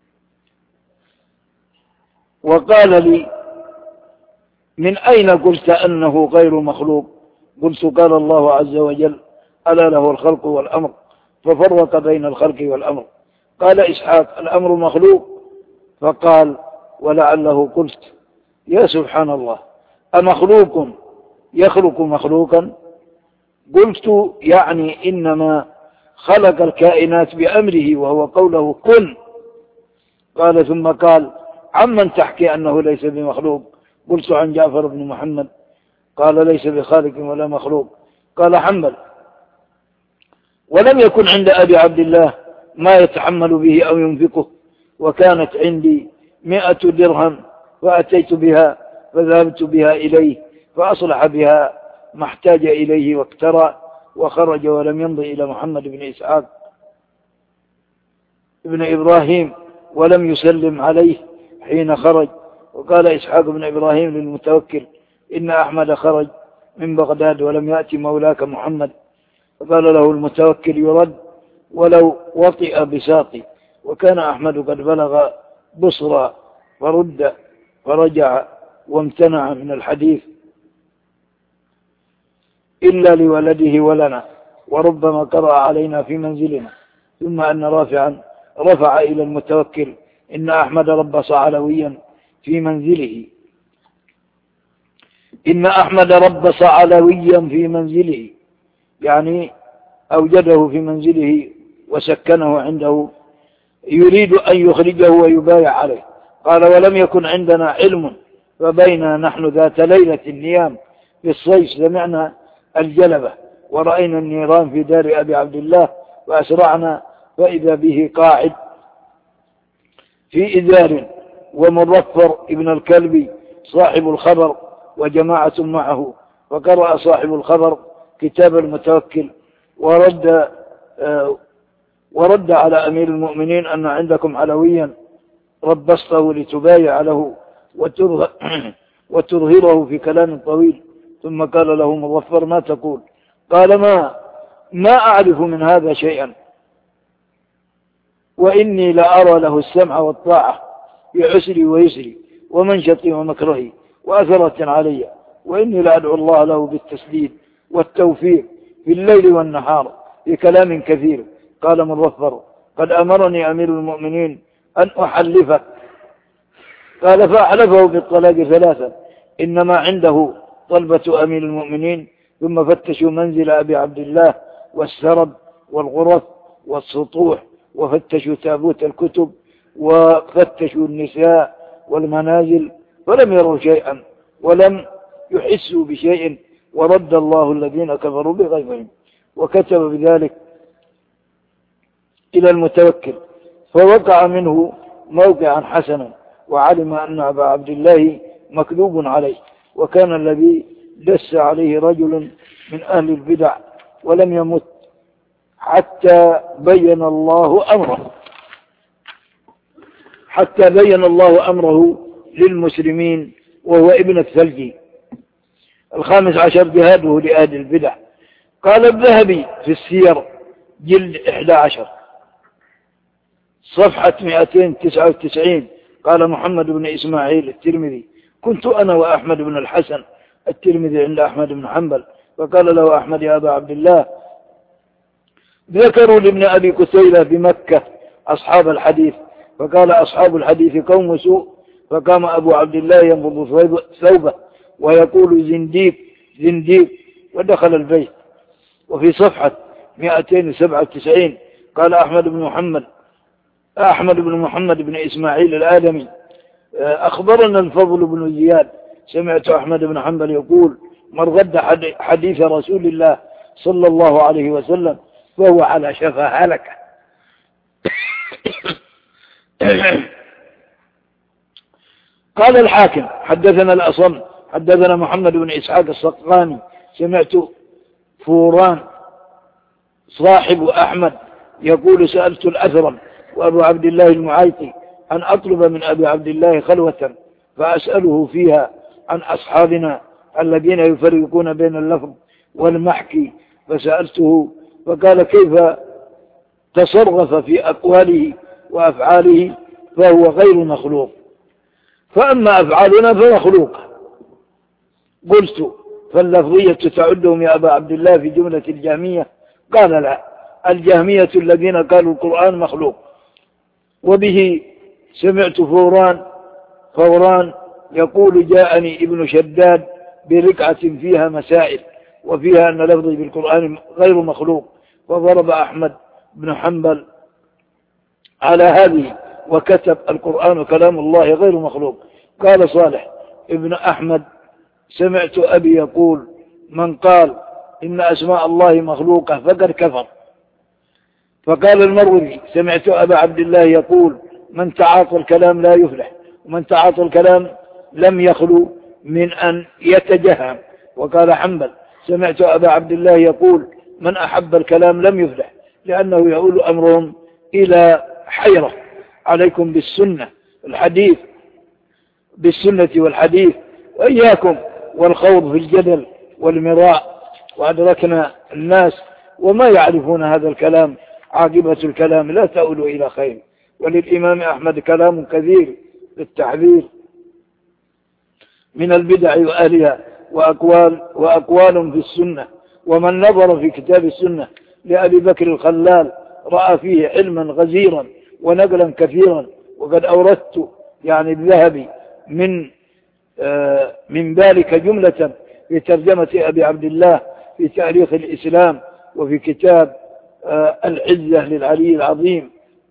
A: وقال لي: من أين قلت أنه غير مخلوق؟ قلت: قال الله عز وجل: ألا له الخلق والأمر، ففرق بين الخلق والأمر. قال إسحاق: الأمر مخلوق؟ فقال: ولعله قلت: يا سبحان الله، أمخلوق يخلق مخلوقا؟ قلت: يعني إنما خلق الكائنات بأمره، وهو قوله كن. قال: ثم قال: عمن تحكي أنه ليس بمخلوق؟ قلت: عن جعفر بن محمد. قال: ليس بخالق ولا مخلوق. قال حنبل: ولم يكن عند أبي عبد الله ما يتحمل به أو ينفقه، وكانت عندي مئة درهم فأتيت بها فذهبت بها إليه فأصلح بها ما احتاج إليه واقترى، وخرج ولم يمضي إلى محمد بن إسحاق ابن إبراهيم ولم يسلم عليه حين خرج. وقال إسحاق بن إبراهيم للمتوكل: إن أحمد خرج من بغداد ولم يأتي مولاك محمد. فقال له المتوكل: يرد ولو وطئ بساطي. وكان أحمد قد بلغ بصرى فرد فرجع وامتنع من الحديث إلا لولده ولنا، وربما قرأ علينا في منزلنا. ثم أن رافعا رفع إلى المتوكل: إن أحمد ربص علويا في منزله إن أحمد ربص علويا في منزله، يعني أوجده في منزله وسكنه عنده، يريد أن يخرجه ويبايع عليه. قال: ولم يكن عندنا علم، فبينا نحن ذات ليلة نيام في الصيف سمعنا الجلبة ورأينا النيران في دار أبي عبد الله، فأسرعنا فإذا به قاعد في إزار، ومرفر ابن الكلب صاحب الخبر وجماعة معه. فقرأ صاحب الخبر كتاب المتوكل ورد آه ورد على أمير المؤمنين أن عندكم علويا ربصته لتبايع له وتظهره في كلام طويل. ثم قال له مظفر: ما تقول؟ قال: ما ما أعرف من هذا شيئا، وإني لأرى له السمع والطاعة في عسري ويسري ومنشطي ومكرهي وأثرة علي، وإني لأدعو الله له بالتسديد والتوفيق في الليل والنهار في كلام كثير. قال مظفر: قد أمرني أمير المؤمنين أن أحلفك. قال: فأحلفه بالطلاق ثلاثا، إنما عنده طلبة أمير المؤمنين. ثم فتشوا منزل أبي عبد الله والسرب والغرف والسطوح، وفتشوا تابوت الكتب، وفتشوا النساء والمنازل، فلم يروا شيئا ولم يحسوا بشيء، ورد الله الذين كفروا بغيظهم. وكتب بذلك إلى المتوكل، فوقع منه موقعا حسنا، وعلم أن أبا عبد الله مكذوب عليه. وكان الذي دس عليه رجل من أهل البدع ولم يمت حتى بين الله أمره حتى بين الله أمره للمسلمين، وهو ابن الثلجي. الخامس عشر: جهاده لأهل البدع. قال الذهبي في السير جلد إحدى عشر صفحة مئتين وتسعة وتسعين: قال محمد بن إسماعيل الترمذي: كنت أنا وأحمد بن الحسن الترمذي عند أحمد بن حنبل، فقال له أحمد: يا أبا عبد الله، ذكروا لابن أبي كثيلة بمكة أصحاب الحديث، فقال: أصحاب الحديث قوم سوء. فقام أبو عبد الله ينبض ثوبه ويقول: زنديق زنديق، ودخل البيت. وفي صفحة مئتين وسبعة وتسعين: قال أحمد بن محمد: أحمد بن محمد بن إسماعيل الآدمي أخبرنا الفضل بن زياد سمعت أحمد بن حنبل يقول من رد حديث رسول الله صلى الله عليه وسلم فهو على شفا هلكة. قال الحاكم حدثنا الأصم حدثنا محمد بن إسحاق الصقاني سمعت فوران صاحب أحمد يقول سألت الأثرم وأبو عبد الله المعايطي أن أطلب من أبي عبد الله خلوة فأسأله فيها عن أصحابنا الذين يفرقون بين اللفظ والمحكي، فسألته فقال كيف تصرف في أقواله وأفعاله فهو غير مخلوق، فأما أفعالنا فمخلوقة. قلت فاللفظية تعدهم يا أبا عبد الله في جملة الجهمية؟ قال لا، الجهمية الذين قالوا القرآن مخلوق. وبه سمعت فوران فوران يقول جاءني ابن شداد بركعة فيها مسائل وفيها أن لفظي بالقرآن غير مخلوق، فضرب أحمد بن حنبل على هذه وكتب القرآن كلام الله غير مخلوق. قال صالح ابن أحمد سمعت أبي يقول من قال إن أسماء الله مخلوقة فقد كفر. فقال المروذي سمعت أبا عبد الله يقول من تعاطى الكلام لا يفلح، ومن تعاطى الكلام لم يخلو من أن يتجهم. وقال حنبل سمعت أبا عبد الله يقول من أحب الكلام لم يفلح، لأنه يؤول أمرهم إلى حيرة. عليكم بالسنة الحديث بالسنة والحديث وإياكم والخوض في الجدل والمراء. وأدركنا الناس وما يعرفون هذا الكلام، عاقبة الكلام لا تؤول إلى خير. وللإمام أحمد كلام كثير للتحذير من البدع وأهلها وأقوال, وأقوال في السنة. ومن نظر في كتاب السنة لأبي بكر الخلال رأى فيه علما غزيرا ونقلا كثيرا. وقد أوردت يعني الذهبي من آه من ذلك جملة في ترجمة أبي عبد الله في تاريخ الإسلام وفي كتاب آه العزة للعلي العظيم،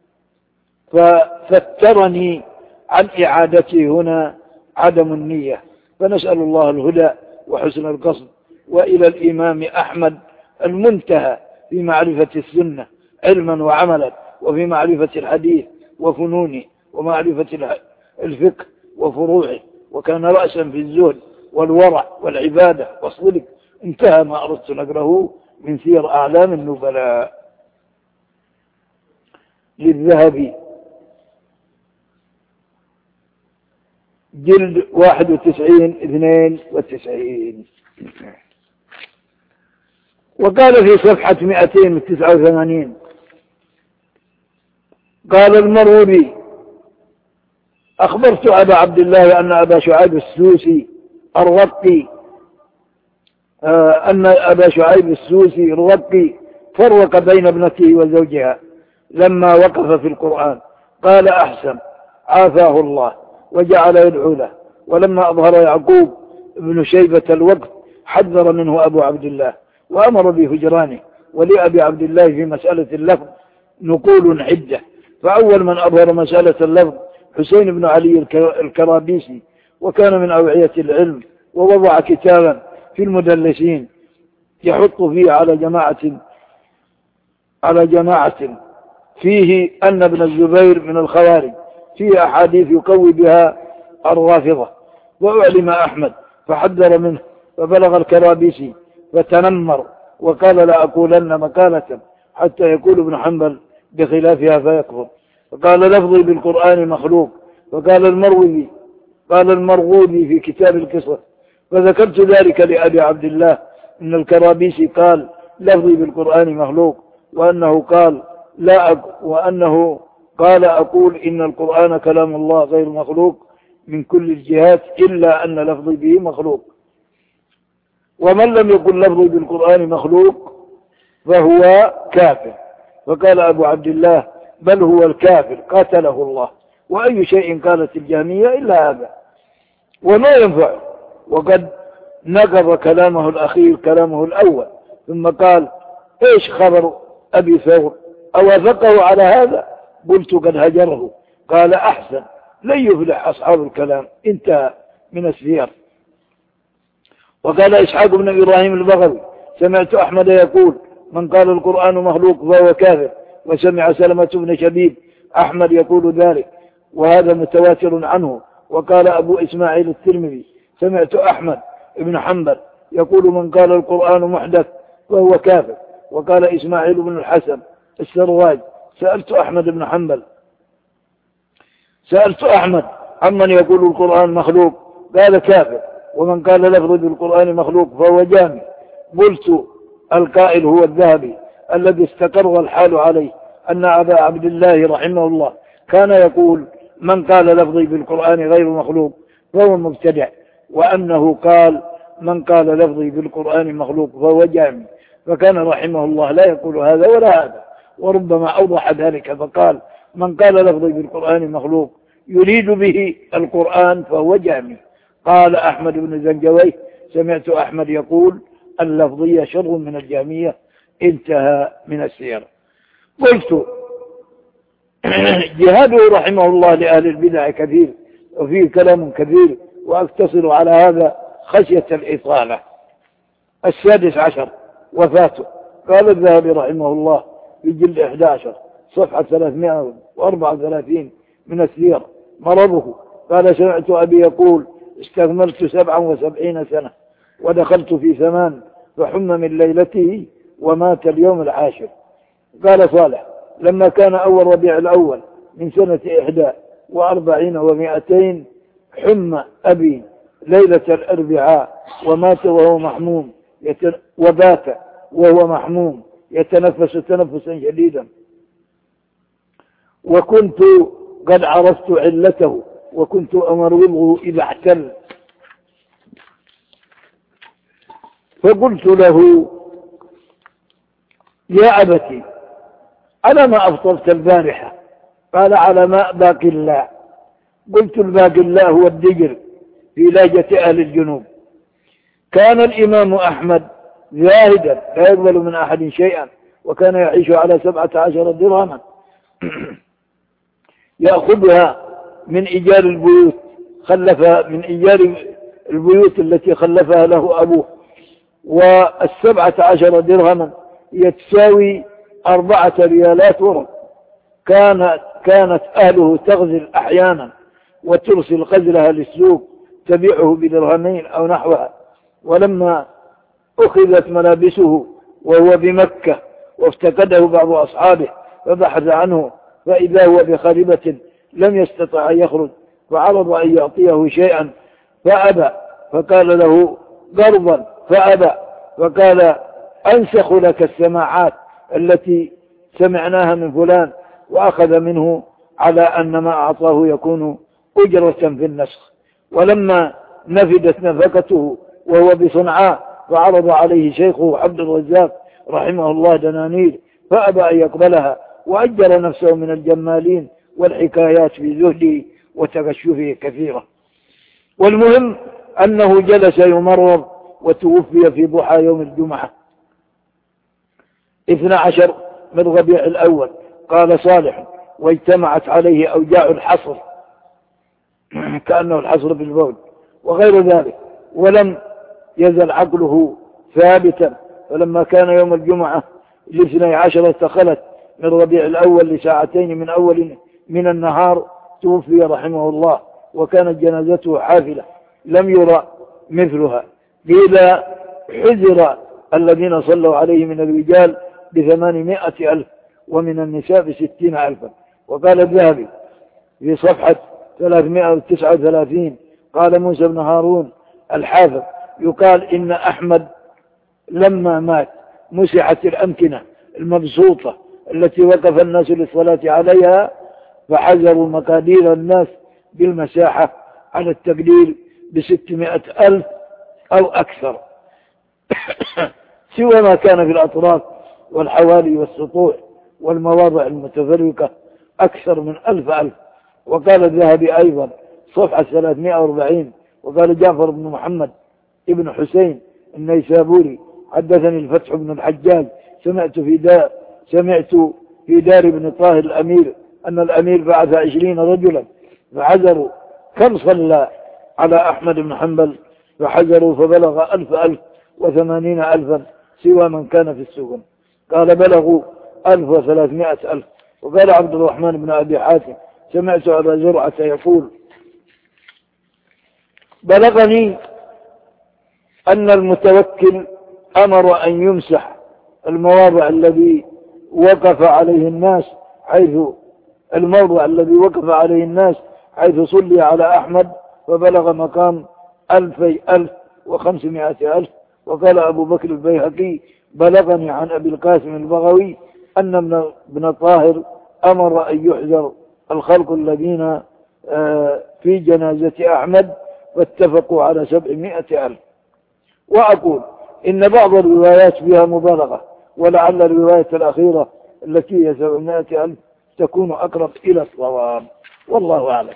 A: ففترني عن إعادته هنا عدم النية. فنسأل الله الهدى وحسن القصد. وإلى الإمام أحمد المنتهى في معرفة السنة علما وعملا، وفي معرفة الحديث وفنونه، ومعرفة الفقه وفروعه، وكان رأسا في الزهد والورع والعبادة والصدق. انتهى ما أردت نقره من سير أعلام النبلاء للذهبي جلد واحد وتسعين اثنين وتسعين. وقال في صفحة مئتين وتسعة وثمانين قال المروذي أخبرت أبا عبد الله أن أبا شعيب السوسي الرقي آه أن أبا شعيب السوسي الرقي فرق بين ابنته وزوجها لما وقف في القرآن. قال أحسن عافاه الله وجعل يدعو له. ولما أظهر يعقوب ابن شيبة الوقت حذر منه أبو عبد الله وأمر بهجرانه. ولأبي عبد الله في مسألة اللفظ نقول عدة. فأول من أظهر مسألة اللفظ حسين بن علي الكرابيسي، وكان من أوعية العلم، ووضع كتابا في المدلسين يحط فيه على جماعة على جماعة فيه أن ابن الزبير من الخوارج، فيه أحاديث يقوي بها الرافضة. وأعلم أحمد فحذر منه، فبلغ الكرابيسي فتنمر وقال لا أقولن مقالة حتى يقول ابن حنبل بخلافها فيكفر. فقال لفظي بالقرآن مخلوق. فقال المروذي قال المرغوذي في كتاب القصة فذكرت ذلك لأبي عبد الله إن الكرابيسي قال لفظي بالقرآن مخلوق، وأنه قال لا أق... وأنه قال أقول إن القرآن كلام الله غير مخلوق من كل الجهات إلا أن لفظي به مخلوق. ومن لم يقل لفظي بالقرآن مخلوق فهو كافر. فقال أبو عبد الله بل هو الكافر قاتله الله. وأي شيء قالت الجهمية إلا هذا وما ينفع. وقد نقض كلامه الأخير كلامه الأول، ثم قال إيش خبر أبي ثور أوافقه على هذا؟ قلت قد هجره. قال أحسن، لن يفلح أصحاب الكلام. انتهى من السير. وقال إسحاق بن إبراهيم البغوي سمعت أحمد يقول من قال القرآن مخلوق فهو كافر، وسمع سلمة بن شبيب أحمد يقول ذلك، وهذا متواتر عنه. وقال أبو إسماعيل الترمذي سمعت أحمد بن حنبل يقول من قال القرآن محدث فهو كافر. وقال إسماعيل بن الحسن السرواج سألت أحمد بن حنبل سألت أحمد عمن يقول القرآن مخلوق، قال كافر، ومن قال لفظ بالقرآن مخلوق فهو جامع. قلت القائل هو الذهبي الذي استقر الحال عليه أن أبا عبد الله رحمه الله كان يقول من قال لفظي بالقرآن غير مخلوق فهو مبتدع، وأنه قال من قال لفظي بالقرآن مخلوق فهو جامع، فكان رحمه الله لا يقول هذا ولا هذا، وربما أوضح ذلك فقال من قال لفظي بالقرآن مخلوق يريد به القرآن فهو جامع. قال أحمد بن زنجويه سمعت أحمد يقول اللفظية شر من الجامية. انتهى من السير. قلت جهاده رحمه الله لأهل البدع كثير وفيه كلام كثير، وأقتصر على هذا خشية الإطالة. السادس عشر وفاته. قال الذهبي رحمه الله في جلد إحدى عشر صفحة ثلاثمائة وأربعة وثلاثين من السير مرضه. قال سمعت أبي يقول استكملت سبعا وسبعين سنة ودخلت في ثمان فحم من ليلته ومات اليوم العاشر. قال صالح لما كان أول ربيع الأول من سنة إحدى وأربعين ومائتين حم أبي ليلة الأربعاء ومات وهو محموم يتن... وبات وهو محموم يتنفس تنفسا شديدا، وكنت قد عرفت علته وكنت أمرضه إذا احتل، فقلت له يا أبتي على ما أفطرت البارحة؟ قال على ماء باقي الله. قلت الباقي الله هو الدجر في لاجة أهل الجنوب. كان الإمام أحمد زاهدا لا يقبل من أحد شيئا، وكان يعيش على سبعة عشر درهما يأخذها من إيجار البيوت خلفها من إيجار البيوت التي خلفها له أبوه، والسبعة عشر درهما يتساوي أربعة ريالات ورق. كانت كانت أهله تغزل أحيانا وترسل غزلها للسوق تبيعه بدرهمين أو نحوها. ولما أخذت ملابسه وهو بمكة وافتقده بعض أصحابه فبحث عنه فإذا هو بخربة لم يستطع أن يخرج، فعرض أن يعطيه شيئا فأبى، فقال له قرضا فأبى، فقال أنسخ لك السماعات التي سمعناها من فلان، وأخذ منه على أن ما أعطاه يكون أجرة في النسخ. ولما نفدت نفقته وهو بصنعاء فعرض عليه شيخه عبد الرزاق رحمه الله دنانير فأبى أن يقبلها، وأجر نفسه من الجمالين والحكايات في زهده وتغشفه كثيرة. والمهم أنه جلس يمرض وتوفي في ضحى يوم الجمعة اثنى عشر من ربيع الأول. قال صالح واجتمعت عليه أوجاع الحصر كأنه الحصر بالبول وغير ذلك، ولم يزل عقله ثابتا. فلما كان يوم الجمعة الاثني عشر استخلت من ربيع الأول لساعتين من أول من النهار توفي رحمه الله، وكانت جنازته حافلة لم يرى مثلها. قيل حذر الذين صلوا عليه من الرجال بثمانمائة ألف ومن النساء بستين ألفا. وقال الذهبي في صفحة ثلاثمائة وتسعة وثلاثين قال موسى بن هارون الحافظ يقال إن أحمد لما مات مسحت الأمكنة المبسوطة التي وقف الناس للصلاة عليها، فحذروا مقادير الناس بالمساحة على التقدير بستمائة ألف أو أكثر سوى ما كان في الأطراف والحوالي والسطوح والمواضع المتفرقة أكثر من ألف ألف. وقال الذهبي أيضا صفحة ثلاثمائة وأربعين وقال جعفر بن محمد ابن حسين النيسابوري حدثني الفتح بن الحجاج سمعت في دار سمعت في دار ابن طاهر الأمير أن الأمير بعث عشرين رجلا فحذروا كم صلى على أحمد بن حنبل، فحذروا فبلغ ألف ألف وثمانين ألفا سوى من كان في السجن. قال بلغوا ألف وثلاثمائة ألف. وقال عبد الرحمن بن أبي حاتم سمعت أبا زرعة يقول بلغني أن المتوكل أمر أن يمسح المواضع الذي وقف عليه الناس حيث الموضع الذي وقف عليه الناس حيث صلي على أحمد، فبلغ مقام ألفي ألف وخمسمائة ألف. وقال أبو بكر البيهقي بلغني عن أبي القاسم البغوي أن ابن طاهر أمر أن يحذر الخلق الذين في جنازة أحمد واتفقوا على سبعمائة ألف. وأقول إن بعض الروايات فيها مبالغة، ولعل الرواية الأخيرة التي هي سبعمائة ألف تكون أقرب إلى الصواب، والله أعلم.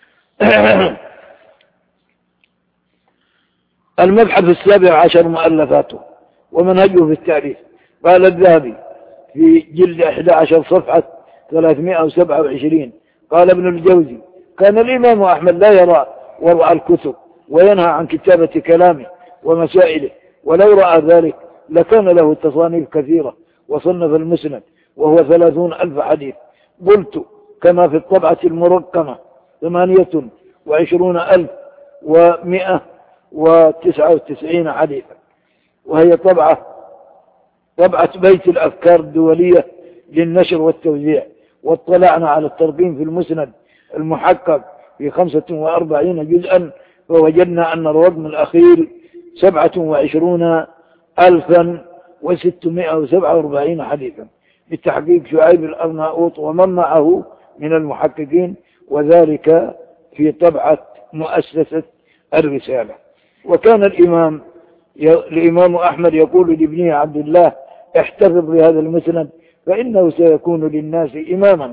A: المبحث السابع عشر مؤلفاته ومنهجه في التعريف. قال الذهبي في جلد أحد عشر صفحة ثلاثمائة وسبعة وعشرين قال ابن الجوزي كان الإمام أحمد لا يرى وضع الكتب وينهى عن كتابة كلامه ومسائله، ولو رأى ذلك لكان له تصانيف كثيرة وصنف المسند وهو ثلاثون ألف حديث. قلت كما في الطبعة المرقمة ثمانية وعشرون ألف ومئة وتسعة وتسعين حديثا، وهي طبعة طبعة بيت الأفكار الدولية للنشر والتوزيع. واطلعنا على الترقيم في المسند المحقق في خمسة وأربعين جزءا، فوجدنا أن الرقم الأخير سبعة وعشرون ألفا وستمائة وسبعة وأربعين حديثا بتحقيق شعيب الأرناؤوط ومن معه من المحققين، وذلك في طبعة مؤسسة الرسالة. وكان الإمام الإمام أحمد يقول لابنه عبد الله احتفظ بهذا المسند فإنه سيكون للناس إماما.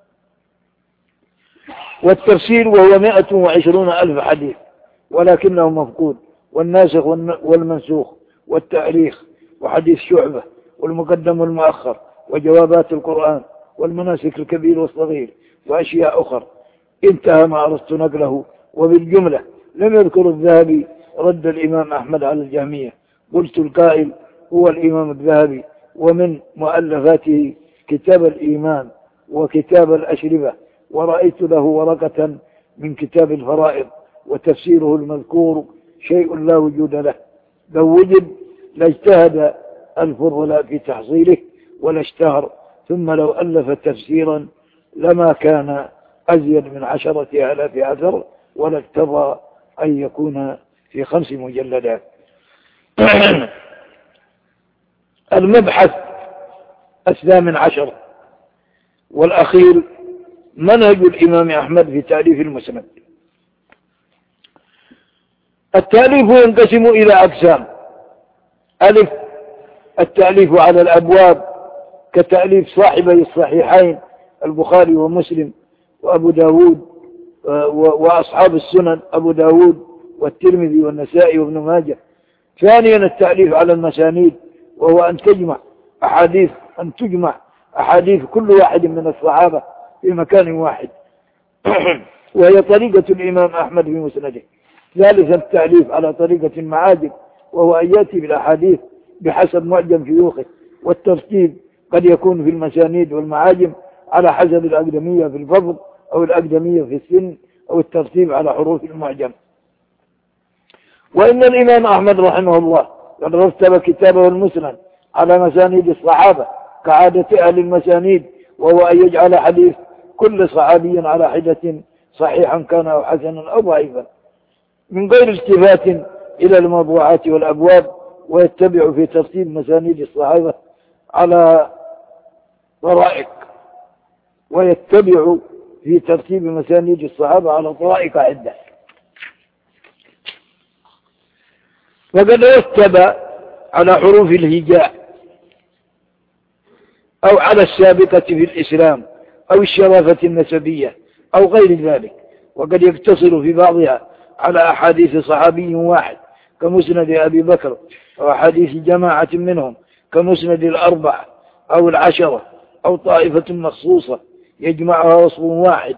A: والتفسير وهو مائة وعشرون ألف حديث ولكنه مفقود، والناسخ والمنسوخ والتاريخ وحديث شعبة والمقدم والمؤخر وجوابات القرآن والمناسك الكبير والصغير وأشياء أخرى انتهى ما أردت نقله. وبالجملة لم يذكر الذهبي رد الإمام أحمد على الجهمية. قلت القائل هو الإمام الذهبي، ومن مؤلفاته كتاب الإيمان وكتاب الأشربة، ورأيت له ورقة من كتاب الفرائض، وتفسيره المذكور شيء لا وجود له. لو وجد لاجتهد الفضلاء في تحصيله ولا اشتهر، ثم لو ألف تفسيرا لما كان أزيد من عشرة آلاف أثر، ولا اقتضى أن يكون في خمس مجلدات. المبحث الثامن عشر والأخير منهج الإمام أحمد في تأليف المسند. التأليف ينقسم إلى أقسام: ألف التأليف على الأبواب كتأليف صاحبي الصحيحين البخاري ومسلم وأبو داود وأصحاب السنن أبو داود والترمذي والنسائي وابن ماجه. ثانيا التأليف على المسانيد، وهو أن تجمع أحاديث أن تجمع أحاديث كل واحد من الصحابة في مكان واحد وهي طريقة الإمام أحمد في مسنده. ثالثا التأليف على طريقة المعاجم، وهو أن يأتي بالأحاديث بحسب معجم شيوخه، والترتيب قد يكون في المسانيد والمعاجم على حسب الأقدمية في الفضل أو الأقدمية في السن أو الترتيب على حروف المعجم. وإن الإمام أحمد رحمه الله قد رتب كتابه المسند على مسانيد الصحابة كعادة أهل المسانيد، وهو أن يجعل حديث كل صحابي على حدة صحيحا كان أو حسنا أو ضعيفا من غير التفات إلى الموضوعات والأبواب، ويتبع في ترتيب مسانيد الصحابة على طرائق ويتبع في ترتيب مسانيد الصحابة على طرائق عدة. وقد رتب على حروف الهجاء أو على السابقة في الإسلام أو الشرافة النسبية أو غير ذلك، وقد يقتصر في بعضها على أحاديث صحابي واحد كمسند أبي بكر، أو أحاديث جماعة منهم كمسند الأربعة أو العشرة أو طائفة مخصوصة يجمعها وصف واحد،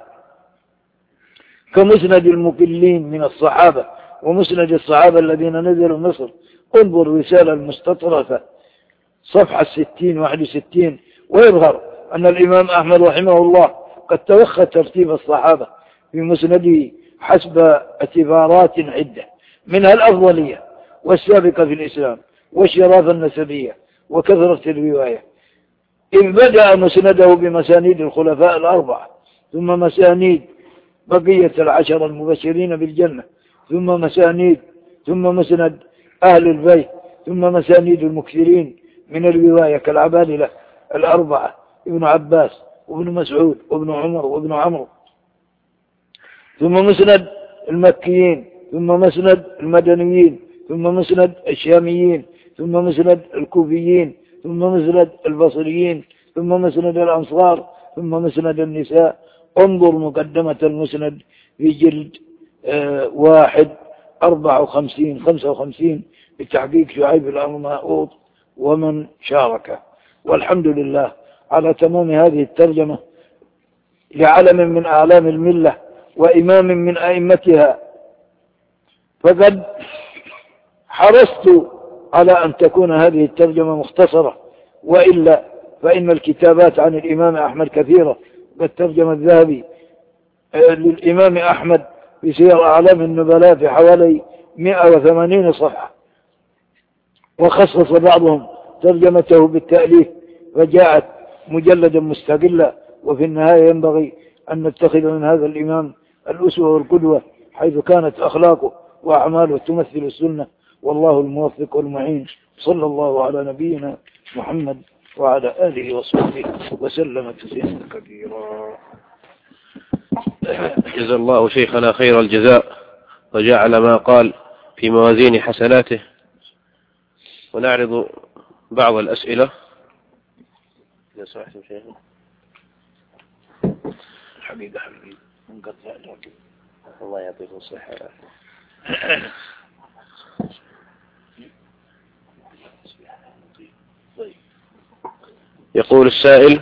A: كمسند المقلين من الصحابة ومسند الصحابة الذين نزلوا مصر. انظر رسالة المستطرفة صفحة ستين واحد وستين، ويظهر أن الإمام أحمد رحمه الله قد توخى ترتيب الصحابة في مسنده حسب اعتبارات عدة، منها الأفضلية والسابقة في الإسلام والشرافة النسبية وكثرة الرواية، إذ بدأ مسنده بمسانيد الخلفاء الأربعة، ثم مسانيد بقية العشر المبشرين بالجنة، ثم مسانيد ثم مسند أهل البيت، ثم مسانيد المكثرين من الرواية كالعبادلة الأربعة ابن عباس وابن مسعود وابن عمر وابن عمرو، ثم مسند المكيين، ثم مسند المدنيين، ثم مسند الشاميين، ثم مسند الكوفيين، ثم مسند البصريين، ثم مسند الأنصار، ثم مسند النساء. انظر مقدمة المسند في جلد آه واحد أربعة وخمسين خمسة وخمسين بتحقيق شعيب الأرناؤوط ومن شارك. والحمد لله على تمام هذه الترجمة لعلم من أعلام الملة وإمام من أئمتها، فقد حرصت على أن تكون هذه الترجمة مختصرة، وإلا فإن الكتابات عن الإمام أحمد كثيرة. قد ترجم الذهبي للإمام أحمد في سير أعلام النبلاء في حوالي مئة وثمانين صفحة، وخصص بعضهم ترجمته بالتأليف فجاءت مجلدا مستقلا. وفي النهاية ينبغي أن نتخذ من هذا الإمام الأسوة والقدوة، حيث كانت أخلاقه وأعماله تمثل السنة، والله الموفق والمعين. صلى الله على نبينا محمد وعلى آله وصحبه وسلم تسليما كثيرا.
C: جزا الله شيخنا خير الجزاء وجعل ما قال في موازين حسناته. ونعرض بعض الأسئلة إذا سمحتم شيخنا.
A: حبيبي حبيبي منقطع لك،
C: الله يعطيكم الصحة. يقول السائل: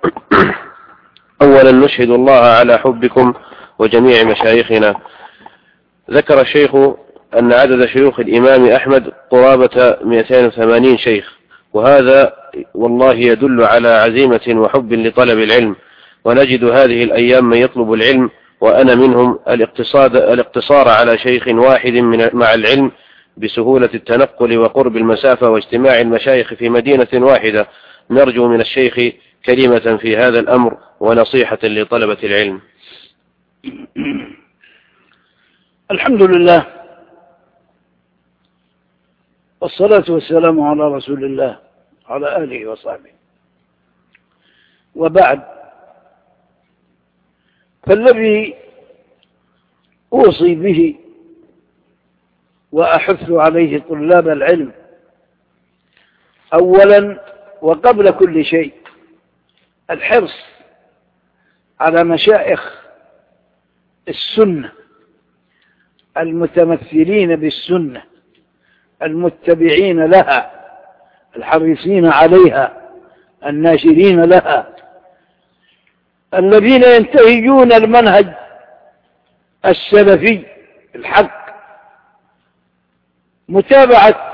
C: أولا نشهد الله على حبكم وجميع مشايخنا. ذكر الشيخ أن عدد شيوخ الإمام أحمد قرابة مئتين وثمانين شيخ، وهذا والله يدل على عزيمة وحب لطلب العلم، ونجد هذه الأيام من يطلب العلم وأنا منهم الاقتصاد الاقتصار على شيخ واحد من مع العلم بسهولة التنقل وقرب المسافة واجتماع المشايخ في مدينة واحدة. نرجو من الشيخ كلمة في هذا الأمر ونصيحة لطلبة العلم.
A: الحمد لله والصلاة والسلام على رسول الله على آله وصحبه، وبعد، فالذي أوصي به وأحث عليه طلاب العلم أولا وقبل كل شيء الحرص على مشايخ السنة المتمثلين بالسنة المتبعين لها الحريصين عليها الناشرين لها، الذين ينتهجون المنهج السلفي الحق، متابعة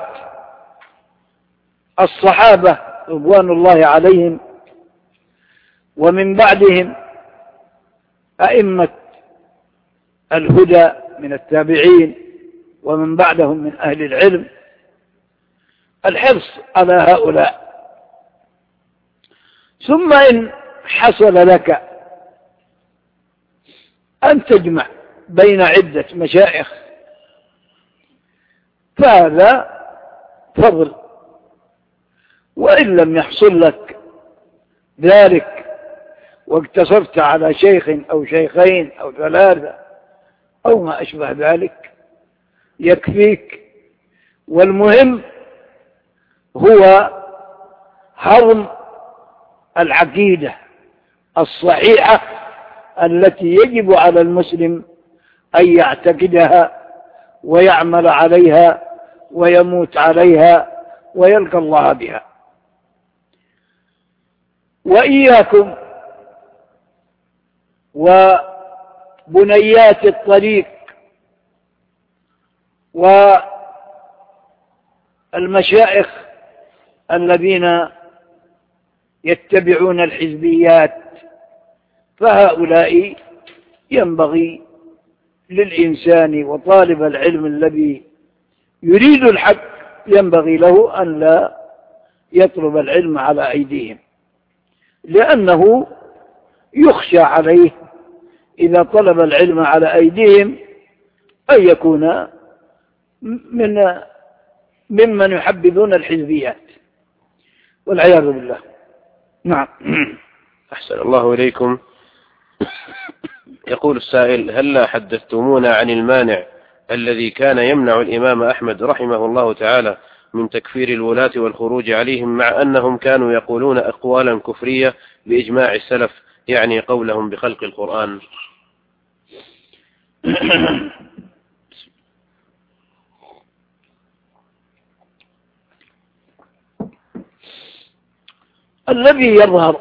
A: الصحابة رضوان الله عليهم، ومن بعدهم أئمة الهدى من التابعين، ومن بعدهم من أهل العلم. الحرص على هؤلاء. ثم إن حصل لك أن تجمع بين عدة مشايخ فهذا فضل، وإن لم يحصل لك ذلك واقتصرت على شيخ أو شيخين أو ثلاثة أو ما أشبه ذلك يكفيك. والمهم هو هضم العقيدة الصحيحة التي يجب على المسلم أن يعتقدها ويعمل عليها ويموت عليها ويلقى الله بها. وإياكم وبنيات الطريق والمشايخ الذين يتبعون الحزبيات، فهؤلاء ينبغي للإنسان وطالب العلم الذي يريد الحق ينبغي له أن لا يطلب العلم على أيديهم، لأنه يخشى عليه إذا طلب العلم على أيديهم أن يكون من ممن يحبذون الحزبيات والعياذ بالله. نعم.
C: أحسن الله إليكم. يقول السائل: هل حدثتمونا عن المانع الذي كان يمنع الإمام أحمد رحمه الله تعالى من تكفير الولاة والخروج عليهم، مع أنهم كانوا يقولون أقوالا كفرية بإجماع السلف، يعني قولهم بخلق القرآن؟
A: الذي يظهر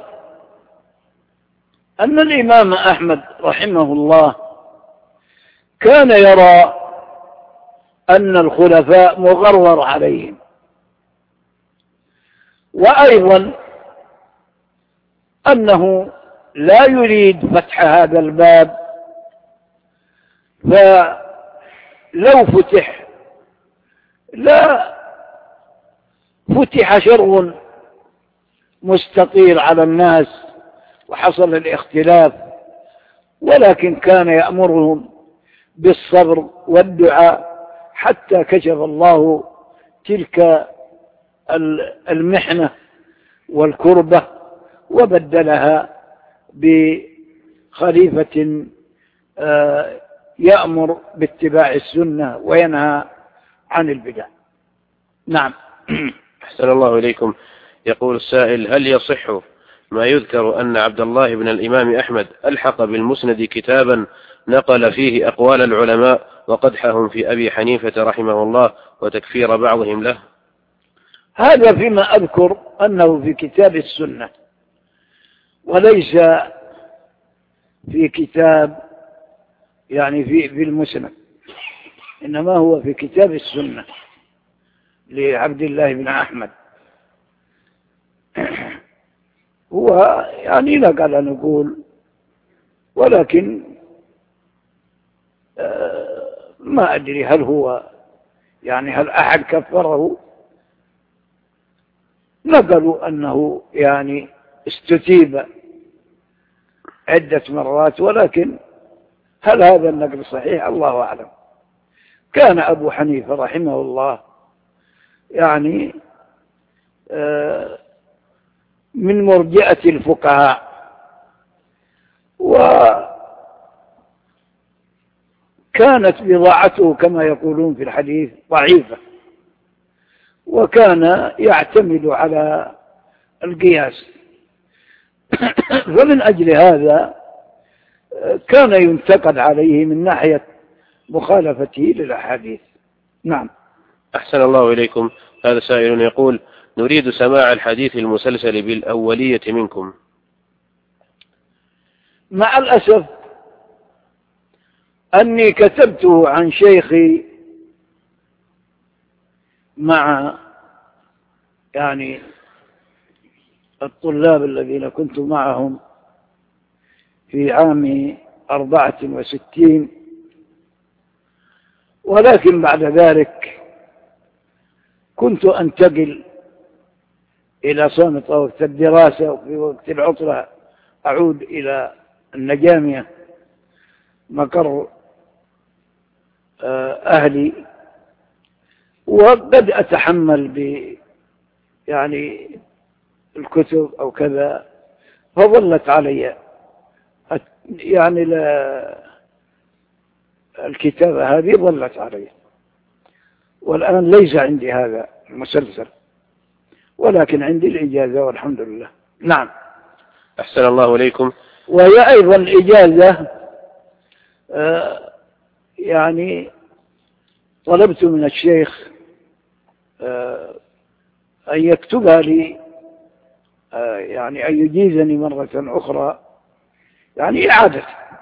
A: أن الإمام أحمد رحمه الله كان يرى أن الخلفاء مغرر عليهم، وأيضا أنه لا يريد فتح هذا الباب، فلو فتح لا فتح شر مستطير على الناس وحصل الاختلاف، ولكن كان يأمرهم بالصبر والدعاء حتى كشف الله تلك المحنة والكربة وبدلها بخليفة يأمر باتباع السنة وينهى عن البدع. نعم.
C: أحسن الله إليكم. يقول السائل: هل يصح ما يذكر أن عبد الله بن الإمام أحمد ألحق بالمسند كتابا نقل فيه أقوال العلماء وقدحهم في أبي حنيفة رحمه الله وتكفير بعضهم له؟
A: هذا فيما أذكر أنه في كتاب السنة وليس في كتاب يعني في في المسند، إنما هو في كتاب السنة لعبد الله بن أحمد. هو يعني لك على نقول، ولكن ما أدري هل هو يعني هل أحد كفره. نقلوا أنه يعني استتيب عدة مرات، ولكن هل هذا النقل صحيح؟ الله أعلم. كان أبو حنيفة رحمه الله يعني من مرجئة الفقهاء، وكانت بضاعته كما يقولون في الحديث ضعيفة، وكان يعتمد على القياس، فمن أجل هذا كان ينتقد عليه من ناحية مخالفته للأحاديث. نعم.
C: أحسن الله إليكم. هذا سائل يقول: نريد سماع الحديث المسلسل بالأولية منكم.
A: مع الأسف أني كتبته عن شيخي مع يعني الطلاب الذين كنت معهم في عام أربعة وستين، ولكن بعد ذلك كنت أنتقل إلى صامت وقت الدراسة، وفي وقت العطلة أعود إلى النجامية مقر أهلي، وقد أتحمل ب يعني الكتب أو كذا، فظلت علي يعني الكتابة هذه ظلت علي، والآن ليس عندي هذا المسلسل، ولكن عندي الإجازة والحمد لله. نعم.
C: أحسن الله إليكم.
A: وهي أيضا إجازة آه يعني طلبت من الشيخ آه أن يكتبها لي، آه يعني أن يجيزني مرة أخرى، يعني إعادة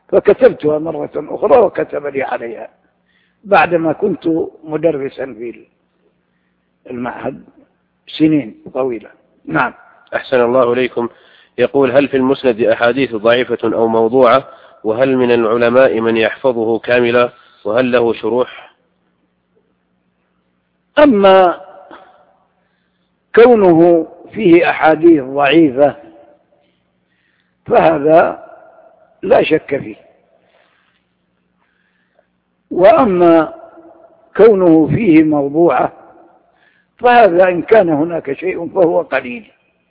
A: فكتبتها مرة أخرى وكتب لي عليها بعدما كنت مدرسا في المعهد سنين طويلة. نعم.
C: أحسن الله إليكم. يقول: هل في المسند أحاديث ضعيفة أو موضوعة؟ وهل من العلماء من يحفظه كاملا؟ وهل له شروح؟
A: أما كونه فيه أحاديث ضعيفة فهذا لا شك فيه، وأما كونه فيه موضوعة فهذا إن كان هناك شيء فهو قليل،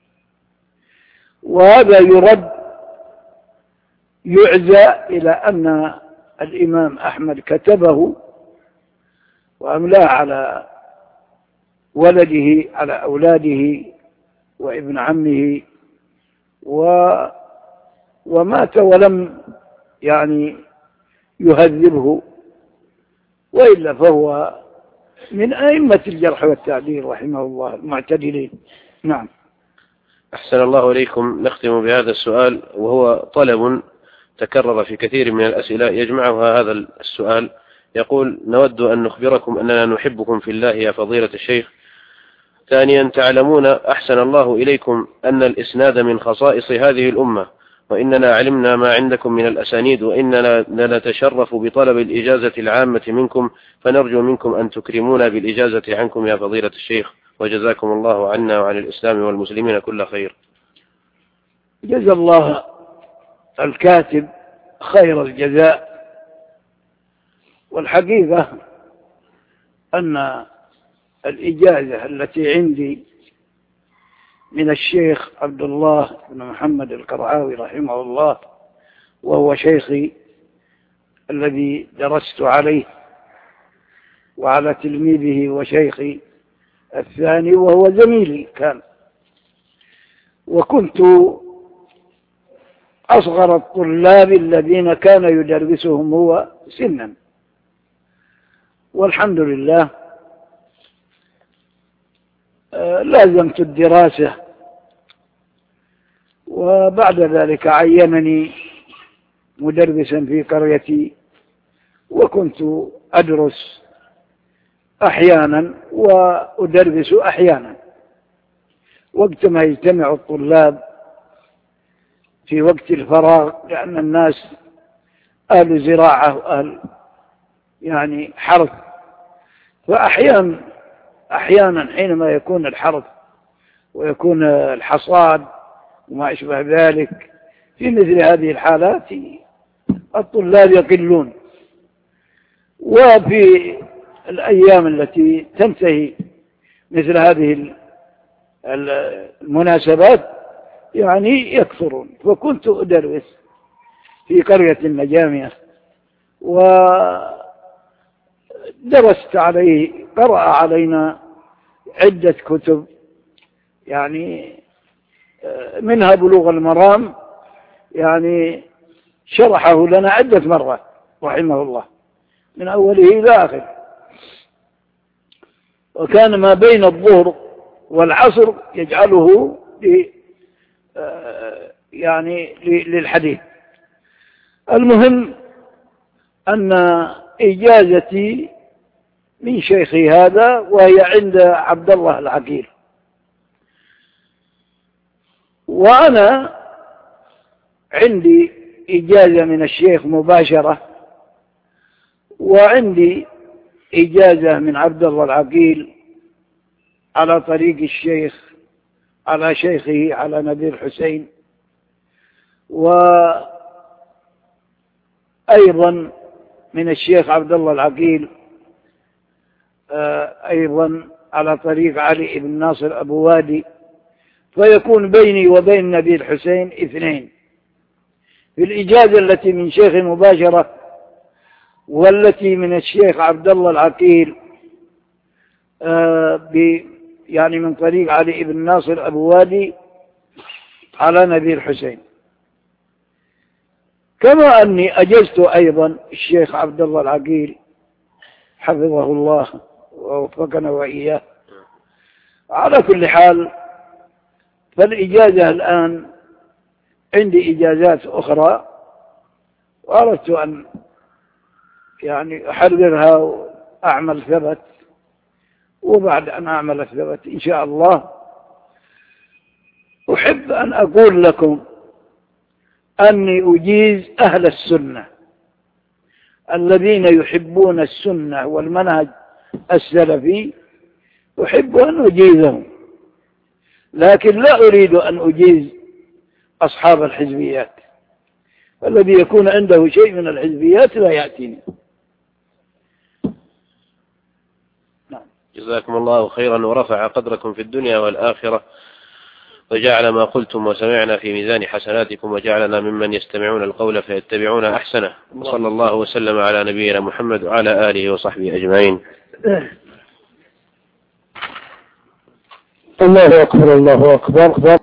A: وهذا يرد يعزى إلى أن الإمام أحمد كتبه وأملاه على ولده على أولاده وابن عمه و ومات ولم يعني يهذبه، وإلا فهو من أئمة الجرح والتعديل رحمه الله المعتدلين. نعم.
C: أحسن الله إليكم. نختم بهذا السؤال، وهو طلب تكرر في كثير من الأسئلة يجمعها هذا السؤال. يقول: نود أن نخبركم أننا نحبكم في الله يا فضيلة الشيخ. ثانيا، تعلمون أحسن الله إليكم أن الإسناد من خصائص هذه الأمة، وإننا علمنا ما عندكم من الأسانيد، وإننا نتشرف بطلب الإجازة العامة منكم، فنرجو منكم أن تكرمونا بالإجازة عنكم يا فضيلة الشيخ، وجزاكم الله عنا وعن الإسلام والمسلمين كل خير.
A: جزا الله الكاتب خير الجزاء. والحقيقة أن الإجازة التي عندي من الشيخ عبد الله بن محمد القرعاوي رحمه الله، وهو شيخي الذي درست عليه وعلى تلميذه وشيخي الثاني، وهو زميلي كان، وكنت أصغر الطلاب الذين كان يدرسهم هو سنا، والحمد لله لازمت الدراسة، وبعد ذلك عينني مدرسا في قريتي، وكنت أدرس أحيانا وأدرس أحيانا، وقت ما يجتمع الطلاب في وقت الفراغ، لأن الناس أهل زراعة وأهل يعني حرث، فأحيانا أحيانا حينما يكون الحرث ويكون الحصاد وما أشبه ذلك، في مثل هذه الحالات الطلاب يقلون، وفي الأيام التي تنتهي مثل هذه المناسبات يعني يكثرون. فكنت أدرس في قرية النجامية، ودرست عليه، قرأ علينا عدة كتب، يعني منها بلوغ المرام، يعني شرحه لنا عدة مرات رحمه الله من أوله إلى آخره، وكان ما بين الظهر والعصر يجعله يعني للحديث. المهم أن إجازتي من شيخي هذا، وهي عند عبد الله العقيل، وأنا عندي إجازة من الشيخ مباشرة، وعندي إجازة من عبد الله العقيل على طريق الشيخ على شيخه على نبي الحسين، وأيضا من الشيخ عبد الله العقيل أيضا على طريق علي بن ناصر أبو وادي، فيكون بيني وبين نبي الحسين اثنين في الإجازة التي من شيخ مباشرة، والتي من الشيخ عبد الله العقيل يعني من طريق علي بن ناصر أبو وادي على نبي الحسين. كما أني أجزت أيضا الشيخ عبد الله العقيل حفظه الله ووفقنا وإياه. على كل حال، فالإجازة الآن عندي إجازات أخرى وأردت أن يعني أحررها وأعمل ثبت، وبعد أن أعمل الثبت إن شاء الله أحب أن أقول لكم أني أجيز أهل السنة الذين يحبون السنة والمنهج السلفي، أحب أن أجيزهم، لكن لا أريد أن أجيز أصحاب الحزبيات. الذي يكون عنده شيء من الحزبيات لا يأتيني.
C: جزاكم الله خيرا ورفع قدركم في الدنيا والآخرة، وجعل ما قلتم وسمعنا في ميزان حسناتكم، وجعلنا ممن يستمعون القول فيتبعون أحسنه. وصلى الله وسلم على نبينا محمد وعلى آله وصحبه أجمعين.
B: الله أكبر الله أكبر.